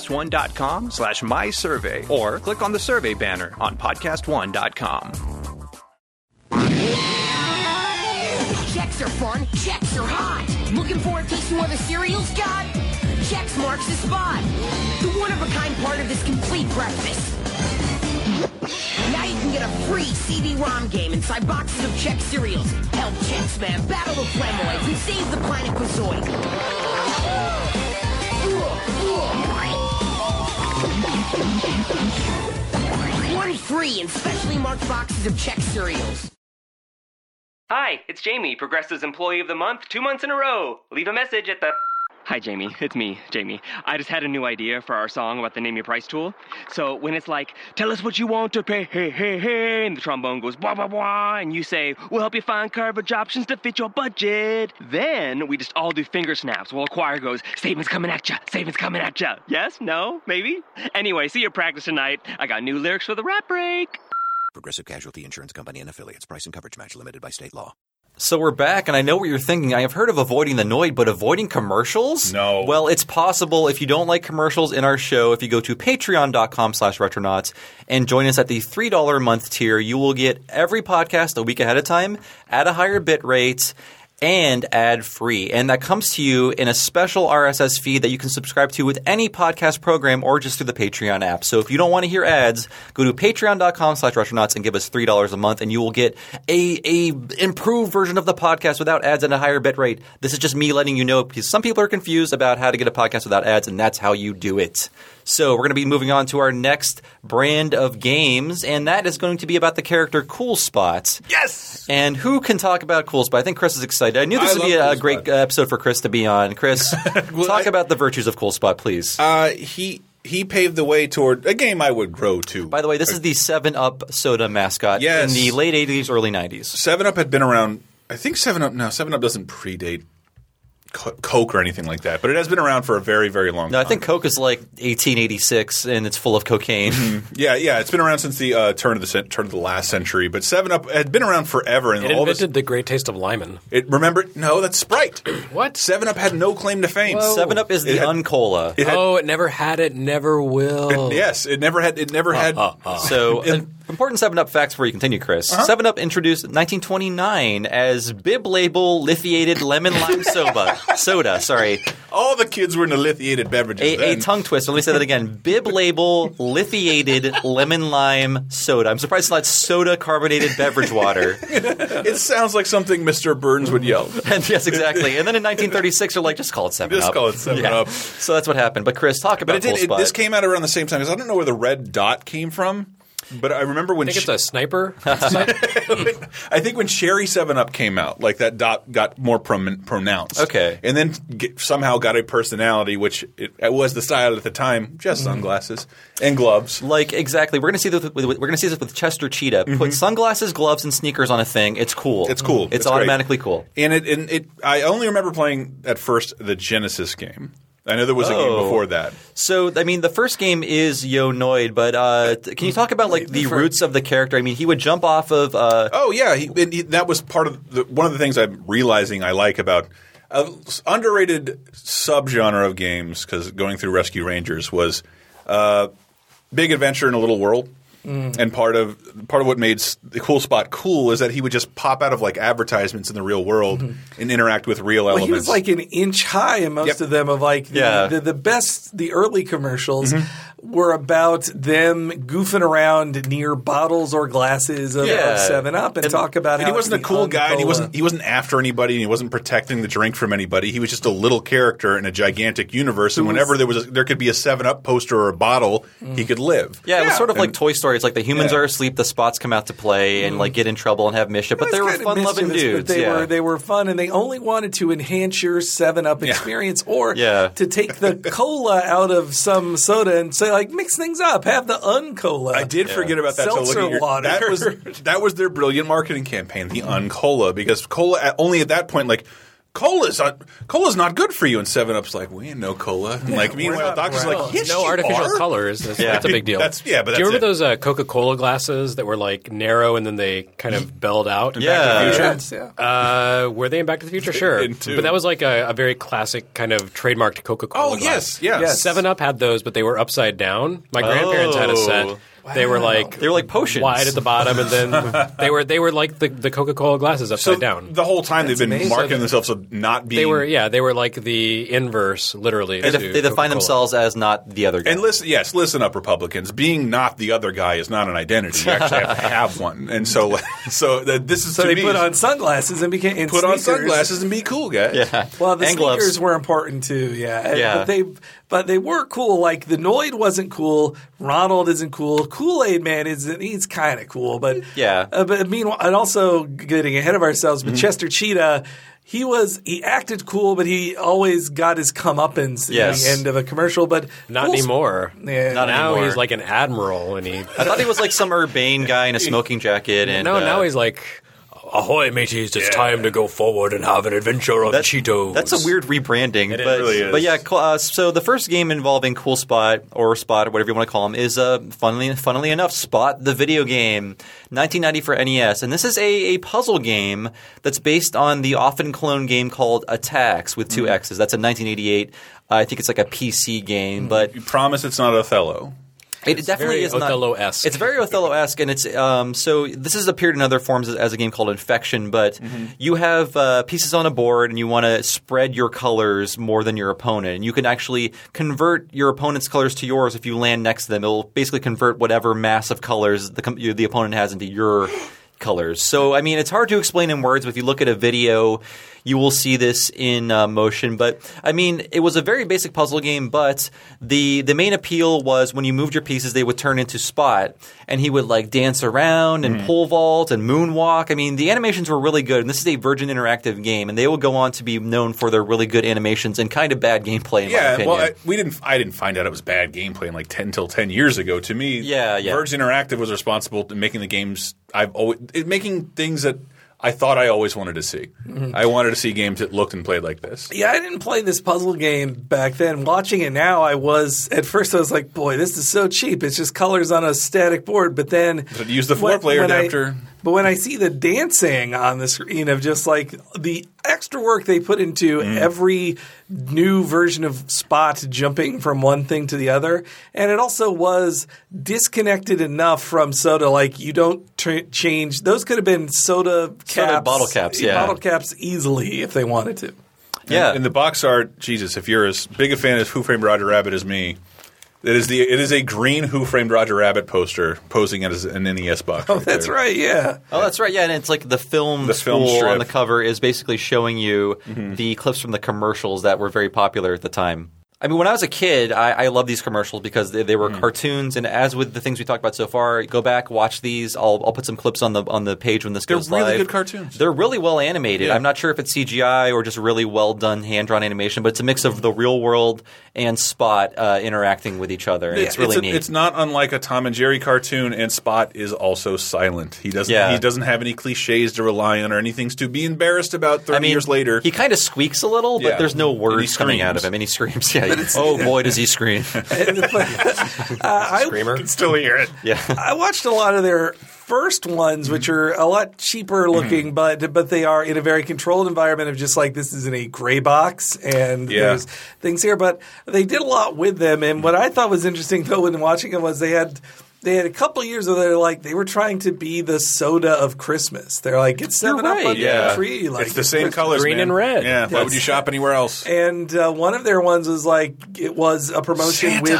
Speaker 13: podcastone.com/mysurvey, or click on the survey banner on podcastone.com.
Speaker 14: Checks are fun, checks are hot. Looking for a taste of what the cereal's got? Chex marks the spot. The one-of-a-kind part of this complete breakfast. Now you can get a free CD-ROM game inside boxes of Chex cereals. Help Chex Man battle the Flamoids and save the planet Quazoid. One free and specially marked boxes of Chex cereals.
Speaker 15: Hi, it's Jamie, Progressive's Employee of the Month, 2 months in a row. Leave a message at the... Hi, Jamie. It's me, Jamie. I just had a new idea for our song about the Name Your Price tool. So when it's like, tell us what you want to pay, hey, hey, hey, and the trombone goes, blah, blah, blah, and you say, we'll help you find coverage options to fit your budget. Then we just all do finger snaps while a choir goes, statements coming at ya, statements coming at ya. Yes? No? Maybe? Anyway, see you practice tonight. I got new lyrics for the rap break.
Speaker 16: Progressive Casualty Insurance Company and Affiliates. Price and coverage match limited by state law.
Speaker 5: So we're back, and I know what you're thinking. I have heard of avoiding the Noid, but avoiding commercials?
Speaker 8: No.
Speaker 5: Well, it's possible if you don't like commercials in our show. If you go to patreon.com/retronauts and join us at the $3 a month tier, you will get every podcast a week ahead of time at a higher bit rate and ad-free. And that comes to you in a special RSS feed that you can subscribe to with any podcast program or just through the Patreon app. So if you don't want to hear ads, go to patreon.com/retronauts and give us $3 a month, and you will get a improved version of the podcast without ads and a higher bit rate. This is just me letting you know, because some people are confused about how to get a podcast without ads, and that's how you do it. So we're going to be moving on to our next brand of games, and that is going to be about the character Cool Spot.
Speaker 8: Yes!
Speaker 5: And who can talk about Cool Spot? I think Chris is excited. I knew this would be a great episode for Chris to be on. Chris, talk about the virtues of Cool Spot, please.
Speaker 8: He paved the way toward a game I would grow to.
Speaker 5: By the way, this is the 7-Up soda mascot in the late 80s, early 90s.
Speaker 8: 7-Up had been around – I think 7-Up doesn't predate Coke or anything like that, but it has been around for a very, very long time.
Speaker 5: No, I think Coke is like 1886, and it's full of cocaine.
Speaker 8: Yeah, it's been around since the turn of the last century. But 7-Up had been around forever. And
Speaker 6: it invented the great taste of Lyman.
Speaker 8: No, that's Sprite.
Speaker 6: What?
Speaker 8: 7-Up had no claim to fame.
Speaker 5: 7-Up is the Uncola.
Speaker 6: It never had it, never will.
Speaker 8: It never had.
Speaker 5: So Important 7-Up facts before you continue, Chris. 7-Up introduced 1929 as bib label lithiated lemon lime soda. Sorry.
Speaker 8: All the kids were into lithiated beverages.
Speaker 5: A tongue twister. Let me say that again. Bib label lithiated lemon lime soda. I'm surprised it's not soda carbonated beverage water.
Speaker 8: It sounds like something Mr. Burns would yell.
Speaker 5: And yes, exactly. And then in 1936, they're like, just call it 7-Up.
Speaker 8: Just call it 7-Up.
Speaker 5: So that's what happened. But Chris, talk about Cool Spot.
Speaker 8: This came out around the same time because I don't know where the red dot came from. But I remember when
Speaker 6: I think it's a sniper.
Speaker 8: I think when Cherry 7-Up came out, like that dot got more pronounced.
Speaker 5: Okay,
Speaker 8: and then somehow got a personality, which it was the style at the time. Just sunglasses and gloves.
Speaker 5: Like exactly, we're going to see this with Chester Cheetah. Put sunglasses, gloves, and sneakers on a thing. It's cool.
Speaker 8: It's cool.
Speaker 5: It's automatically
Speaker 8: great.
Speaker 5: Cool.
Speaker 8: And it. I only remember playing at first the Genesis game. I know there was a game before that.
Speaker 5: So, I mean, the first game is Yo Noid, but can you talk about like the roots of the character? I mean, he would jump off of.
Speaker 8: Oh yeah, that was part of one of the things I'm realizing I like about underrated subgenre of games because going through Rescue Rangers was big adventure in a little world. And part of what made the Cool Spot cool is that he would just pop out of like advertisements in the real world and interact with real elements.
Speaker 7: He was like an inch high in most of them. Of like the early commercials were about them goofing around near bottles or glasses of 7-Up and talk about how
Speaker 8: he wasn't a cool guy. And he wasn't after anybody. And he wasn't protecting the drink from anybody. He was just a little character in a gigantic universe. And whenever there could be a 7-Up poster or a bottle, he could live.
Speaker 5: Yeah, it was sort of like Toy Story. It's like the humans are asleep, the Spots come out to play and like get in trouble and have mischief. But they were fun-loving dudes.
Speaker 7: But they were fun, and they only wanted to enhance your 7-Up experience or to take the cola out of some soda and say like mix things up, have the uncola.
Speaker 8: I did forget about that.
Speaker 7: Seltzer water.
Speaker 8: That was their brilliant marketing campaign, the uncola, because cola only at that point like. Cola's not good for you, and 7-Up's like, we ain't no cola. And like, meanwhile, Doctor's like, yes,
Speaker 6: no artificial colors. That's a big deal.
Speaker 8: But
Speaker 6: do you remember those Coca-Cola glasses that were like narrow and then they kind of belled out? Back to the Future? Were they in Back to the Future? Sure, but that was like a very classic kind of trademarked Coca-Cola.
Speaker 8: Oh yes, yes.
Speaker 6: 7-Up had those, but they were upside down. My grandparents had a set. Wow. They were like
Speaker 5: potions,
Speaker 6: wide at the bottom, and then they were like the Coca-Cola glasses upside down.
Speaker 8: The whole time they've been marketing themselves of not being.
Speaker 6: They were like the inverse, literally.
Speaker 5: They define themselves as not the other guy.
Speaker 8: And listen up, Republicans. Being not the other guy is not an identity. You actually have to have one. And so this is
Speaker 7: so they put on sunglasses and became
Speaker 8: on sunglasses and be cool, guys.
Speaker 5: Yeah.
Speaker 7: Well, the
Speaker 5: and
Speaker 7: sneakers
Speaker 5: gloves
Speaker 7: were important too. Yeah. But they were cool. Like the Noid wasn't cool. Ronald isn't cool. Kool-Aid Man he's kind of cool, but but meanwhile, and also getting ahead of ourselves, but Chester Cheetah, he acted cool, but he always got his comeuppance at the end of a commercial. But
Speaker 6: not anymore.
Speaker 7: Yeah,
Speaker 6: not now anymore. He's like an admiral, and I
Speaker 5: thought he was like some urbane guy in a smoking jacket. And
Speaker 6: now he's like. Ahoy, mateys, it's time to go forward and have an adventure on Cheetos.
Speaker 5: That's a weird rebranding.
Speaker 8: It really is.
Speaker 5: But yeah, so the first game involving Cool Spot or Spot or whatever you want to call him is, funnily enough, Spot the video game, 1990 for NES. And this is a puzzle game that's based on the often cloned game called Attacks with two X's. That's a 1988. I think it's like a PC game. But
Speaker 8: you promise it's not Othello.
Speaker 5: It definitely is not
Speaker 6: Othello-esque.
Speaker 5: It's very Othello-esque, and it's so this has appeared in other forms as a game called Infection. But you have pieces on a board, and you want to spread your colors more than your opponent. And you can actually convert your opponent's colors to yours if you land next to them. It'll basically convert whatever mass of colors the opponent has into your colors. So, I mean, it's hard to explain in words, but if you look at a video, you will see this in motion. But, I mean, it was a very basic puzzle game, but the main appeal was when you moved your pieces, they would turn into Spot, and he would, like, dance around and pole vault and moonwalk. I mean, the animations were really good, and this is a Virgin Interactive game, and they will go on to be known for their really good animations and kind of bad gameplay, in my opinion.
Speaker 8: Well, I didn't find out it was bad gameplay until 10 years ago. To me, Virgin Interactive was responsible for making the games making things that I thought I always wanted to see. I wanted to see games that looked and played like this.
Speaker 7: Yeah, I didn't play this puzzle game back then. Watching it now, at first I was like, boy, this is so cheap. It's just colors on a static board. But then
Speaker 8: use the 4-player adapter.
Speaker 7: But when I see the dancing on the screen of just like the extra work they put into every new version of Spot jumping from one thing to the other. And it also was disconnected enough from Soda. Like, you don't change. Those could have been Soda caps.
Speaker 5: Soda bottle caps, yeah.
Speaker 7: Bottle caps easily if they wanted to.
Speaker 5: Yeah.
Speaker 8: And the box art, Jesus, if you're as big a fan of Who Framed Roger Rabbit as me, it is a green Who Framed Roger Rabbit poster posing as an NES box.
Speaker 7: Oh, that's right, yeah.
Speaker 5: Oh, that's right, yeah. And it's like the film
Speaker 8: strip
Speaker 5: on the cover is basically showing you the clips from the commercials that were very popular at the time. I mean, when I was a kid, I loved these commercials because they were cartoons. And as with the things we talked about so far, go back, watch these. I'll put some clips on the page when this goes live.
Speaker 8: They're really good cartoons.
Speaker 5: They're really well animated.
Speaker 8: Yeah.
Speaker 5: I'm not sure if it's CGI or just really well done hand-drawn animation, but it's a mix of the real world and Spot interacting with each other. And it's really neat.
Speaker 8: It's not unlike a Tom and Jerry cartoon, and Spot is also silent. He doesn't have any cliches to rely on or anything to be embarrassed about 30 years later.
Speaker 5: He kind of squeaks a little, but there's no words coming out of him, and he screams. Yeah. Oh boy, does he scream!
Speaker 7: Screamer.
Speaker 8: Can still hear it.
Speaker 5: Yeah,
Speaker 7: I watched a lot of their first ones, which are a lot cheaper looking, but they are in a very controlled environment of just like this is in a gray box and there's things here. But they did a lot with them, and what I thought was interesting though when watching them was they had a couple years where they were trying to be the Soda of Christmas. They're like, get 7-Up on the tree. Like,
Speaker 8: it's the same colors,
Speaker 6: green
Speaker 8: man.
Speaker 6: and red.
Speaker 8: Yeah, why would you shop anywhere else?
Speaker 7: And one of their ones was like it was a promotion with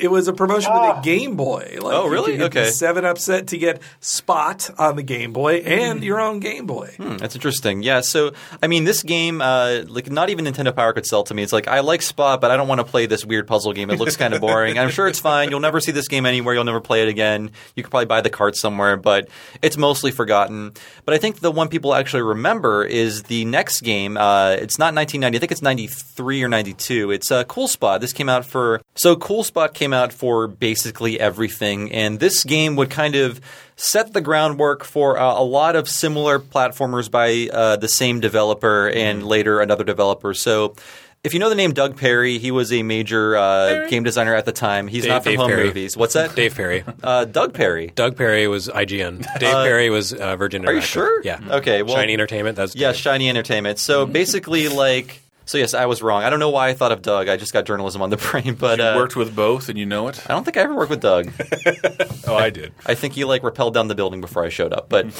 Speaker 7: a Game Boy. Like,
Speaker 5: oh, really?
Speaker 7: You could get
Speaker 5: Okay.
Speaker 7: the 7-Up set to get Spot on the Game Boy and your own Game Boy.
Speaker 5: That's interesting. Yeah, so I mean, this game, like not even Nintendo Power could sell to me. It's like I like Spot, but I don't want to play this weird puzzle game. It looks kind of boring. I'm sure it's fine. You'll never see this game anywhere. You'll never play it again. You could probably buy the cart somewhere, but it's mostly forgotten. But I think the one people actually remember is the next game. It's not 1990. I think it's 93 or 92. It's Cool Spot. This came out Cool Spot came out for basically everything, and this game would kind of set the groundwork for a lot of similar platformers by the same developer and later another developer. So if you know the name Doug Perry, he was a major game designer at the time. He's not from Home Movies. What's that?
Speaker 6: Dave Perry.
Speaker 5: Doug Perry.
Speaker 6: Doug Perry was IGN. Dave Perry was Virgin Interactive.
Speaker 5: Are you sure?
Speaker 6: Yeah.
Speaker 5: Okay. Well,
Speaker 6: Shiny Entertainment. That's
Speaker 5: Shiny Entertainment. So basically, So yes, I was wrong. I don't know why I thought of Doug. I just got journalism on the brain. But
Speaker 8: you worked with both, and you know it.
Speaker 5: I don't think I ever worked with Doug.
Speaker 8: Oh, I did.
Speaker 5: I think he rappelled down the building before I showed up. But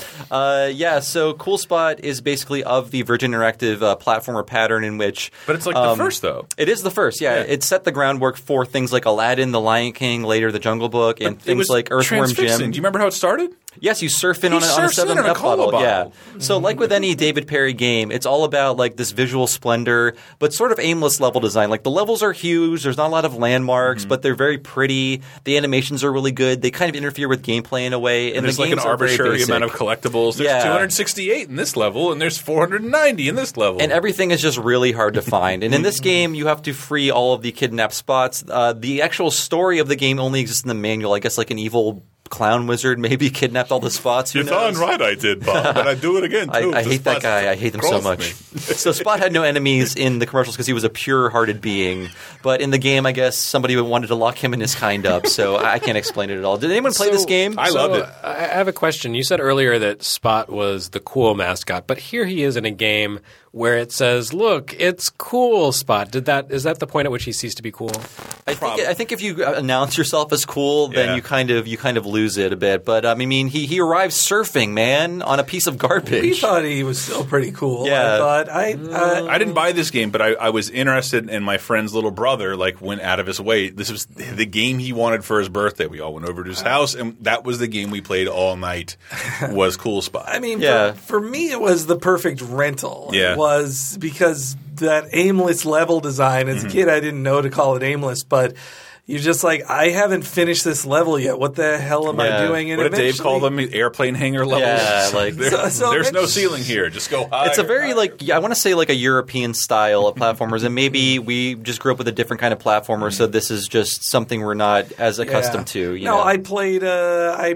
Speaker 5: so Cool Spot is basically of the Virgin Interactive platformer pattern in which.
Speaker 8: But it's like the first, though.
Speaker 5: It is the first. Yeah, it set the groundwork for things like Aladdin, The Lion King, later The Jungle Book, and things like Earthworm Jim.
Speaker 8: Do you remember how it started?
Speaker 5: Yes, you surf in on a 7-Up bottle. Yeah. So like with any David Perry game, it's all about like this visual splendor, but sort of aimless level design. Like the levels are huge. There's not a lot of landmarks, but they're very pretty. The animations are really good. They kind of interfere with gameplay in a way. And
Speaker 8: there's
Speaker 5: the
Speaker 8: like an
Speaker 5: games are very
Speaker 8: arbitrary
Speaker 5: basic.
Speaker 8: amount of collectibles. There's 268 in this level, and there's 490 in this level.
Speaker 5: And everything is just really hard to find. And in this game, you have to free all of the kidnapped spots. The actual story of the game only exists in the manual. I guess like an evil clown wizard maybe kidnapped all the spots.
Speaker 8: You're darn right I did, Bob. But I do it again, too.
Speaker 5: I hate that guy. I hate him so much. So Spot had no enemies in the commercials because he was a pure-hearted being. But in the game, I guess somebody wanted to lock him and his kind up. So I can't explain it at all. Did anyone play this game?
Speaker 8: I loved it.
Speaker 6: I have a question. You said earlier that Spot was the cool mascot, but here he is in a game where it says, "Look, it's cool, Spot." Is that the point at which he ceased to be cool?
Speaker 5: I think if you announce yourself as cool, then you kind of lose it a bit. But I mean, he arrives surfing, man, on a piece of garbage.
Speaker 7: We thought he was still pretty cool.
Speaker 5: Yeah.
Speaker 8: I didn't buy this game, but I was interested, and my friend's little brother went out of his way. This was the game he wanted for his birthday. We all went over to his house, and that was the game we played all night. Was Cool Spot.
Speaker 7: I mean, for me, it was the perfect rental.
Speaker 8: Yeah.
Speaker 7: It was because that aimless level design. As a kid, I didn't know to call it aimless, but you're just like, I haven't finished this level yet. What the hell am I doing? And
Speaker 8: what did Dave call them? Airplane hangar levels?
Speaker 5: Yeah, like
Speaker 8: there's no ceiling here. Just go high.
Speaker 5: It's a very I want to say like a European style of platformers, and maybe we just grew up with a different kind of platformer, so this is just something we're not as accustomed to. You know?
Speaker 7: I played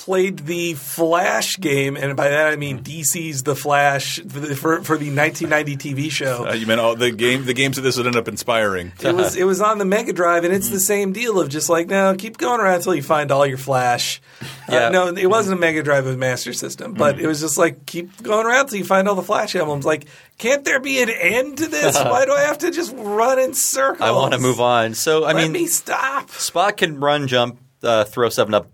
Speaker 7: played the Flash game, and by that I mean DC's The Flash for the 1990 TV show.
Speaker 8: You meant all the games that this would end up inspiring.
Speaker 7: It was on the Mega Drive, and it's the same deal of just like, no, keep going around until you find all your Flash. No, it wasn't a Mega Drive, it was Master System, but it was just like, keep going around until you find all the Flash emblems. Like, can't there be an end to this? Why do I have to just run in circles?
Speaker 5: I want to move on. So
Speaker 7: Let me stop.
Speaker 5: Spot can run, jump, throw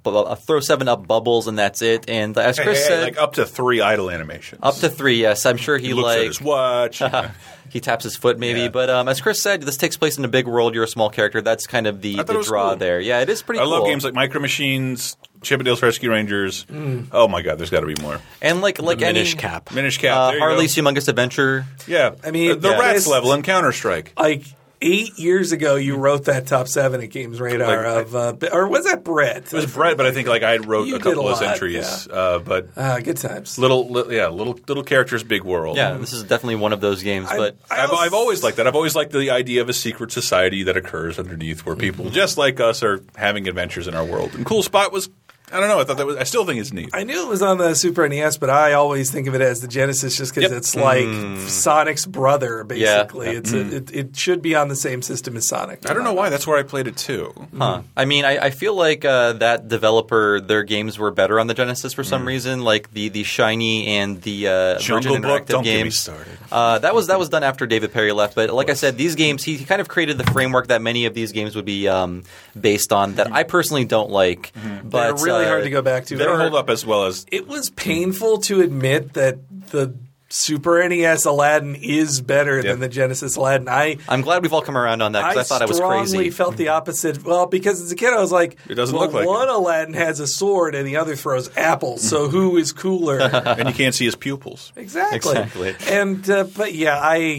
Speaker 5: 7-Up bubbles, and that's it. And as Chris said,
Speaker 8: like up to 3 idle animations.
Speaker 5: Up to 3, yes. I'm sure
Speaker 8: he looks at his watch.
Speaker 5: He taps his foot maybe. But as Chris said, this takes place in a big world. You're a small character. That's kind of the draw
Speaker 8: cool.
Speaker 5: there. Yeah, it is pretty cool.
Speaker 8: I love games like Micro Machines, Chip 'n Dale's Rescue Rangers. Oh my God, there's got to be more.
Speaker 5: And like
Speaker 6: Minish Cap.
Speaker 5: Harley's Humongous Adventure.
Speaker 8: Yeah.
Speaker 7: I mean,
Speaker 8: the Rats level in Counter-Strike.
Speaker 7: Like 8 years ago, you wrote that top 7 at Games Radar or was that Brett?
Speaker 8: It was Brett, but I think like I wrote a couple of entries.
Speaker 7: Yeah.
Speaker 8: But
Speaker 7: good times.
Speaker 8: Little characters, big world.
Speaker 5: Yeah, this is definitely one of those games. But
Speaker 8: I've always liked that. I've always liked the idea of a secret society that occurs underneath, where people just like us are having adventures in our world. And Cool Spot was. I don't know. I still think it's neat.
Speaker 7: I knew it was on the Super NES, but I always think of it as the Genesis just because it's like Sonic's brother, basically.
Speaker 5: Yeah.
Speaker 7: It should be on the same system as Sonic.
Speaker 8: I don't know why. That's where I played it too.
Speaker 5: Huh. I mean, I feel like that developer, their games were better on the Genesis for some reason, like the Shiny and the Virgin Interactive
Speaker 8: Don't
Speaker 5: games.
Speaker 8: Get me started.
Speaker 5: That was done after David Perry left. But like I said, these games, he kind of created the framework that many of these games would be based on that I personally don't like. But
Speaker 7: they're really hard to go back to.
Speaker 8: They don't hold up as well as...
Speaker 7: It was painful to admit that the Super NES Aladdin is better than the Genesis Aladdin.
Speaker 5: I'm glad we've all come around on that because I thought I was crazy.
Speaker 7: I strongly felt the opposite. Well, because as a kid I was like,
Speaker 8: it doesn't look like
Speaker 7: one Aladdin has a sword and the other throws apples, so who is cooler?
Speaker 8: And you can't see his pupils.
Speaker 7: Exactly. And but yeah,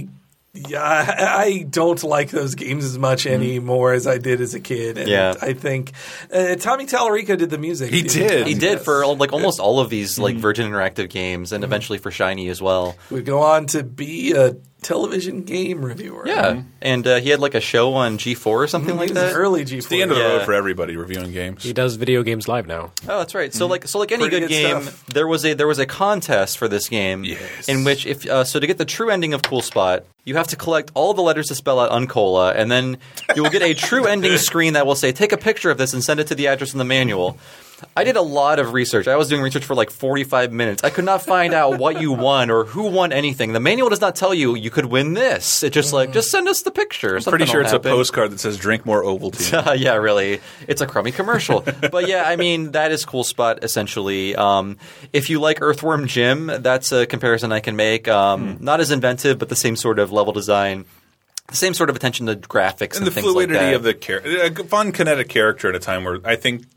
Speaker 7: I don't like those games as much anymore as I did as a kid. And I think Tommy Tallarico did the music.
Speaker 5: He did for like almost all of these like Virgin Interactive games, and eventually for Shiny as well.
Speaker 7: Would go on to be a television game reviewer.
Speaker 5: Yeah, and he had like a show on G4 or something like that.
Speaker 7: Early G4.
Speaker 8: It's the end of the road for everybody reviewing games.
Speaker 6: He does video games live now.
Speaker 5: Oh, that's right. So like any
Speaker 7: Pretty
Speaker 5: good
Speaker 7: good
Speaker 5: game,
Speaker 7: stuff.
Speaker 5: there was a contest for this game in which so to get the true ending of Cool Spot, you have to collect all the letters to spell out Uncola, and then you will get a true ending screen that will say, take a picture of this and send it to the address in the manual. I did a lot of research. I was doing research for like 45 minutes. I could not find out what you won or who won anything. The manual does not tell you could win this. It's just like, just send us the picture.
Speaker 8: I'm pretty sure it's a postcard that says drink more Ovaltine.
Speaker 5: Yeah, really. It's a crummy commercial. But yeah, I mean, that is Cool Spot essentially. If you like Earthworm Jim, that's a comparison I can make. Not as inventive, but the same sort of level design. The same sort of attention to graphics and
Speaker 8: the
Speaker 5: things like that.
Speaker 8: fluidity of the character. A fun kinetic character at a time where I think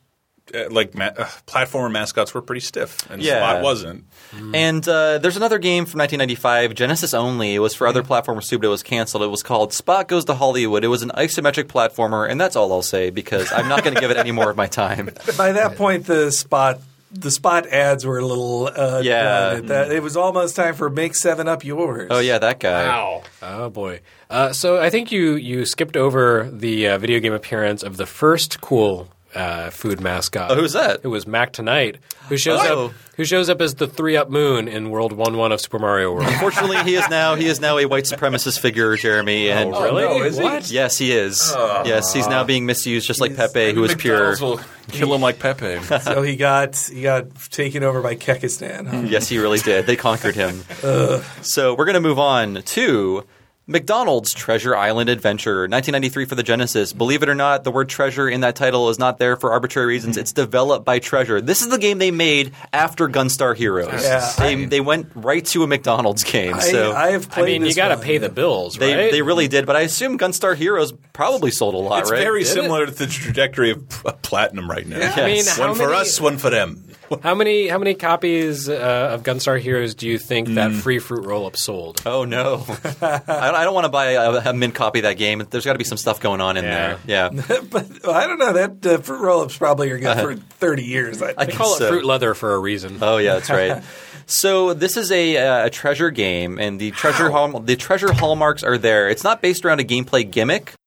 Speaker 8: platformer mascots were pretty stiff, and Spot wasn't.
Speaker 5: And there's another game from 1995, Genesis only. It was for other platformers too, but it was canceled. It was called Spot Goes to Hollywood. It was an isometric platformer, and that's all I'll say because I'm not going to give it any more of my time.
Speaker 7: By that point, the Spot ads were a little done. It was almost time for Make 7-Up Yours.
Speaker 5: Oh, yeah, that guy.
Speaker 6: Wow. Oh, boy. So I think you skipped over the video game appearance of the first cool food mascot.
Speaker 5: Oh, who's that?
Speaker 6: It was Mac Tonight, who shows up as the 3-Up Moon in World 1-1 of Super Mario World.
Speaker 5: Unfortunately, he is now a white supremacist figure, Jeremy. And
Speaker 6: really?
Speaker 7: No, is he?
Speaker 6: What?
Speaker 5: Yes, he is. Yes, he's now being misused, just like Pepe, who is pure.
Speaker 8: Will kill him like Pepe.
Speaker 7: So he got taken over by Kekistan. Huh?
Speaker 5: Yes, he really did. They conquered him. So we're going to move on to McDonald's Treasure Island Adventure, 1993 for the Genesis. Believe it or not, the word treasure in that title is not there for arbitrary reasons. It's developed by Treasure. This is the game they made after Gunstar Heroes.
Speaker 7: Yeah.
Speaker 5: They went right to a McDonald's game.
Speaker 7: I have played
Speaker 6: you got to pay the bills, right?
Speaker 5: They really did, but I assume Gunstar Heroes probably sold a lot,
Speaker 8: it's
Speaker 5: right?
Speaker 8: It's very similar to the trajectory of Platinum right now.
Speaker 5: Yes.
Speaker 6: I mean,
Speaker 8: one for us, one for them.
Speaker 6: How many copies of Gunstar Heroes do you think that Free Fruit Roll-Up sold?
Speaker 5: Oh, no. I don't want to buy a mint copy of that game. There's got to be some stuff going on in there. Yeah.
Speaker 7: But I don't know. That Fruit Roll-Ups probably are good for 30 years.
Speaker 6: They call it Fruit Leather for a reason.
Speaker 5: Oh, yeah, that's right. So this is a treasure game, and the treasure hallmarks are there. It's not based around a gameplay gimmick.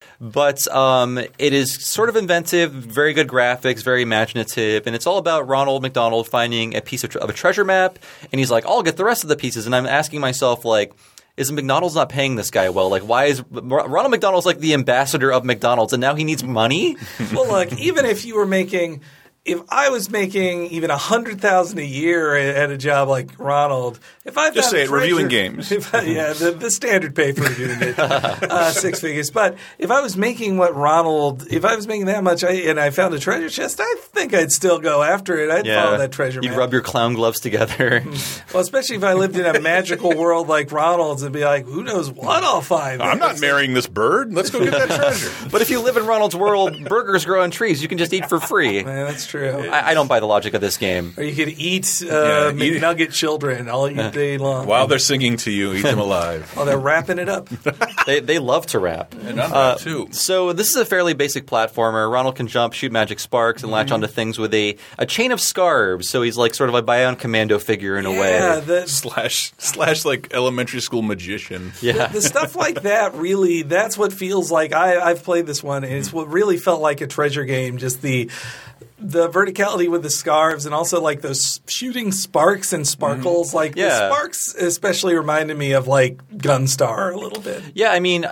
Speaker 5: But it is sort of inventive, very good graphics, very imaginative, and it's all about Ronald McDonald finding a piece of a treasure map, and he's like, I'll get the rest of the pieces. And I'm asking myself, like, is McDonald's not paying this guy well? Like, why is Ronald McDonald's like the ambassador of McDonald's, and now he needs money?
Speaker 7: Well, look, even if you were making – if I was making even $100,000 a year at a job like Ronald, if I
Speaker 8: just say it, reviewing games,
Speaker 7: the standard pay for reviewing it, 6 figures. But if I was making what Ronald, if I was making that much, and I found a treasure chest, I think I'd still go after it. I'd follow that treasure.
Speaker 5: You'd rub your clown gloves together.
Speaker 7: Well, especially if I lived in a magical world like Ronald's, and be like, who knows what I'll find?
Speaker 8: I'm not marrying this bird. Let's go get that treasure.
Speaker 5: But if you live in Ronald's world, burgers grow on trees. You can just eat for free.
Speaker 7: Man, that's true.
Speaker 5: I don't buy the logic of this game.
Speaker 7: Or you could eat McNugget children all day long.
Speaker 8: While they're singing to you, eat them alive.
Speaker 7: Oh, they're wrapping it up.
Speaker 5: They love to rap.
Speaker 8: And I'm rap too.
Speaker 5: So this is a fairly basic platformer. Ronald can jump, shoot magic sparks, and latch onto things with a chain of scarves. So he's like sort of a Bion Commando figure in a way.
Speaker 8: Slash like elementary school magician.
Speaker 5: Yeah.
Speaker 7: The stuff like that really, that's what feels like. I've played this one, and it's what really felt like a treasure game. Just the verticality with the scarves, and also like those shooting sparks and sparkles. Like the sparks especially reminded me of like Gunstar a little bit.
Speaker 5: Yeah, I mean,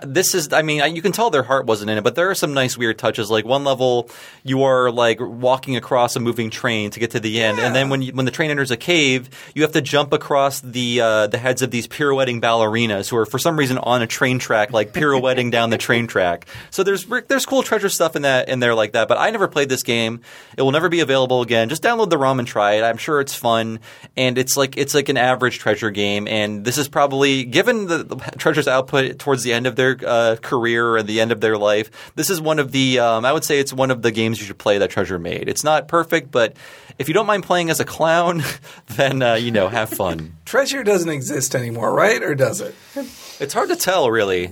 Speaker 5: you can tell their heart wasn't in it, but there are some nice weird touches. Like one level, you are like walking across a moving train to get to the end, and then when the train enters a cave, you have to jump across the heads of these pirouetting ballerinas who are for some reason on a train track, like pirouetting down the train track. So there's there's cool treasure stuff in there like that. But I never played this game. It will never be available again. Just download the ROM and try it. I'm sure it's fun, and it's like an average treasure game. And this is probably, given the treasure's output towards the end of their career or the end of their life, this is one of the I would say it's one of the games you should play that Treasure made. It's not perfect, but if you don't mind playing as a clown, then have fun.
Speaker 7: Treasure doesn't exist anymore, right? Or does it?
Speaker 5: It's hard to tell, really.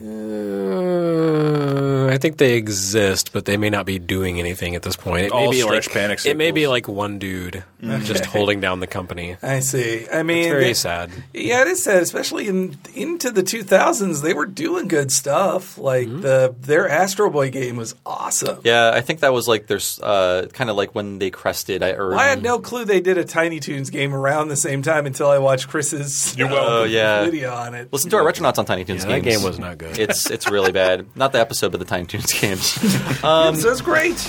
Speaker 6: I think they exist, but they may not be doing anything at this point. It may be like one dude just holding down the company.
Speaker 7: I see. I mean,
Speaker 6: it's very sad.
Speaker 7: Yeah, it is sad, especially into the 2000s. They were doing good stuff. Like their Astro Boy game was awesome.
Speaker 5: Yeah, I think that was like there's kind of like when they crested.
Speaker 7: I had no clue they did a Tiny Toons game around the same time until I watched Chris's video on it.
Speaker 5: Listen to our Retronauts on Tiny Toons games.
Speaker 6: That game was not good.
Speaker 5: It's really bad. Not the episode, but the Tiny Toons games.
Speaker 7: So it's great.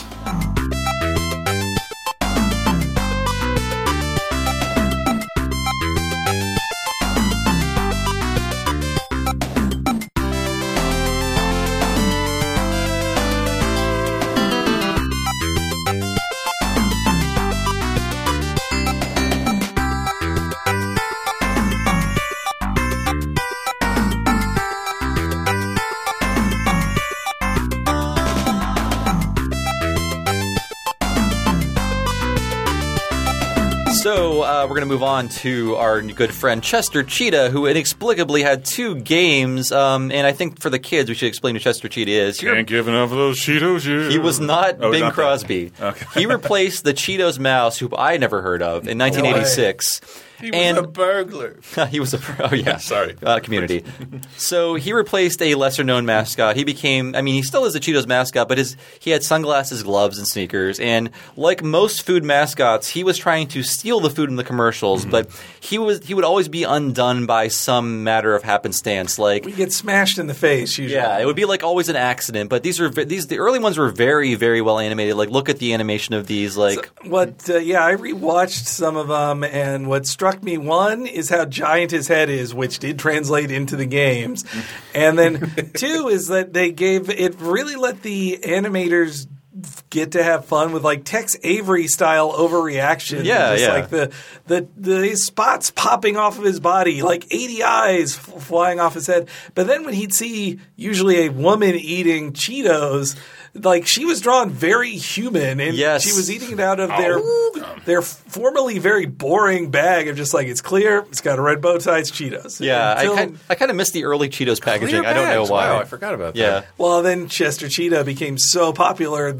Speaker 5: So we're going to move on to our good friend Chester Cheetah, who inexplicably had 2 games. And I think for the kids, we should explain who Chester Cheetah is.
Speaker 8: Can't give enough of those Cheetos. Yeah.
Speaker 5: He was not Bing Crosby.
Speaker 8: Okay.
Speaker 5: He replaced the Cheetos Mouse, who I never heard of, in 1986.
Speaker 8: He was a burglar.
Speaker 5: He was
Speaker 8: Sorry.
Speaker 5: Community. So he replaced a lesser-known mascot. He became, he still is a Cheetos mascot, but he had sunglasses, gloves, and sneakers. And like most food mascots, he was trying to steal the food in the commercials, but he would always be undone by some matter of happenstance. Like
Speaker 7: we get smashed in the face usually.
Speaker 5: Yeah, it would be like always an accident. But the early ones were very, very well animated. Like look at the animation of these. Like
Speaker 7: I rewatched some of them, and what struck me, one, is how giant his head is, which did translate into the games. And then 2 is that it really let the animators get to have fun with like Tex Avery style overreaction. Like the spots popping off of his body, like 80 eyes flying off his head. But then when he'd see usually a woman eating Cheetos, like she was drawn very human, and she was eating it out of their formerly very boring bag of just like, it's clear, it's got a red bow tie, it's Cheetos.
Speaker 5: Yeah, I kind of miss the early Cheetos packaging. I don't know why.
Speaker 8: Wow, I forgot about that.
Speaker 5: Yeah.
Speaker 7: Well, then Chester Cheetah became so popular,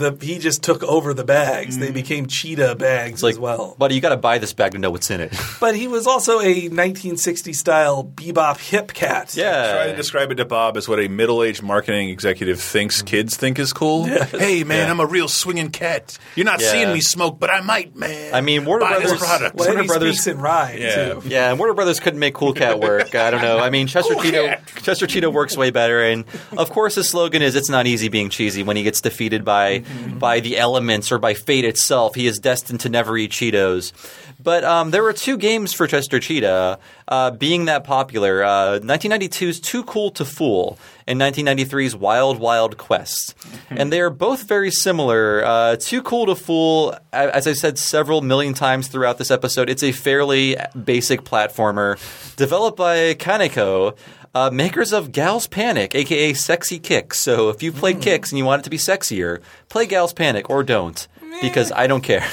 Speaker 7: he just took over the bags. They became Cheetah bags as well.
Speaker 5: Buddy, you got to buy this bag to know what's in it.
Speaker 7: But he was also a 1960s style bebop hip cat.
Speaker 5: Yeah.
Speaker 8: Try to describe it to Bob as what a middle-aged marketing executive thinks kids think is cool.
Speaker 7: Yes.
Speaker 8: Hey, man, I'm a real swinging cat. You're not seeing me smoke, but I might, man.
Speaker 5: I mean, Warner
Speaker 8: Buy this
Speaker 5: Brothers.
Speaker 8: product.
Speaker 7: Well,
Speaker 5: Warner
Speaker 7: he
Speaker 5: Brothers
Speaker 7: speaks in rhyme, too.
Speaker 5: Yeah, and Warner Brothers couldn't make Cool Cat work. I don't know. I mean, Chester Cheetah works way better, and of course his slogan is "It's not easy being cheesy." When he gets defeated by the elements or by fate itself, he is destined to never eat Cheetos. But there were 2 games for Chester Cheetah being that popular. 1992's Too Cool to Fool and 1993's Wild Wild Quest. And they are both very similar. Too Cool to Fool, as I said several million times throughout this episode, it's a fairly basic platformer developed by Kaneko. Makers of Gal's Panic, a.k.a. Sexy Kicks. So if you played Kicks and you want it to be sexier, play Gal's Panic or don't, because I don't care.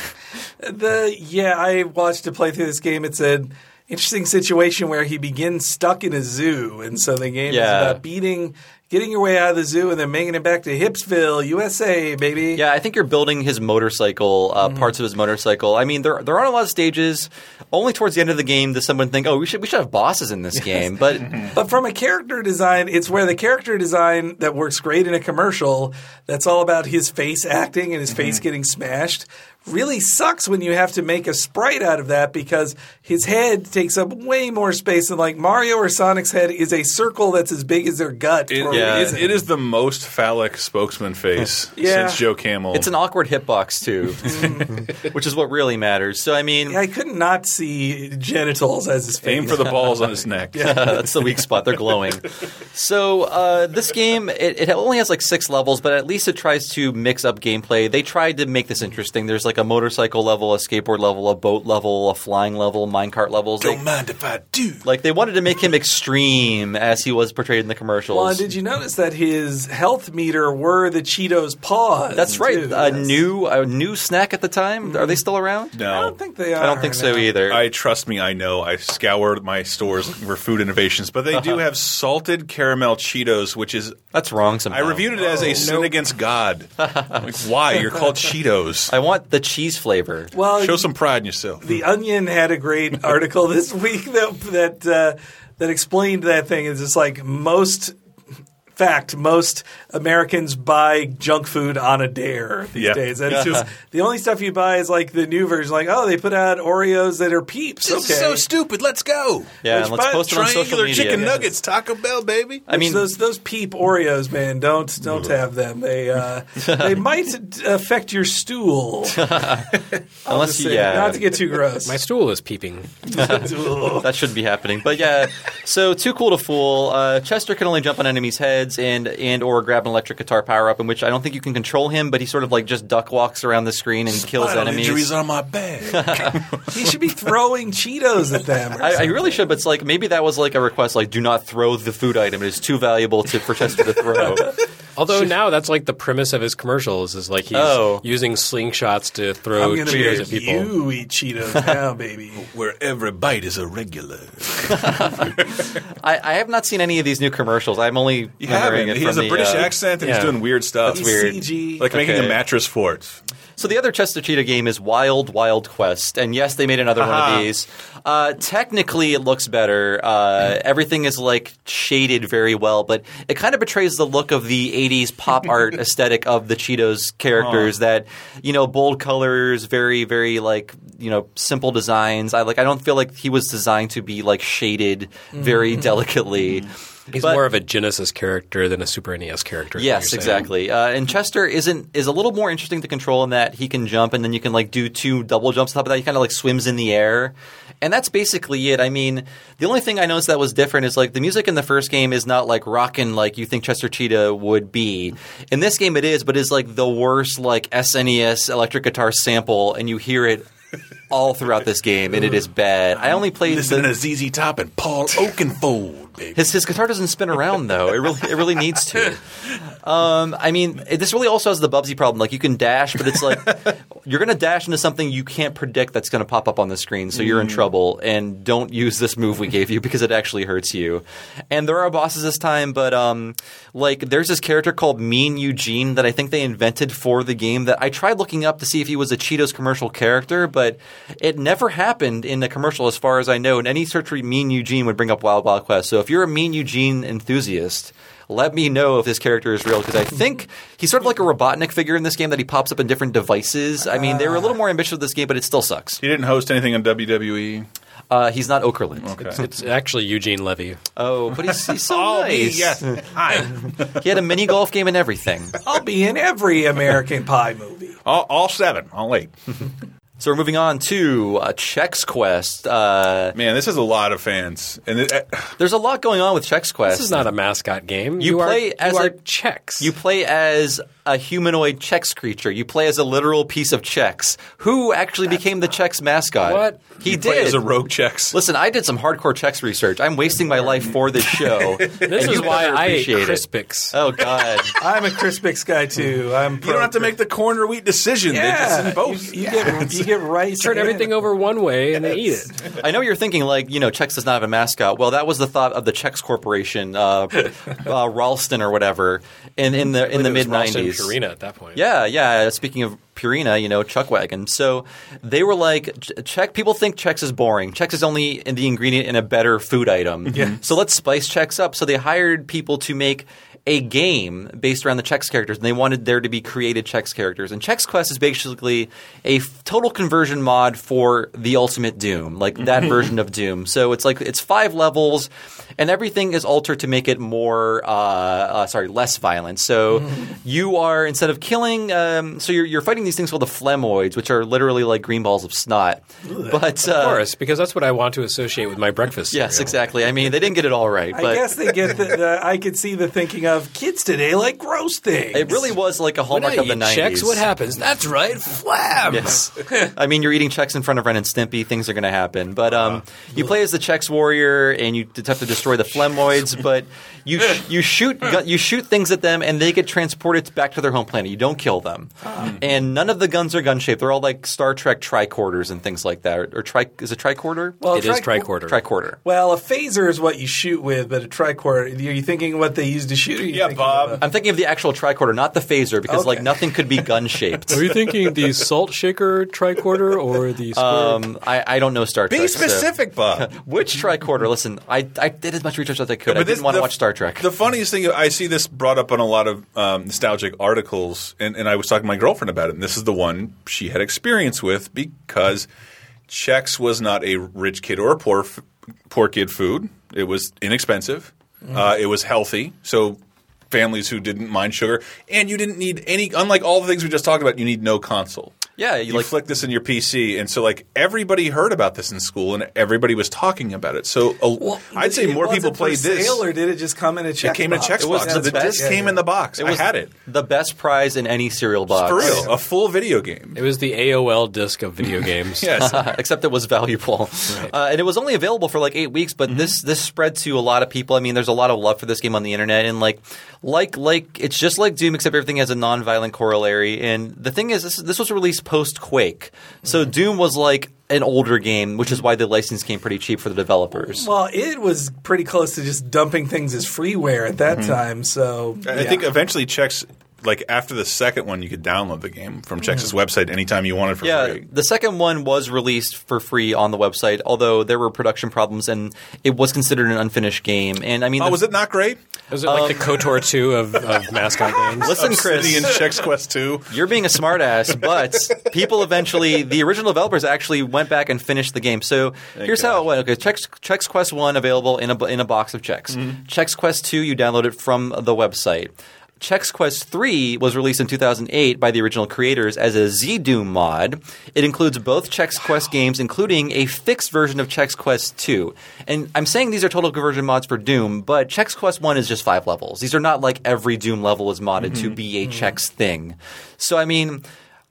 Speaker 7: I watched a play through this game. It's an interesting situation where he begins stuck in a zoo, and so the game is about getting your way out of the zoo and then making it back to Hipsville, USA, baby.
Speaker 5: Yeah, I think you're building his motorcycle, parts of his motorcycle. I mean, there aren't a lot of stages. Only towards the end of the game does someone think, oh, we should have bosses in this game. But
Speaker 7: from a character design, it's where the character design that works great in a commercial that's all about his face acting and his face getting smashed really sucks when you have to make a sprite out of that because his head takes up way more space than like Mario or Sonic's head is a circle that's as big as their gut.
Speaker 8: It is the most phallic spokesman face since Joe Camel.
Speaker 5: It's an awkward hitbox too, which is what really matters. So I mean,
Speaker 7: I could not see genitals as his face.
Speaker 8: Aim for the balls on his neck.
Speaker 5: That's the weak spot. They're glowing. So this game, it only has like 6 levels, but at least it tries to mix up gameplay. They tried to make this interesting. There's like a motorcycle level, a skateboard level, a boat level, a flying level, minecart levels.
Speaker 8: Don't mind if I do.
Speaker 5: Like they wanted to make him extreme as he was portrayed in the commercials.
Speaker 7: Well, did you notice that his health meter were the Cheetos paws?
Speaker 5: That's right. A new snack at the time. Are they still around?
Speaker 8: No.
Speaker 7: I don't think they are.
Speaker 5: I don't think so either.
Speaker 8: Trust me, I know. I scour my stores for food innovations, but they do have salted caramel Cheetos, which is
Speaker 5: that's wrong somehow.
Speaker 8: I reviewed it as a sin against God. Like, why? You're called Cheetos.
Speaker 5: I want the cheese flavor.
Speaker 7: Well,
Speaker 8: show some pride in yourself.
Speaker 7: The Onion had a great article this week that explained that thing. It's just like most Americans buy junk food on a dare these days. And it's just the only stuff you buy is like the new version. Like, oh, they put out Oreos that are Peeps.
Speaker 8: This is so stupid. Let's go.
Speaker 5: Yeah, and let's post them on social
Speaker 8: triangular
Speaker 5: media.
Speaker 8: chicken nuggets, Taco Bell, baby.
Speaker 5: I mean,
Speaker 7: those Peep Oreos, man, don't have them. They might affect your stool.
Speaker 5: Unless
Speaker 7: not to get too gross.
Speaker 6: My stool is peeping.
Speaker 5: That shouldn't be happening. But yeah, so Too Cool to Fool. Chester can only jump on enemies' heads and or grab an electric guitar power-up, in which I don't think you can control him, but he sort of like just duck walks around the screen and kills enemies.
Speaker 8: Injuries on my back.
Speaker 7: He should be throwing Cheetos at them.
Speaker 5: I really should, but it's like maybe that was like a request, like do not throw the food item. It is too valuable for Chester to throw.
Speaker 6: Although now that's like the premise of his commercials is like he's using slingshots to throw Cheetos at people.
Speaker 7: You eat Cheetos now, baby.
Speaker 8: Where every bite is a regular.
Speaker 5: I have not seen any of these new commercials. I'm only remembering it
Speaker 8: He has
Speaker 5: from
Speaker 8: a British accent and he's doing weird stuff.
Speaker 5: That's weird.
Speaker 7: CG.
Speaker 8: Like making a mattress fort.
Speaker 5: So the other Chester Cheetah game is Wild Wild Quest, and yes, they made another one of these. Technically, it looks better. Everything is like shaded very well, but it kind of betrays the look of the '80s pop art aesthetic of the Cheetos characters. That bold colors, very very like simple designs. I don't feel like he was designed to be like shaded very delicately.
Speaker 6: He's more of a Genesis character than a Super NES character.
Speaker 5: Yes, exactly. And Chester is a little more interesting to control in that he can jump and then you can like do 2 double jumps on top of that. He kind of like swims in the air. And that's basically it. I mean, the only thing I noticed that was different is like the music in the first game is not like rockin' like you think Chester Cheetah would be. In this game it is, but it's like the worst like SNES electric guitar sample and you hear it all throughout this game, and it is bad. I only played
Speaker 8: Listen to ZZ Top and Paul Oakenfold.
Speaker 7: baby.
Speaker 5: His guitar doesn't spin around though. It really needs to. I mean, this really also has the Bubsy problem. Like you can dash, but it's like you're going to dash into something you can't predict that's going to pop up on the screen, so you're in trouble. And don't use this move we gave you because it actually hurts you. And there are bosses this time, but like there's this character called Mean Eugene that I think they invented for the game that I tried looking up to see if he was a Cheetos commercial character, but it never happened in the commercial as far as I know. And any search for Mean Eugene would bring up Wild Wild Quest. So if you're a Mean Eugene enthusiast, let me know if this character is real, because I think he's sort of like a Robotnik figure in this game that he pops up in different devices. I mean, they were a little more ambitious with this game, but it still sucks.
Speaker 8: He didn't host anything on WWE?
Speaker 5: He's not Okerlund.
Speaker 8: Okay.
Speaker 6: It's actually Eugene Levy.
Speaker 5: Oh, but he's so nice.
Speaker 8: Yes. Hi.
Speaker 5: He had a mini golf game and everything.
Speaker 7: I'll be in every American Pie movie.
Speaker 8: All 7. All 8.
Speaker 5: So we're moving on to Chex Quest.
Speaker 8: Man, this has a lot of fans. And
Speaker 5: there's a lot going on with Chex Quest.
Speaker 6: This is not a mascot game.
Speaker 5: You play as
Speaker 6: Chex.
Speaker 5: You play as a humanoid Chex creature. You play as a literal piece of Chex. Who actually became the Chex mascot?
Speaker 6: What?
Speaker 5: He
Speaker 8: you
Speaker 5: did.
Speaker 8: Play as a rogue Chex.
Speaker 5: Listen, I did some hardcore Chex research. I'm wasting my life for this show.
Speaker 6: This is why I ate Crispix.
Speaker 5: Oh, God.
Speaker 7: I'm a Crispix guy, too.
Speaker 8: You don't have to make the corn or wheat decision.
Speaker 7: Yeah.
Speaker 8: They just both.
Speaker 7: You get rice.
Speaker 6: Turn everything over one way and then eat it.
Speaker 5: I know you're thinking, like, Chex does not have a mascot. Well, that was the thought of the Chex Corporation, Ralston or whatever, in the mid-'90s.
Speaker 6: Purina at that point.
Speaker 5: Yeah. Speaking of Purina, Chuckwagon. So they were like, people think Chex is boring. Chex is only the ingredient in a better food item.
Speaker 7: Yeah.
Speaker 5: So let's spice Chex up. So they hired people to make a game based around the Chex characters, and they wanted there to be created Chex characters. And Chex Quest is basically a total conversion mod for the ultimate Doom, like that version of Doom. So it's 5 levels, and everything is altered to make it more less violent. So you are, instead of killing, so you're fighting these things called the Phlegmoids, which are literally like green balls of snot. But
Speaker 6: of course, because that's what I want to associate with my breakfast cereal.
Speaker 5: Yes, exactly. I mean, they didn't get it all right. But
Speaker 7: I guess they get I could see the thinking of kids today like gross things.
Speaker 5: It really was like a hallmark of the 90s.
Speaker 6: Chex, what happens? That's right, Flab.
Speaker 5: Yes. I mean, you're eating Chex in front of Ren and Stimpy. Things are going to happen. But you play as the Chex warrior, and you have to destroy the Phlegmoids. But you shoot things at them, and they get transported back to their home planet. You don't kill them. And none of the guns are gun-shaped. They're all like Star Trek tricorders and things like that. Is it tricorder?
Speaker 7: Well,
Speaker 6: it is tricorder.
Speaker 5: Tricorder.
Speaker 7: Well, a phaser is what you shoot with, but a tricorder, are you thinking what they used to shoot?
Speaker 8: Yeah, Bob.
Speaker 5: I'm thinking of the actual tricorder, not the phaser, because like nothing could be gun-shaped.
Speaker 6: Are you thinking the salt shaker tricorder or the square?
Speaker 5: I don't know Star Trek.
Speaker 8: Be specific, Bob.
Speaker 5: Which tricorder? Listen, I did as much research as I could. I didn't want to watch Star Trek.
Speaker 8: The funniest thing, I see this brought up on a lot of nostalgic articles, and I was talking to my girlfriend about it, and this is the one she had experience with because Chex was not a rich kid or a poor kid food. It was inexpensive. It was healthy, so families who didn't mind sugar, and you didn't need any. Unlike all the things we just talked about, you need no console.
Speaker 5: Yeah,
Speaker 8: you flick this in your PC, and so like everybody heard about this in school, and everybody was talking about it. So I'd say more people played this.
Speaker 7: Or did it just come in a Chex?
Speaker 8: It came in a Chex box. The disc came in the box. I had it.
Speaker 5: The best prize in any cereal box.
Speaker 8: For real, a full video game.
Speaker 6: It was the AOL disc of video games.
Speaker 5: Yes, except it was valuable, and it was only available for like 8 weeks. But this spread to a lot of people. I mean, there's a lot of love for this game on the internet, and like it's just like Doom, except everything has a non-violent corollary. And the thing is, this was released post Quake. So Doom was like an older game, which is why the license came pretty cheap for the developers.
Speaker 7: Well, it was pretty close to just dumping things as freeware at that time. So
Speaker 8: I think eventually Chex, like after the second one, you could download the game from Chex's website anytime you wanted for free.
Speaker 5: Yeah, the second one was released for free on the website, although there were production problems and it was considered an unfinished game. And I mean,
Speaker 8: was it not great?
Speaker 6: Was it like the KOTOR 2 of mascot games?
Speaker 5: Listen, Chris,
Speaker 8: Obsidian Chex Quest 2.
Speaker 5: You're being a smartass, but people eventually, the original developers actually went back and finished the game. So here's how it went. Okay, Chex Quest 1 available in a box of Chex. Chex Quest 2, you download it from the website. Chex Quest 3 was released in 2008 by the original creators as a Z-Doom mod. It includes both Chex Quest games, including a fixed version of Chex Quest 2. And I'm saying these are total conversion mods for Doom, but Chex Quest 1 is just 5 levels. These are not like every Doom level is modded to be a Chex thing. So, I mean,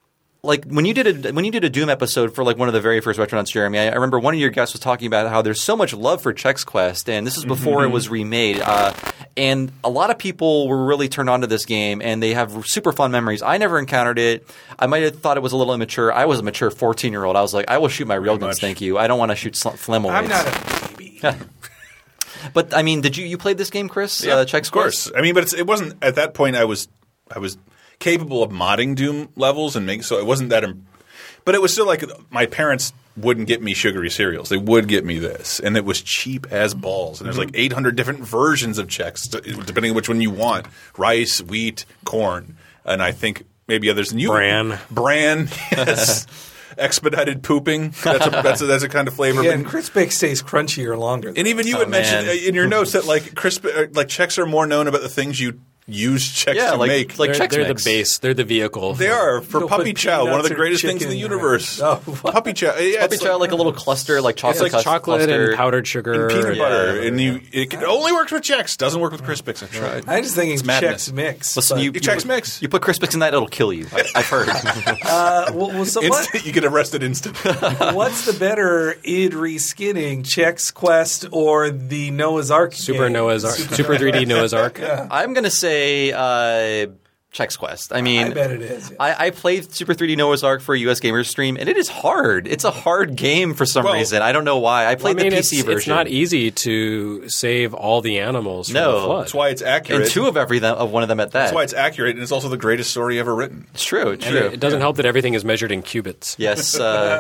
Speaker 5: like when you did a Doom episode for like one of the very first Retronauts, Jeremy, I remember one of your guests was talking about how there's so much love for Chex Quest, and this is before it was remade. And a lot of people were really turned on to this game, and they have super fun memories. I never encountered it. I might have thought it was a little immature. I was a mature 14-year-old. I was like, I will shoot my real guns, thank you. I don't want to shoot Flammable.
Speaker 7: I'm not a baby.
Speaker 5: But I mean, did you played this game, Chris?
Speaker 8: Yeah,
Speaker 5: Chex Quest?
Speaker 8: of course. I mean, but it wasn't at that point. I was capable of modding Doom levels and so it wasn't that. But it was still like my parents wouldn't get me sugary cereals. They would get me this, and it was cheap as balls. And there's like 800 different versions of Chex, depending on which one you want: rice, wheat, corn, and I think maybe others. And Bran, yes. Expedited pooping. That's a kind of flavor.
Speaker 7: Yeah, and Crispix stays crunchier longer.
Speaker 8: And even you had mentioned in your notes that like Chex are more known about the things you use Chex to make.
Speaker 6: Like
Speaker 8: Chex
Speaker 6: they're
Speaker 8: Mix.
Speaker 6: the base. They're the vehicle.
Speaker 8: They are for Puppy Chow, one of the greatest things in the universe. Puppy Chow,
Speaker 5: Puppy Chow, like a little cluster, like chocolate,
Speaker 6: it's like chocolate
Speaker 5: cluster.
Speaker 6: and powdered sugar,
Speaker 8: and peanut butter, and it only works with Chex. Doesn't work with Crispix. I tried.
Speaker 7: I just think it's Chex Mix.
Speaker 5: Listen,
Speaker 8: Chex Mix.
Speaker 5: You put Crispix in that, it'll kill you. I've heard.
Speaker 7: So
Speaker 8: you get arrested instantly.
Speaker 7: What's the better id reskinning, Chex Quest or the Noah's Ark?
Speaker 6: Super 3D Noah's Ark.
Speaker 5: Yeah. I'm gonna say Chex Quest. I mean,
Speaker 7: I bet it is. Yeah.
Speaker 5: I played Super 3D Noah's Ark for a US Gamers stream, and it is hard. It's a hard game for some reason. I don't know why. I played the PC version.
Speaker 6: It's not easy to save all the animals from the flood.
Speaker 8: That's why it's accurate.
Speaker 5: And two of one of them at that.
Speaker 8: That's why it's accurate, and it's also the greatest story ever written.
Speaker 5: It's true.
Speaker 6: It doesn't help that everything is measured in cubits.
Speaker 5: Yes,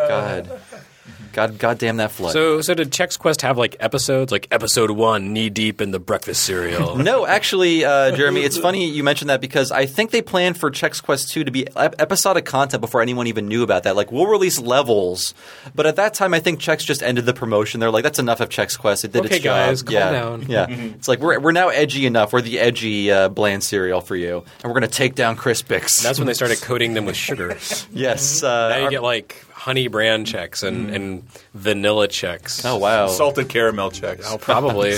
Speaker 5: God damn that flood.
Speaker 6: So did Chex Quest have like episodes, like episode 1, knee deep in the breakfast cereal?
Speaker 5: No, actually, Jeremy, it's funny you mentioned that because I think they planned for Chex Quest 2 to be episodic content before anyone even knew about that. Like, we'll release levels, but at that time, I think Chex just ended the promotion. They're like, that's enough of Chex Quest. It did its job.
Speaker 6: Okay, guys, calm down.
Speaker 5: Yeah, it's like we're now edgy enough. We're the edgy bland cereal for you, and we're going to take down Crispix.
Speaker 6: That's when they started coating them with sugar.
Speaker 5: Yes.
Speaker 6: Now you get like honey bran Chex and vanilla Chex.
Speaker 5: Oh, wow.
Speaker 8: Salted caramel Chex.
Speaker 6: Oh, probably.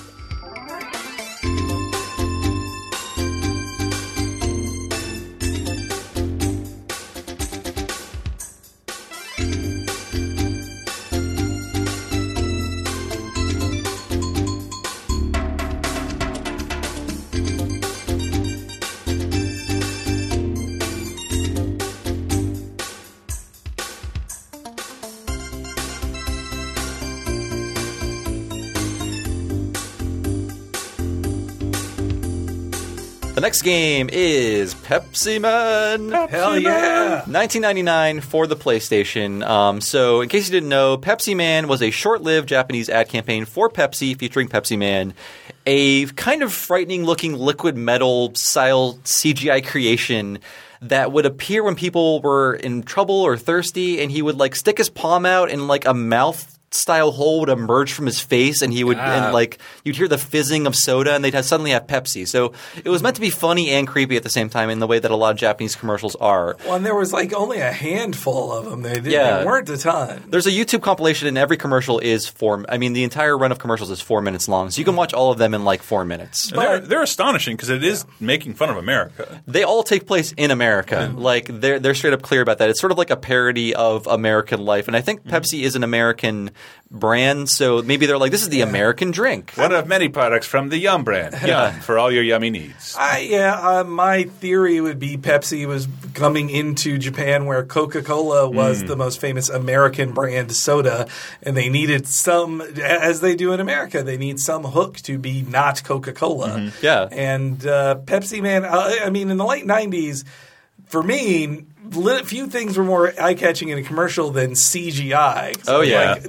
Speaker 5: The next game is Pepsi Man.
Speaker 7: Hell yeah.
Speaker 5: 1999 for the PlayStation. So in case you didn't know, Pepsi Man was a short-lived Japanese ad campaign for Pepsi featuring Pepsi Man, a kind of frightening-looking liquid metal-style CGI creation that would appear when people were in trouble or thirsty, and he would like stick his palm out and like a mouth style hole would emerge from his face, and he would and like you'd hear the fizzing of soda, and they'd suddenly have Pepsi. So it was meant to be funny and creepy at the same time in the way that a lot of Japanese commercials are.
Speaker 7: Well, and there was like only a handful of them. They weren't a ton.
Speaker 5: There's a YouTube compilation, and every commercial is the entire run of commercials is 4 minutes long, so you can watch all of them in like 4 minutes.
Speaker 8: They're astonishing because it is making fun of America.
Speaker 5: They all take place in America. Like they're straight up clear about that. It's sort of like a parody of American life, and I think Pepsi is an American brand, so maybe they're like, this is the American drink.
Speaker 8: One of many products from the Yum brand. Yum, for all your yummy needs.
Speaker 7: My theory would be Pepsi was coming into Japan where Coca-Cola was the most famous American brand soda, and they needed some, as they do in America, they need some hook to be not Coca-Cola.
Speaker 5: Yeah.
Speaker 7: And Pepsi Man, in the late 90s, for me, few things were more eye-catching in a commercial than CGI.
Speaker 5: Oh, yeah.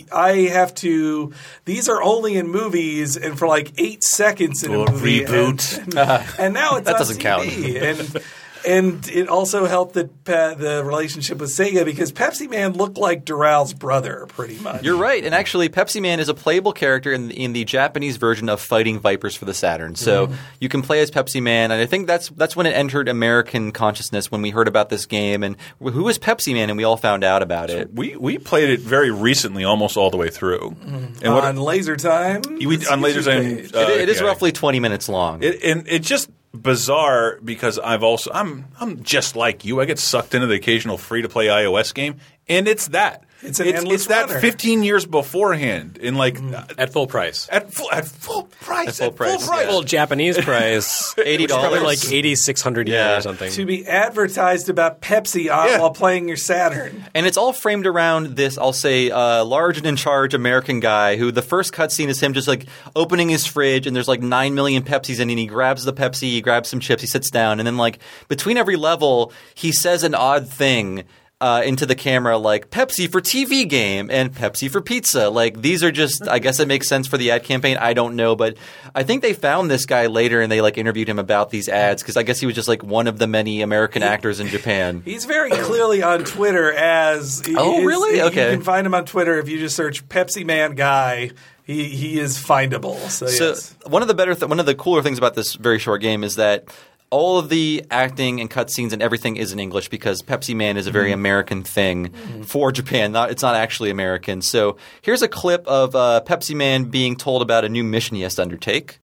Speaker 7: These are only in movies and for like 8 seconds in a movie.
Speaker 5: Reboot.
Speaker 7: And now it's
Speaker 5: that
Speaker 7: on
Speaker 5: doesn't
Speaker 7: TV.
Speaker 5: count.
Speaker 7: And it also helped the relationship with Sega because Pepsi Man looked like Dural's brother, pretty much.
Speaker 5: You're right. And actually, Pepsi Man is a playable character in the Japanese version of Fighting Vipers for the Saturn. So you can play as Pepsi Man. And I think that's when it entered American consciousness when we heard about this game. And who is Pepsi Man? And we all found out about it.
Speaker 8: We played it very recently, almost all the way through.
Speaker 7: And on Laser Time?
Speaker 8: On Laser Time.
Speaker 5: It is roughly 20 minutes long.
Speaker 8: It just bizarre because I'm just like you. I get sucked into the occasional free-to-play iOS game, and it's that.
Speaker 7: It's that
Speaker 8: 15 years beforehand in like
Speaker 6: at full price.
Speaker 8: At full price.
Speaker 6: Well, Japanese price,
Speaker 5: $80,
Speaker 6: probably like 8,600 yen or something.
Speaker 7: To be advertised about Pepsi while playing your Saturn.
Speaker 5: And it's all framed around this, I'll say, large and in charge American guy who the first cutscene is him just like opening his fridge and there's like 9 million Pepsis in it, and he grabs the Pepsi, he grabs some chips, he sits down, and then like between every level he says an odd thing into the camera, like Pepsi for TV game and Pepsi for pizza. Like these are just, I guess it makes sense for the ad campaign. I don't know, but I think they found this guy later and they like interviewed him about these ads because I guess he was just like one of the many American actors in Japan.
Speaker 7: He's very clearly on Twitter as
Speaker 5: really? Okay.
Speaker 7: You can find him on Twitter if you just search Pepsi Man Guy. He is findable. So yes.
Speaker 5: One of the cooler things about this very short game is that all of the acting and cutscenes and everything is in English because Pepsi Man is a very American thing for Japan. It's not actually American. So here's a clip of Pepsi Man being told about a new mission he has to undertake.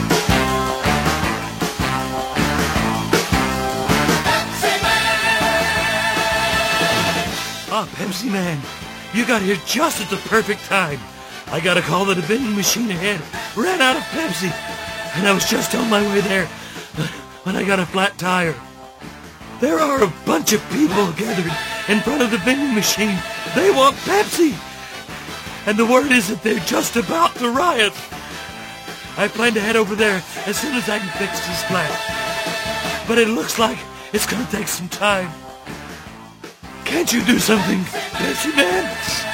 Speaker 17: Pepsi Man, you got here just at the perfect time. I got a call that a vending machine ahead ran out of Pepsi, and I was just on my way there when I got a flat tire. There are a bunch of people gathered in front of the vending machine. They want Pepsi. And the word is that they're just about to riot. I plan to head over there as soon as I can fix this plant. But it looks like it's going to take some time. Can't you do something, Pepsi Man?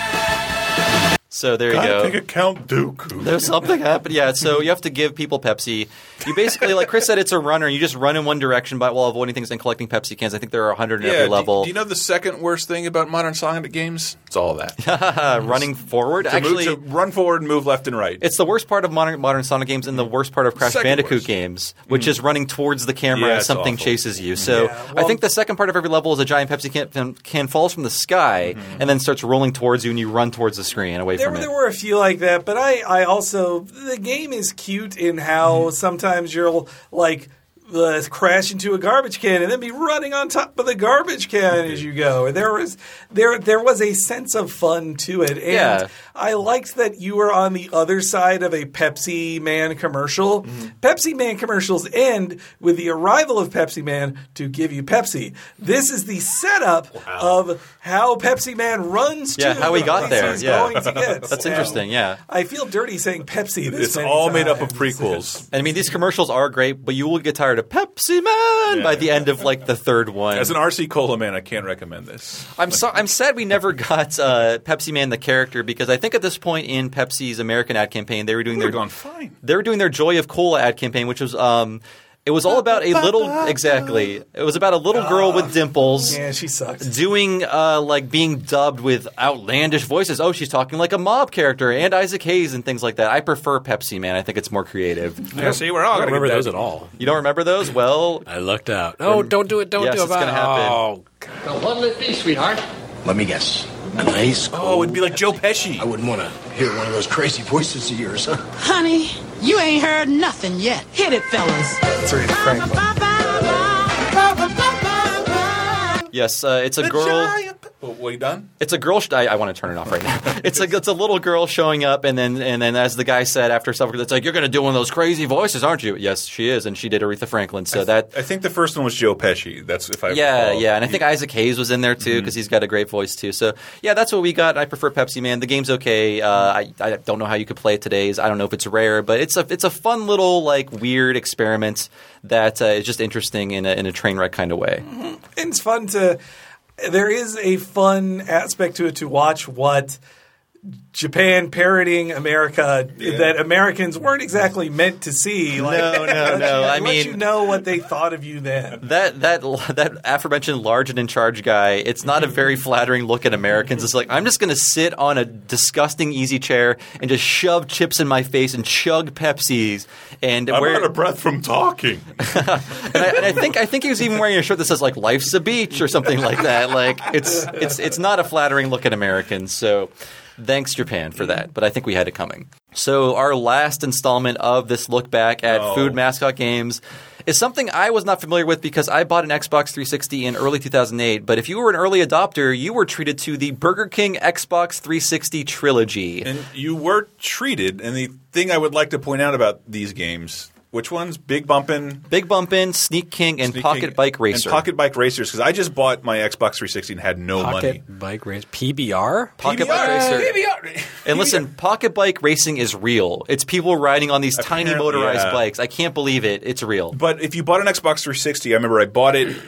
Speaker 5: So there you go.
Speaker 8: Take a Count Dooku.
Speaker 5: There's something happened. Yeah, so you have to give people Pepsi. You basically, like Chris said, it's a runner. You just run in one direction while avoiding things and collecting Pepsi cans. I think there are 100 in every level.
Speaker 8: Do you know the second worst thing about modern Sonic games? It's all that.
Speaker 5: Running forward?
Speaker 8: To run forward and move left and right.
Speaker 5: It's the worst part of modern Sonic games and the worst part of Crash Bandicoot games, which is running towards the camera as something chases you. So I think the second part of every level is a giant Pepsi can falls from the sky and then starts rolling towards you and you run towards the screen away from it.
Speaker 7: There were a few like that, but I also, the game is cute in how sometimes you'll like crash into a garbage can and then be running on top of the garbage can as you go. There was a sense of fun to it, and I liked that you were on the other side of a Pepsi Man commercial. Pepsi Man commercials end with the arrival of Pepsi Man to give you Pepsi. This is the setup of how Pepsi Man runs to
Speaker 5: how he got there.
Speaker 7: He's going to get.
Speaker 5: That's interesting. Yeah,
Speaker 7: I feel dirty saying Pepsi.
Speaker 8: It's all made up of prequels.
Speaker 5: And I mean, these commercials are great, but you will get tired of Pepsi Man by the end of like the third one.
Speaker 8: As an RC Cola man, I can't recommend this.
Speaker 5: I'm sad we never got Pepsi Man the character because I think at this point in Pepsi's American ad campaign they were doing their Joy of Cola ad campaign, which was it was all about a little It was about a little girl with dimples.
Speaker 7: Yeah, she sucks.
Speaker 5: Doing like being dubbed with outlandish voices. Oh, she's talking like a mob character and Isaac Hayes and things like that. I prefer Pepsi Man. I think it's more creative.
Speaker 8: Yeah, see, we're all
Speaker 6: I don't remember those at all.
Speaker 5: You don't remember those? Well,
Speaker 6: I lucked out. Oh, don't do it. Don't do it.
Speaker 5: Yes, it's going to happen.
Speaker 6: Oh,
Speaker 18: now, what'll it be, sweetheart?
Speaker 16: Let me guess. A nice cold...
Speaker 8: Oh, it'd be like Joe Pesci.
Speaker 16: I wouldn't want to hear one of those crazy voices of yours, huh?
Speaker 14: Honey, you ain't heard nothing yet. Hit it, fellas.
Speaker 7: That's Aretha Franklin.
Speaker 5: Yes, it's a girl.
Speaker 8: What, you done?
Speaker 5: It's a girl. I want to turn it off right now. It's a little girl showing up, and then as the guy said after several, it's like you're going to do one of those crazy voices, aren't you? Yes, she is, and she did Aretha Franklin. So I
Speaker 8: think the first one was Joe Pesci. That's if I
Speaker 5: recall. And I think Isaac Hayes was in there too because he's got a great voice too. So yeah, that's what we got. I prefer Pepsi Man. The game's okay. I don't know how you could play it today. I don't know if it's rare, but it's a fun little like weird experiment that is just interesting in a train wreck kind of way.
Speaker 7: And it's fun to. There is a fun aspect to it to watch what Japan parroting America that Americans weren't exactly meant to see. Like,
Speaker 5: no. I mean,
Speaker 7: you know what they thought of you then.
Speaker 5: That aforementioned large and in charge guy. It's not a very flattering look at Americans. It's like I'm just going to sit on a disgusting easy chair and just shove chips in my face and chug Pepsis. And
Speaker 8: I'm out of breath from talking.
Speaker 5: and I think he was even wearing a shirt that says like "Life's a beach" or something like that. Like it's not a flattering look at Americans. So. Thanks, Japan, for that. But I think we had it coming. So our last installment of this look back at food mascot games is something I was not familiar with because I bought an Xbox 360 in early 2008. But if you were an early adopter, you were treated to the Burger King Xbox 360 trilogy.
Speaker 8: And you were treated, and the thing I would like to point out about these games, which ones? Big Bumpin', Sneak King, and Pocket Bike Racer.
Speaker 5: And
Speaker 8: Pocket Bike Racers, because I just bought my Xbox 360 and had no money.
Speaker 6: Pocket Bike Racer. PBR?
Speaker 5: Pocket Bike Racer.
Speaker 8: PBR.
Speaker 5: And listen, Pocket Bike Racing is real. It's people riding on these tiny motorized bikes. I can't believe it. It's real.
Speaker 8: But if you bought an Xbox 360, I remember I bought it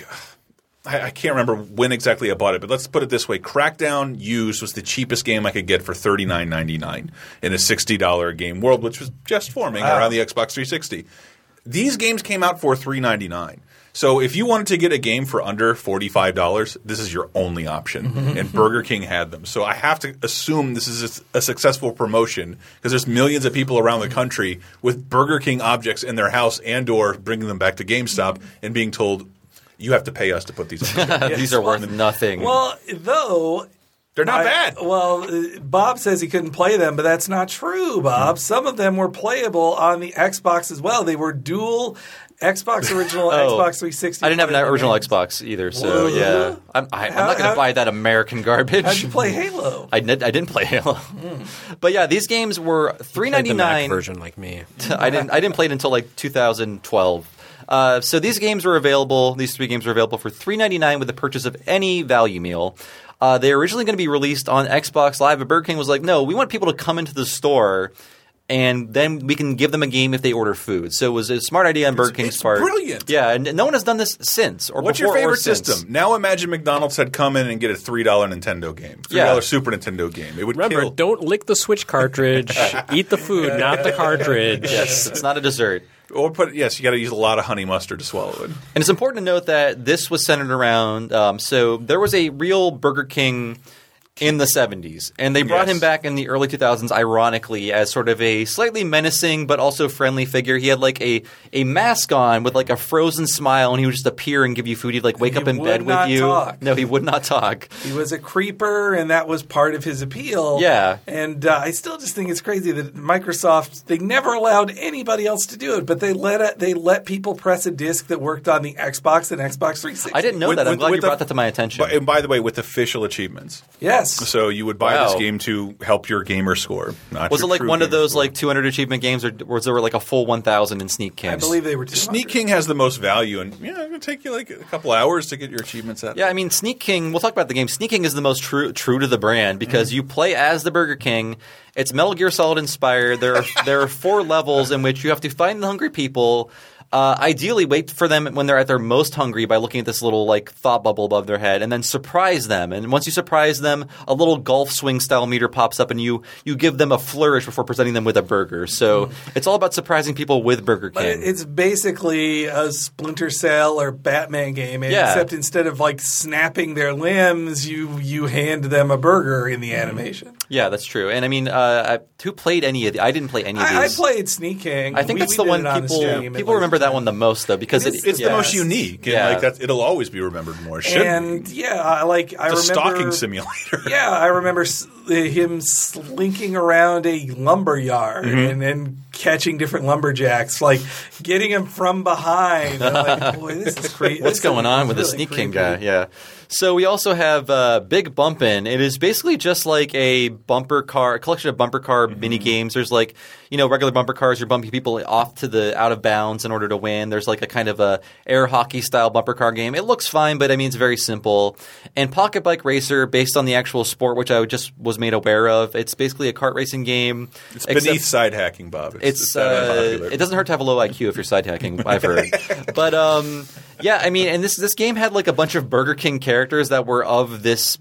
Speaker 8: I can't remember when exactly I bought it, but let's put it this way. Crackdown used was the cheapest game I could get for $39.99 in a $60 game world, which was just forming around the Xbox 360. These games came out for $3.99. So if you wanted to get a game for under $45, this is your only option. And Burger King had them. So I have to assume this is a successful promotion because there's millions of people around the country with Burger King objects in their house and or bringing them back to GameStop and being told, you have to pay us to put these on.
Speaker 5: These are worth nothing.
Speaker 7: Well, though
Speaker 8: they're not bad.
Speaker 7: Well, Bob says he couldn't play them, but that's not true, Bob. Some of them were playable on the Xbox as well. They were dual Xbox original, Xbox 360.
Speaker 5: I didn't have an original Xbox either, so yeah. I'm not going to buy that American garbage.
Speaker 7: How'd you play Halo?
Speaker 5: I didn't play Halo. But yeah, these games were $3.99.
Speaker 6: The Mac version like me.
Speaker 5: I didn't play it until like 2012. So these games were available. These 3 games were available for $3.99 with the purchase of any value meal. They were originally going to be released on Xbox Live, but Burger King was like, no, we want people to come into the store, and then we can give them a game if they order food. So it was a smart idea on Burger King's part.
Speaker 8: Brilliant.
Speaker 5: Yeah, and no one has done this since. Or
Speaker 8: what's
Speaker 5: before
Speaker 8: your favorite
Speaker 5: or since.
Speaker 8: system? Now imagine McDonald's had come in and get a $3 Nintendo game, $3 Super Nintendo game. It would
Speaker 6: Remember, don't lick the Switch cartridge. Eat the food, not the cartridge.
Speaker 5: Yes, it's not a dessert.
Speaker 8: Or you got to use a lot of honey mustard to swallow it.
Speaker 5: And it's important to note that this was centered around so there was a real Burger King in the 70s. And they brought him back in the early 2000s, ironically, as sort of a slightly menacing but also friendly figure. He had like a mask on with like a frozen smile, and he would just appear and give you food. He'd like wake up in bed with you.
Speaker 7: Talk.
Speaker 5: No, he would not talk.
Speaker 7: He was a creeper, and that was part of his appeal.
Speaker 5: Yeah.
Speaker 7: And I still just think it's crazy that Microsoft, they never allowed anybody else to do it, but they let people press a disc that worked on the Xbox and Xbox 360.
Speaker 5: I didn't know that. I'm glad you brought that to my attention.
Speaker 8: And by the way, with official achievements.
Speaker 7: Yes.
Speaker 8: So you would buy this game to help your gamer score.
Speaker 5: Was it like one of those like 200 achievement games, or was there like a full 1,000 in Sneak King?
Speaker 7: I believe they were 200.
Speaker 8: Sneak King has the most value, and it's going to take you like a couple hours to get your achievements out.
Speaker 5: Yeah, I mean, Sneak King, we'll talk about the game. Sneak King is the most true to the brand because you play as the Burger King. It's Metal Gear Solid inspired. There are 4 levels in which you have to find the hungry people. Ideally, wait for them when they're at their most hungry by looking at this little like thought bubble above their head, and then surprise them. And once you surprise them, a little golf swing style meter pops up, and you give them a flourish before presenting them with a burger. So it's all about surprising people with Burger King.
Speaker 7: It's basically a Splinter Cell or Batman game, except instead of like snapping their limbs, you hand them a burger in the animation.
Speaker 5: Yeah, that's true. And I mean, who played any of the? I didn't play any of these.
Speaker 7: I played Sneak King.
Speaker 5: I think that's the one people remember that one the most, though, because
Speaker 8: it's the most unique. And like it'll always be remembered more.
Speaker 7: I remember
Speaker 8: stalking simulator.
Speaker 7: Yeah, I remember him slinking around a lumberyard and catching different lumberjacks, like getting him from behind. I'm like, boy, this is crazy.
Speaker 5: What's going on with the Sneak King guy? Yeah. So we also have Big Bumpin'. It is basically just like a collection of bumper car mini games. There's like, regular bumper cars. You're bumping people off to the out of bounds in order to win. There's like a kind of a air hockey style bumper car game. It looks fine, but I mean it's very simple. And Pocket Bike Racer, based on the actual sport, which I just was made aware of, it's basically a kart racing game.
Speaker 8: It's beneath side hacking, Bob. It's
Speaker 5: it doesn't hurt to have a low IQ if you're side hacking. I've heard, but yeah, I mean, and this game had like a bunch of Burger King characters that were of this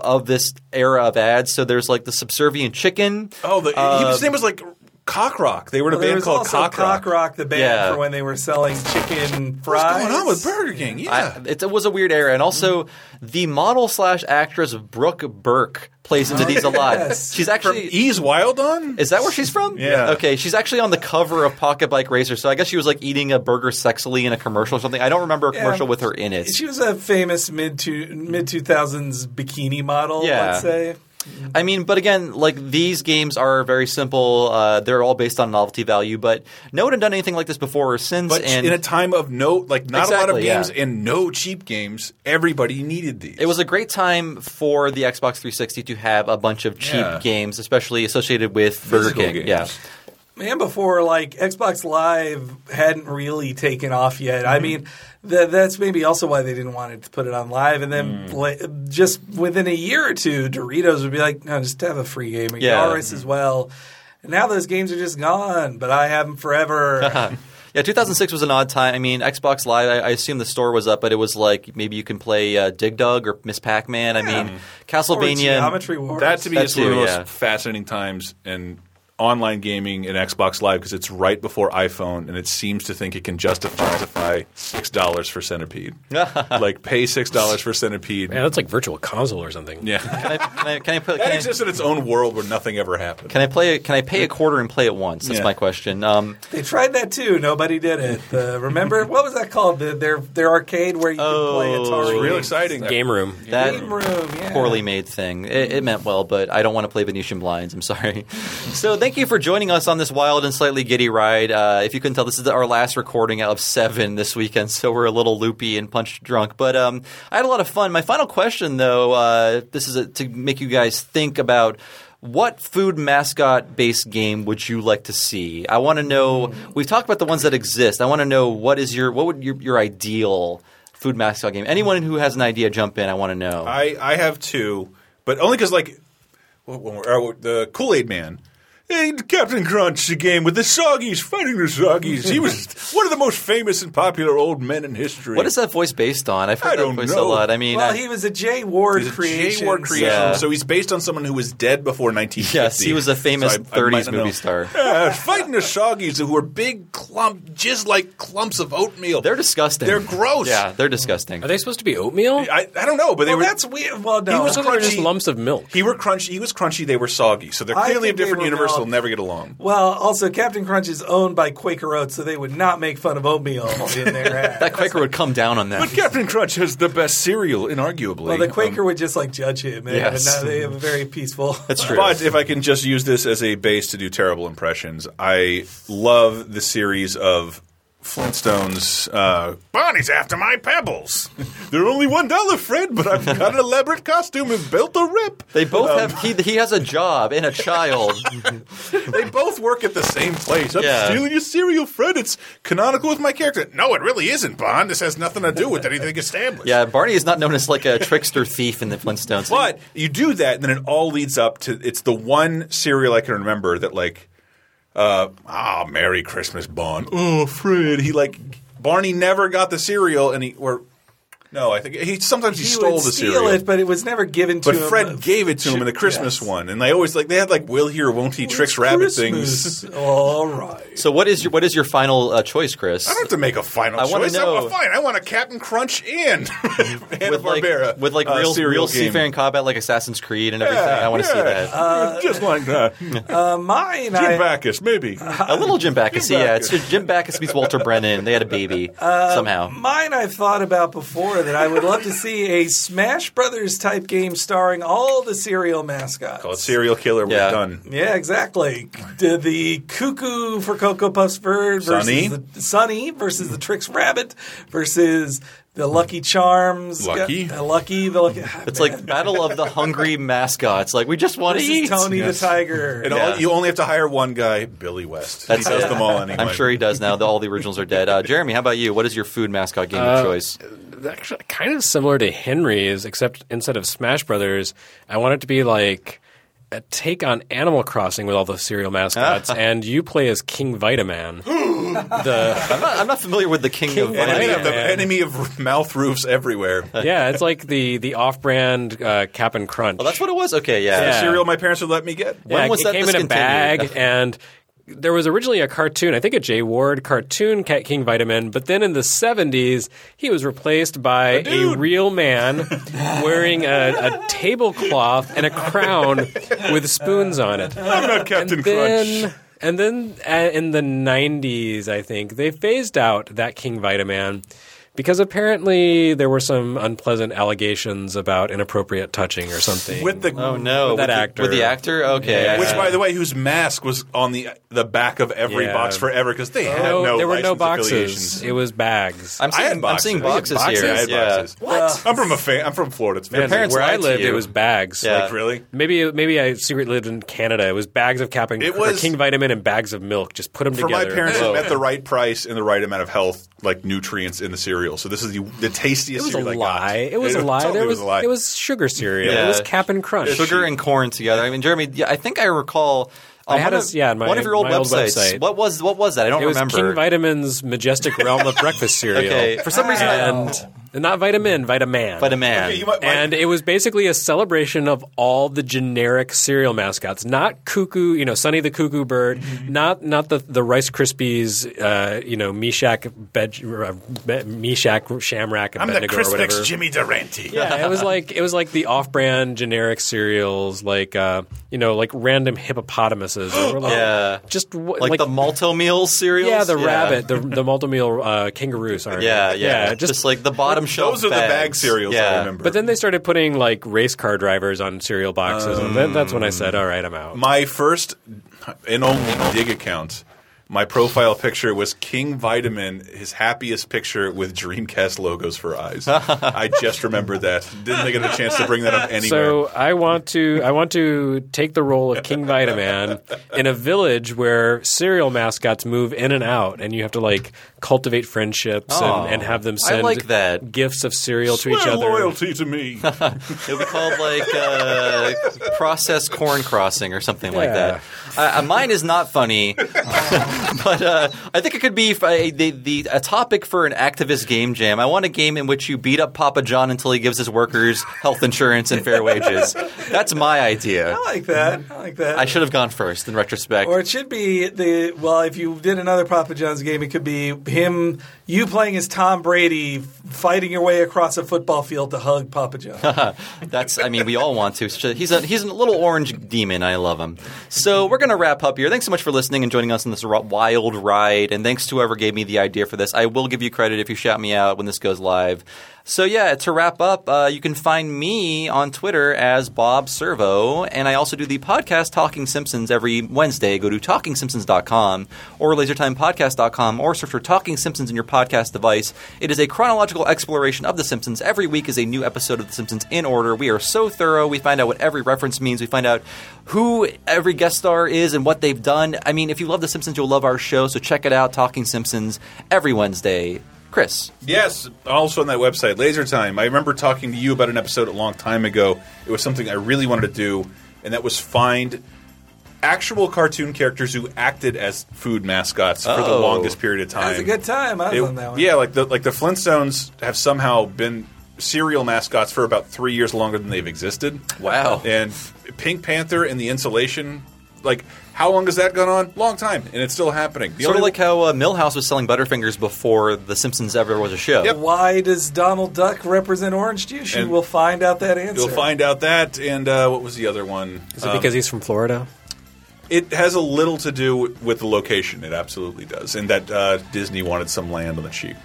Speaker 5: era of ads. So there's like the Subservient Chicken.
Speaker 8: His name was like Cock Rock. They were in a band called Cock Rock.
Speaker 7: Cock Rock, the band for when they were selling chicken fries.
Speaker 8: What's going on with Burger King? Yeah,
Speaker 5: it was a weird era, and also the model/actress Brooke Burke plays into these a lot.
Speaker 7: Yes.
Speaker 5: She's actually
Speaker 8: from Ease Wild On.
Speaker 5: Is that where she's from?
Speaker 8: Yeah.
Speaker 5: Okay, she's actually on the cover of Pocket Bike Racer. So I guess she was like eating a burger sexily in a commercial or something. I don't remember a commercial with her in it.
Speaker 7: She was a famous mid 2000s bikini model. Let's say.
Speaker 5: I mean, but again, like these games are very simple. They're all based on novelty value, but no one had done anything like this before or since.
Speaker 8: But
Speaker 5: and
Speaker 8: in a time of not a lot of games
Speaker 5: yeah.
Speaker 8: and no cheap games, everybody needed these.
Speaker 5: It was a great time for the Xbox 360 to have a bunch of cheap games, especially associated with Burger King.
Speaker 8: Games.
Speaker 5: Yeah.
Speaker 7: Man, before Xbox Live hadn't really taken off yet. I mean, that's maybe also why they didn't want to put it on live. And then just within a year or two, Doritos would be like, no, just have a free game. And Yaris as well. And now those games are just gone, but I have them forever.
Speaker 5: Yeah, 2006 was an odd time. I mean, Xbox Live, I assume the store was up, but it was like maybe you can play Dig Dug or Miss Pac-Man. I mean, Castlevania.
Speaker 7: Or Geometry Wars.
Speaker 8: That to me is one of the most fascinating times in online gaming in Xbox Live because it's right before iPhone and it seems to think it can justify $6 for Centipede. Like pay $6 for Centipede.
Speaker 6: Yeah, that's like Virtual Console or something.
Speaker 8: Yeah.
Speaker 5: Can I put
Speaker 8: that exists in its own world where nothing ever happened.
Speaker 5: Can I pay a quarter and play it once? That's my question.
Speaker 7: They tried that too. Nobody did it. Remember what was that called? Their arcade where you could play Atari.
Speaker 8: It's real exciting.
Speaker 6: Game Room.
Speaker 5: That
Speaker 7: Game Room, yeah.
Speaker 5: poorly made thing. It meant well, but I don't want to play Venetian blinds. I'm sorry. So thank you for joining us on this wild and slightly giddy ride. If you couldn't tell, this is our last recording of 7 this weekend, so we're a little loopy and punch drunk. But I had a lot of fun. My final question, though, this is to make you guys think about what food mascot-based game would you like to see? I want to know – we've talked about the ones that exist. I want to know what would your ideal food mascot game? Anyone who has an idea, jump in. I want to know.
Speaker 8: I have 2, but only because the Kool-Aid Man – hey, Captain Crunch, the game with the Soggies fighting the Soggies. He was one of the most famous and popular old men in history.
Speaker 5: What is that voice based on? I've heard that voice a lot. I mean,
Speaker 7: he was a Jay Ward creation.
Speaker 8: Jay Ward creation.
Speaker 5: Yeah.
Speaker 8: So he's based on someone who was dead before 1950.
Speaker 5: Yes, he was a famous 30s movie star.
Speaker 8: Fighting the Soggies, who were big just like clumps of oatmeal.
Speaker 5: They're disgusting.
Speaker 8: They're gross.
Speaker 5: Yeah, they're disgusting.
Speaker 6: Are they supposed to be oatmeal?
Speaker 8: I don't know, but they were.
Speaker 7: That's weird. Well, no.
Speaker 8: He was
Speaker 6: crunchy. Just lumps of milk.
Speaker 8: He was crunchy. They were soggy. So they're clearly a different universe. They'll never get along.
Speaker 7: Well, also Captain Crunch is owned by Quaker Oats, so they would not make fun of oatmeal in their ad.
Speaker 5: That Quaker would come down on them.
Speaker 8: But Captain Crunch has the best cereal, inarguably.
Speaker 7: Well, the Quaker would just judge him.
Speaker 5: Yes.
Speaker 7: And now they have a very peaceful.
Speaker 5: That's true.
Speaker 8: But if I can just use this as a base to do terrible impressions, I love the series of Flintstones. Barney's after my pebbles. They're only $1, Fred, but I've got an elaborate costume and built a rip.
Speaker 5: They both have. He has a job and a child.
Speaker 8: They both work at the same place. I'm stealing your cereal, Fred. It's canonical with my character. No, it really isn't, Bond. This has nothing to do with anything established.
Speaker 5: Yeah, Barney is not known as like a trickster thief in the Flintstones.
Speaker 8: But you do that, and then it all leads up to. It's the one cereal I can remember that like. Merry Christmas, Bond. Oh, Fred. Barney never got the cereal, and I think he stole the cereal.
Speaker 7: It, but it was never given to him.
Speaker 8: But Fred gave it to him in the Christmas one, and they always they had will he or won't he tricks rabbit things.
Speaker 7: All right.
Speaker 5: So what is your final choice, Chris?
Speaker 8: I don't have to make a final choice. Fine, I want a Captain Crunch and Hanna-Barbera
Speaker 5: with real seafaring combat like Assassin's Creed and everything. I want to see that.
Speaker 8: Just like that.
Speaker 7: Mine,
Speaker 8: Jim Backus, maybe
Speaker 5: a little Jim Backus. Yeah, it's just Jim Backus meets Walter Brennan. They had a baby somehow.
Speaker 7: Mine I've thought about before. That I would love to see a Smash Brothers type game starring all the cereal mascots.
Speaker 8: Call it Serial Killer. We're done.
Speaker 7: Yeah, exactly. The Cuckoo for Cocoa Puffs Bird versus Sunny versus the Trix Rabbit versus the Lucky Charms.
Speaker 8: Lucky.
Speaker 5: It's like Battle of the Hungry Mascots. Like, we just want to eat.
Speaker 7: Tony the Tiger.
Speaker 8: And you only have to hire one guy, Billy West. He does them all anyway.
Speaker 5: I'm sure he does now. All the originals are dead. Jeremy, how about you? What is your food mascot game of choice?
Speaker 6: Actually, kind of similar to Henry's, except instead of Smash Brothers, I want it to be like a take on Animal Crossing with all the cereal mascots, and you play as King Vitaman.
Speaker 5: I'm not familiar with the King of Vitaman.
Speaker 8: The enemy of mouth roofs everywhere.
Speaker 6: Yeah, it's like the off-brand Cap'n Crunch.
Speaker 5: Oh, that's what it was? Okay, yeah.
Speaker 8: The cereal my parents would let me get.
Speaker 6: When was that? It came in a bag, and there was originally a cartoon, I think a Jay Ward cartoon, King Vitaman, but then in the 70s, he was replaced by a real man wearing a tablecloth and a crown with spoons on it.
Speaker 8: I'm not Captain Crunch.
Speaker 6: And then in the 90s, I think, they phased out that King Vitaman Because apparently there were some unpleasant allegations about inappropriate touching or something.
Speaker 8: With the
Speaker 6: with that actor.
Speaker 5: With the actor? Okay.
Speaker 6: Yeah.
Speaker 8: Which, by the way, whose mask was on the back of every box forever because they had
Speaker 6: there were no
Speaker 8: license
Speaker 6: boxes.
Speaker 8: affiliations.
Speaker 6: It was bags.
Speaker 5: I'm seeing boxes here.
Speaker 8: I had boxes.
Speaker 5: What?
Speaker 8: I'm from Florida. It's
Speaker 6: Man,
Speaker 5: parents
Speaker 6: where I
Speaker 5: lied to
Speaker 6: lived,
Speaker 5: you.
Speaker 6: it was bags.
Speaker 5: Yeah.
Speaker 8: Like, really?
Speaker 6: Maybe I secretly lived in Canada. It was bags of King Vitamin and bags of milk. Just put them
Speaker 8: For
Speaker 6: together.
Speaker 8: my parents, it met the right price and the right amount of health, like nutrients in the cereal. So this is the tastiest cereal I got.
Speaker 6: It was a lie.
Speaker 8: Totally was a lie.
Speaker 6: It was sugar cereal.
Speaker 5: Yeah.
Speaker 6: It was Cap'n Crunch.
Speaker 5: Sugar and corn together. I mean, Jeremy, I think I recall.
Speaker 6: I had
Speaker 5: one of your old websites. What was that? I don't remember.
Speaker 6: It was King Vitamin's Majestic Realm of Breakfast Cereal.
Speaker 5: Okay, for some reason,
Speaker 6: and not Vitamin, Vitaman.
Speaker 5: Vitaman.
Speaker 8: Okay,
Speaker 6: and it was basically a celebration of all the generic cereal mascots, not Cuckoo, Sonny the Cuckoo Bird, not the Rice Krispies, Meshack, Shamrock, and
Speaker 8: I'm
Speaker 6: Abednego
Speaker 8: the
Speaker 6: or whatever.
Speaker 8: Crispix Jimmy Durante.
Speaker 6: Yeah, it was like the off-brand generic cereals, like random hippopotamuses, or just
Speaker 5: like the Malto-Meal cereals.
Speaker 6: Yeah, the rabbit, the Malto-Meal kangaroo. Sorry.
Speaker 5: Yeah. Just like the bottom shelf.
Speaker 8: Those are the bag cereals. I remember.
Speaker 6: But then they started putting like race car drivers on cereal boxes, and then that's when I said, "All right, I'm out."
Speaker 8: My first and only dig account. My profile picture was King Vitamin, his happiest picture with Dreamcast logos for eyes. I just remembered that. Didn't get a chance to bring that up anywhere.
Speaker 6: So I want to take the role of King Vitaman in a village where cereal mascots move in and out, and you have to like cultivate friendships and have them send gifts of cereal to each other.
Speaker 8: Loyalty to me.
Speaker 5: It'll be called like processed corn crossing or something like that. Mine is not funny. But I think it could be a topic for an activist game jam. I want a game in which you beat up Papa John until he gives his workers health insurance and fair wages. That's my idea.
Speaker 7: I like that.
Speaker 5: I should have gone first in retrospect.
Speaker 7: Or it should be if you did another Papa John's game, it could be you playing as Tom Brady fighting your way across a football field to hug Papa John.
Speaker 5: We all want to. He's a little orange demon. I love him. So we're going to wrap up here. Thanks so much for listening and joining us on this wild ride. And thanks to whoever gave me the idea for this. I will give you credit if you shout me out when this goes live. So yeah, to wrap up, you can find me on Twitter as Bob Servo, and I also do the podcast Talking Simpsons every Wednesday. Go to TalkingSimpsons.com or LaserTimePodcast.com or search for Talking Simpsons in your podcast device. It is a chronological exploration of The Simpsons. Every week is a new episode of The Simpsons in order. We are so thorough. We find out what every reference means. We find out who every guest star is and what they've done. I mean, if you love The Simpsons, you'll love our show, so check it out, Talking Simpsons, every Wednesday. Chris.
Speaker 8: Yes, also on that website, Laser Time. I remember talking to you about an episode a long time ago. It was something I really wanted to do, and that was find actual cartoon characters who acted as food mascots for the longest period of time.
Speaker 7: That was a good time. I was on that one.
Speaker 8: Yeah, like the Flintstones have somehow been cereal mascots for about 3 years longer than they've existed.
Speaker 5: Wow.
Speaker 8: And Pink Panther and the Insulation, like, how long has that gone on? Long time, and it's still happening.
Speaker 5: Sort of like how Milhouse was selling Butterfingers before The Simpsons ever was a show.
Speaker 8: Yep.
Speaker 7: Why does Donald Duck represent orange juice? You will find out that answer.
Speaker 8: You'll find out that, and what was the other one?
Speaker 6: Is it because he's from Florida?
Speaker 8: It has a little to do with the location. It absolutely does, and that Disney wanted some land on the cheap,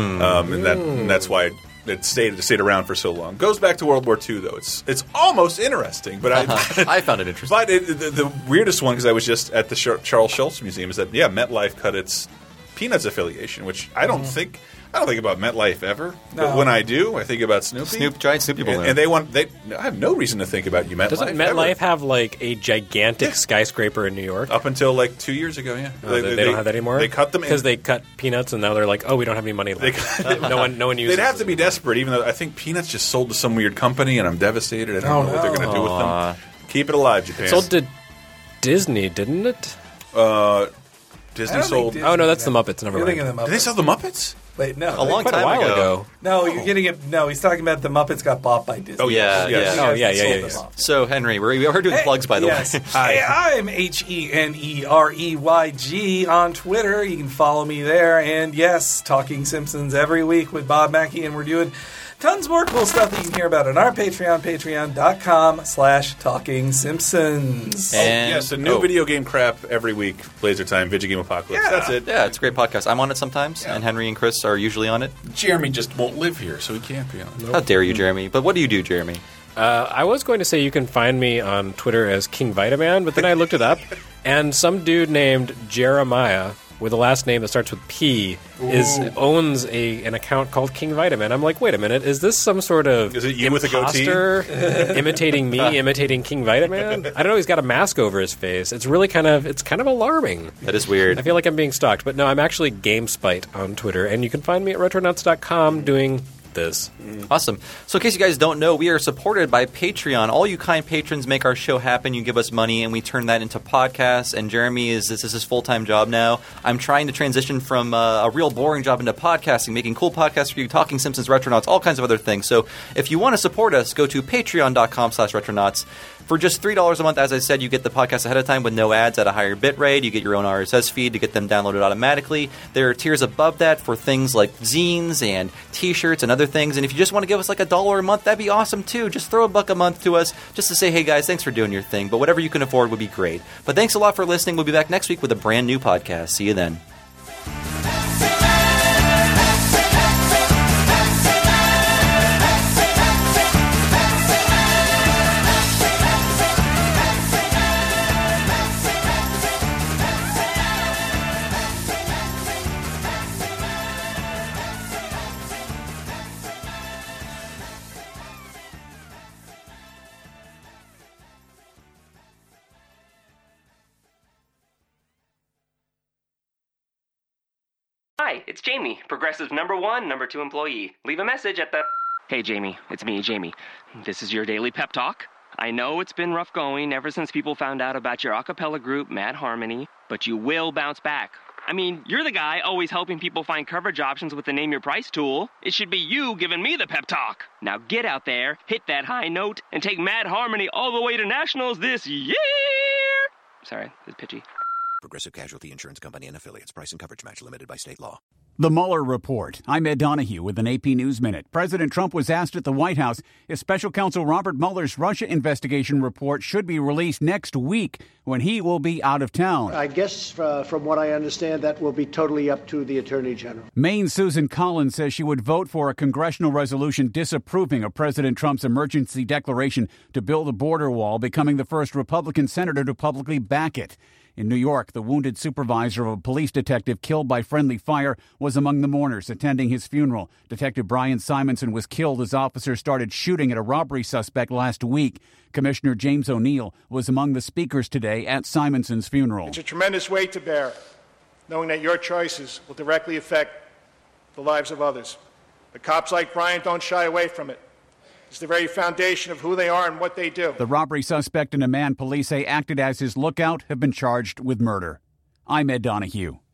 Speaker 8: and that's why it stayed around for so long. Goes back to World War II, though. It's almost interesting, but
Speaker 5: I found it interesting.
Speaker 8: But the weirdest one, because I was just at the Charles Schultz Museum, is that MetLife cut its Peanuts affiliation, which I don't think about MetLife ever. No. But when I do, I think about Snoopy.
Speaker 5: Giant Snoopy balloon.
Speaker 8: And I have no reason to think about you, MetLife.
Speaker 6: Doesn't MetLife have like a gigantic skyscraper in New York?
Speaker 8: Up until like 2 years ago, yeah.
Speaker 6: They don't have that anymore?
Speaker 8: They cut them
Speaker 6: because they cut Peanuts, and now they're like, oh, we don't have any money left. No one uses it.
Speaker 8: They'd have to be desperate, even though I think Peanuts just sold to some weird company, and I'm devastated. I don't know what they're going to do with them. Keep it alive, Japan.
Speaker 6: It sold to Disney, didn't it?
Speaker 8: Disney sold...
Speaker 7: Disney,
Speaker 6: oh, no, that's the Muppets. Never mind.
Speaker 8: Did they sell the Muppets?
Speaker 7: Wait, no.
Speaker 5: A long time ago.
Speaker 7: No, you're getting it. No, he's talking about the Muppets got bought by Disney.
Speaker 5: Oh, yeah.
Speaker 6: Yeah.
Speaker 5: So, Henry, we are doing plugs, by the way.
Speaker 7: Hi. Hey, I'm HENEREYG on Twitter. You can follow me there. And yes, Talking Simpsons every week with Bob Mackey. And we're doing Tons more cool stuff that you can hear about on our Patreon, patreon.com/Talking Simpsons.
Speaker 8: And yes, a new video game crap every week. Blazer Time, Video Game Apocalypse.
Speaker 7: Yeah.
Speaker 8: That's it.
Speaker 5: Yeah, it's a great podcast. I'm on it sometimes, and Henry and Chris are usually on it.
Speaker 8: Jeremy just won't live here, so he can't be on it.
Speaker 5: How dare you, Jeremy? But what do you do, Jeremy?
Speaker 6: I was going to say you can find me on Twitter as King Vitaman, but then I looked it up, and some dude named Jeremiah with a last name that starts with P owns an account called King Vitamin. I'm like, wait a minute, is this some sort of imposter imitating me, imitating King Vitamin? I don't know. He's got a mask over his face. It's really kind of alarming.
Speaker 5: That is weird.
Speaker 6: I feel like I'm being stalked, but no, I'm actually GameSpite on Twitter, and you can find me at retronauts.com doing this.
Speaker 5: Awesome. So in case you guys don't know, we are supported by Patreon. All you kind patrons make our show happen. You give us money, and we turn that into podcasts. And Jeremy this is his full-time job now. I'm trying to transition from a real boring job into podcasting, making cool podcasts for you, Talking Simpsons, Retronauts, all kinds of other things. So if you want to support us, go to patreon.com/retronauts. For just $3 a month, as I said, you get the podcast ahead of time with no ads at a higher bit rate. You get your own RSS feed to get them downloaded automatically. There are tiers above that for things like zines and T-shirts and other things. And if you just want to give us like $1 a month, that'd be awesome too. Just throw $1 a month to us just to say, hey guys, thanks for doing your thing. But whatever you can afford would be great. But thanks a lot for listening. We'll be back next week with a brand new podcast. See you then.
Speaker 15: Hi, it's Jamie, Progressive #1, #2 employee. Leave a message at the... Hey, Jamie, it's me, Jamie. This is your daily pep talk. I know it's been rough going ever since people found out about your a cappella group, Mad Harmony, but you will bounce back. I mean, you're the guy always helping people find coverage options with the Name Your Price tool. It should be you giving me the pep talk. Now get out there, hit that high note, and take Mad Harmony all the way to nationals this year! Sorry, it's pitchy.
Speaker 16: Progressive Casualty Insurance Company and Affiliates. Price and coverage match limited by state law.
Speaker 19: The Mueller Report. I'm Ed Donahue with an AP News Minute. President Trump was asked at the White House if Special Counsel Robert Mueller's Russia investigation report should be released next week when he will be out of town.
Speaker 20: I guess from what I understand, that will be totally up to the Attorney General.
Speaker 19: Maine's Susan Collins says she would vote for a congressional resolution disapproving of President Trump's emergency declaration to build a border wall, becoming the first Republican senator to publicly back it. In New York, the wounded supervisor of a police detective killed by friendly fire was among the mourners attending his funeral. Detective Brian Simonson was killed as officers started shooting at a robbery suspect last week. Commissioner James O'Neill was among the speakers today at Simonson's funeral.
Speaker 21: It's a tremendous weight to bear, knowing that your choices will directly affect the lives of others. But cops like Brian don't shy away from it. It's the very foundation of who they are and what they do.
Speaker 19: The robbery suspect and a man police say acted as his lookout have been charged with murder. I'm Ed Donahue.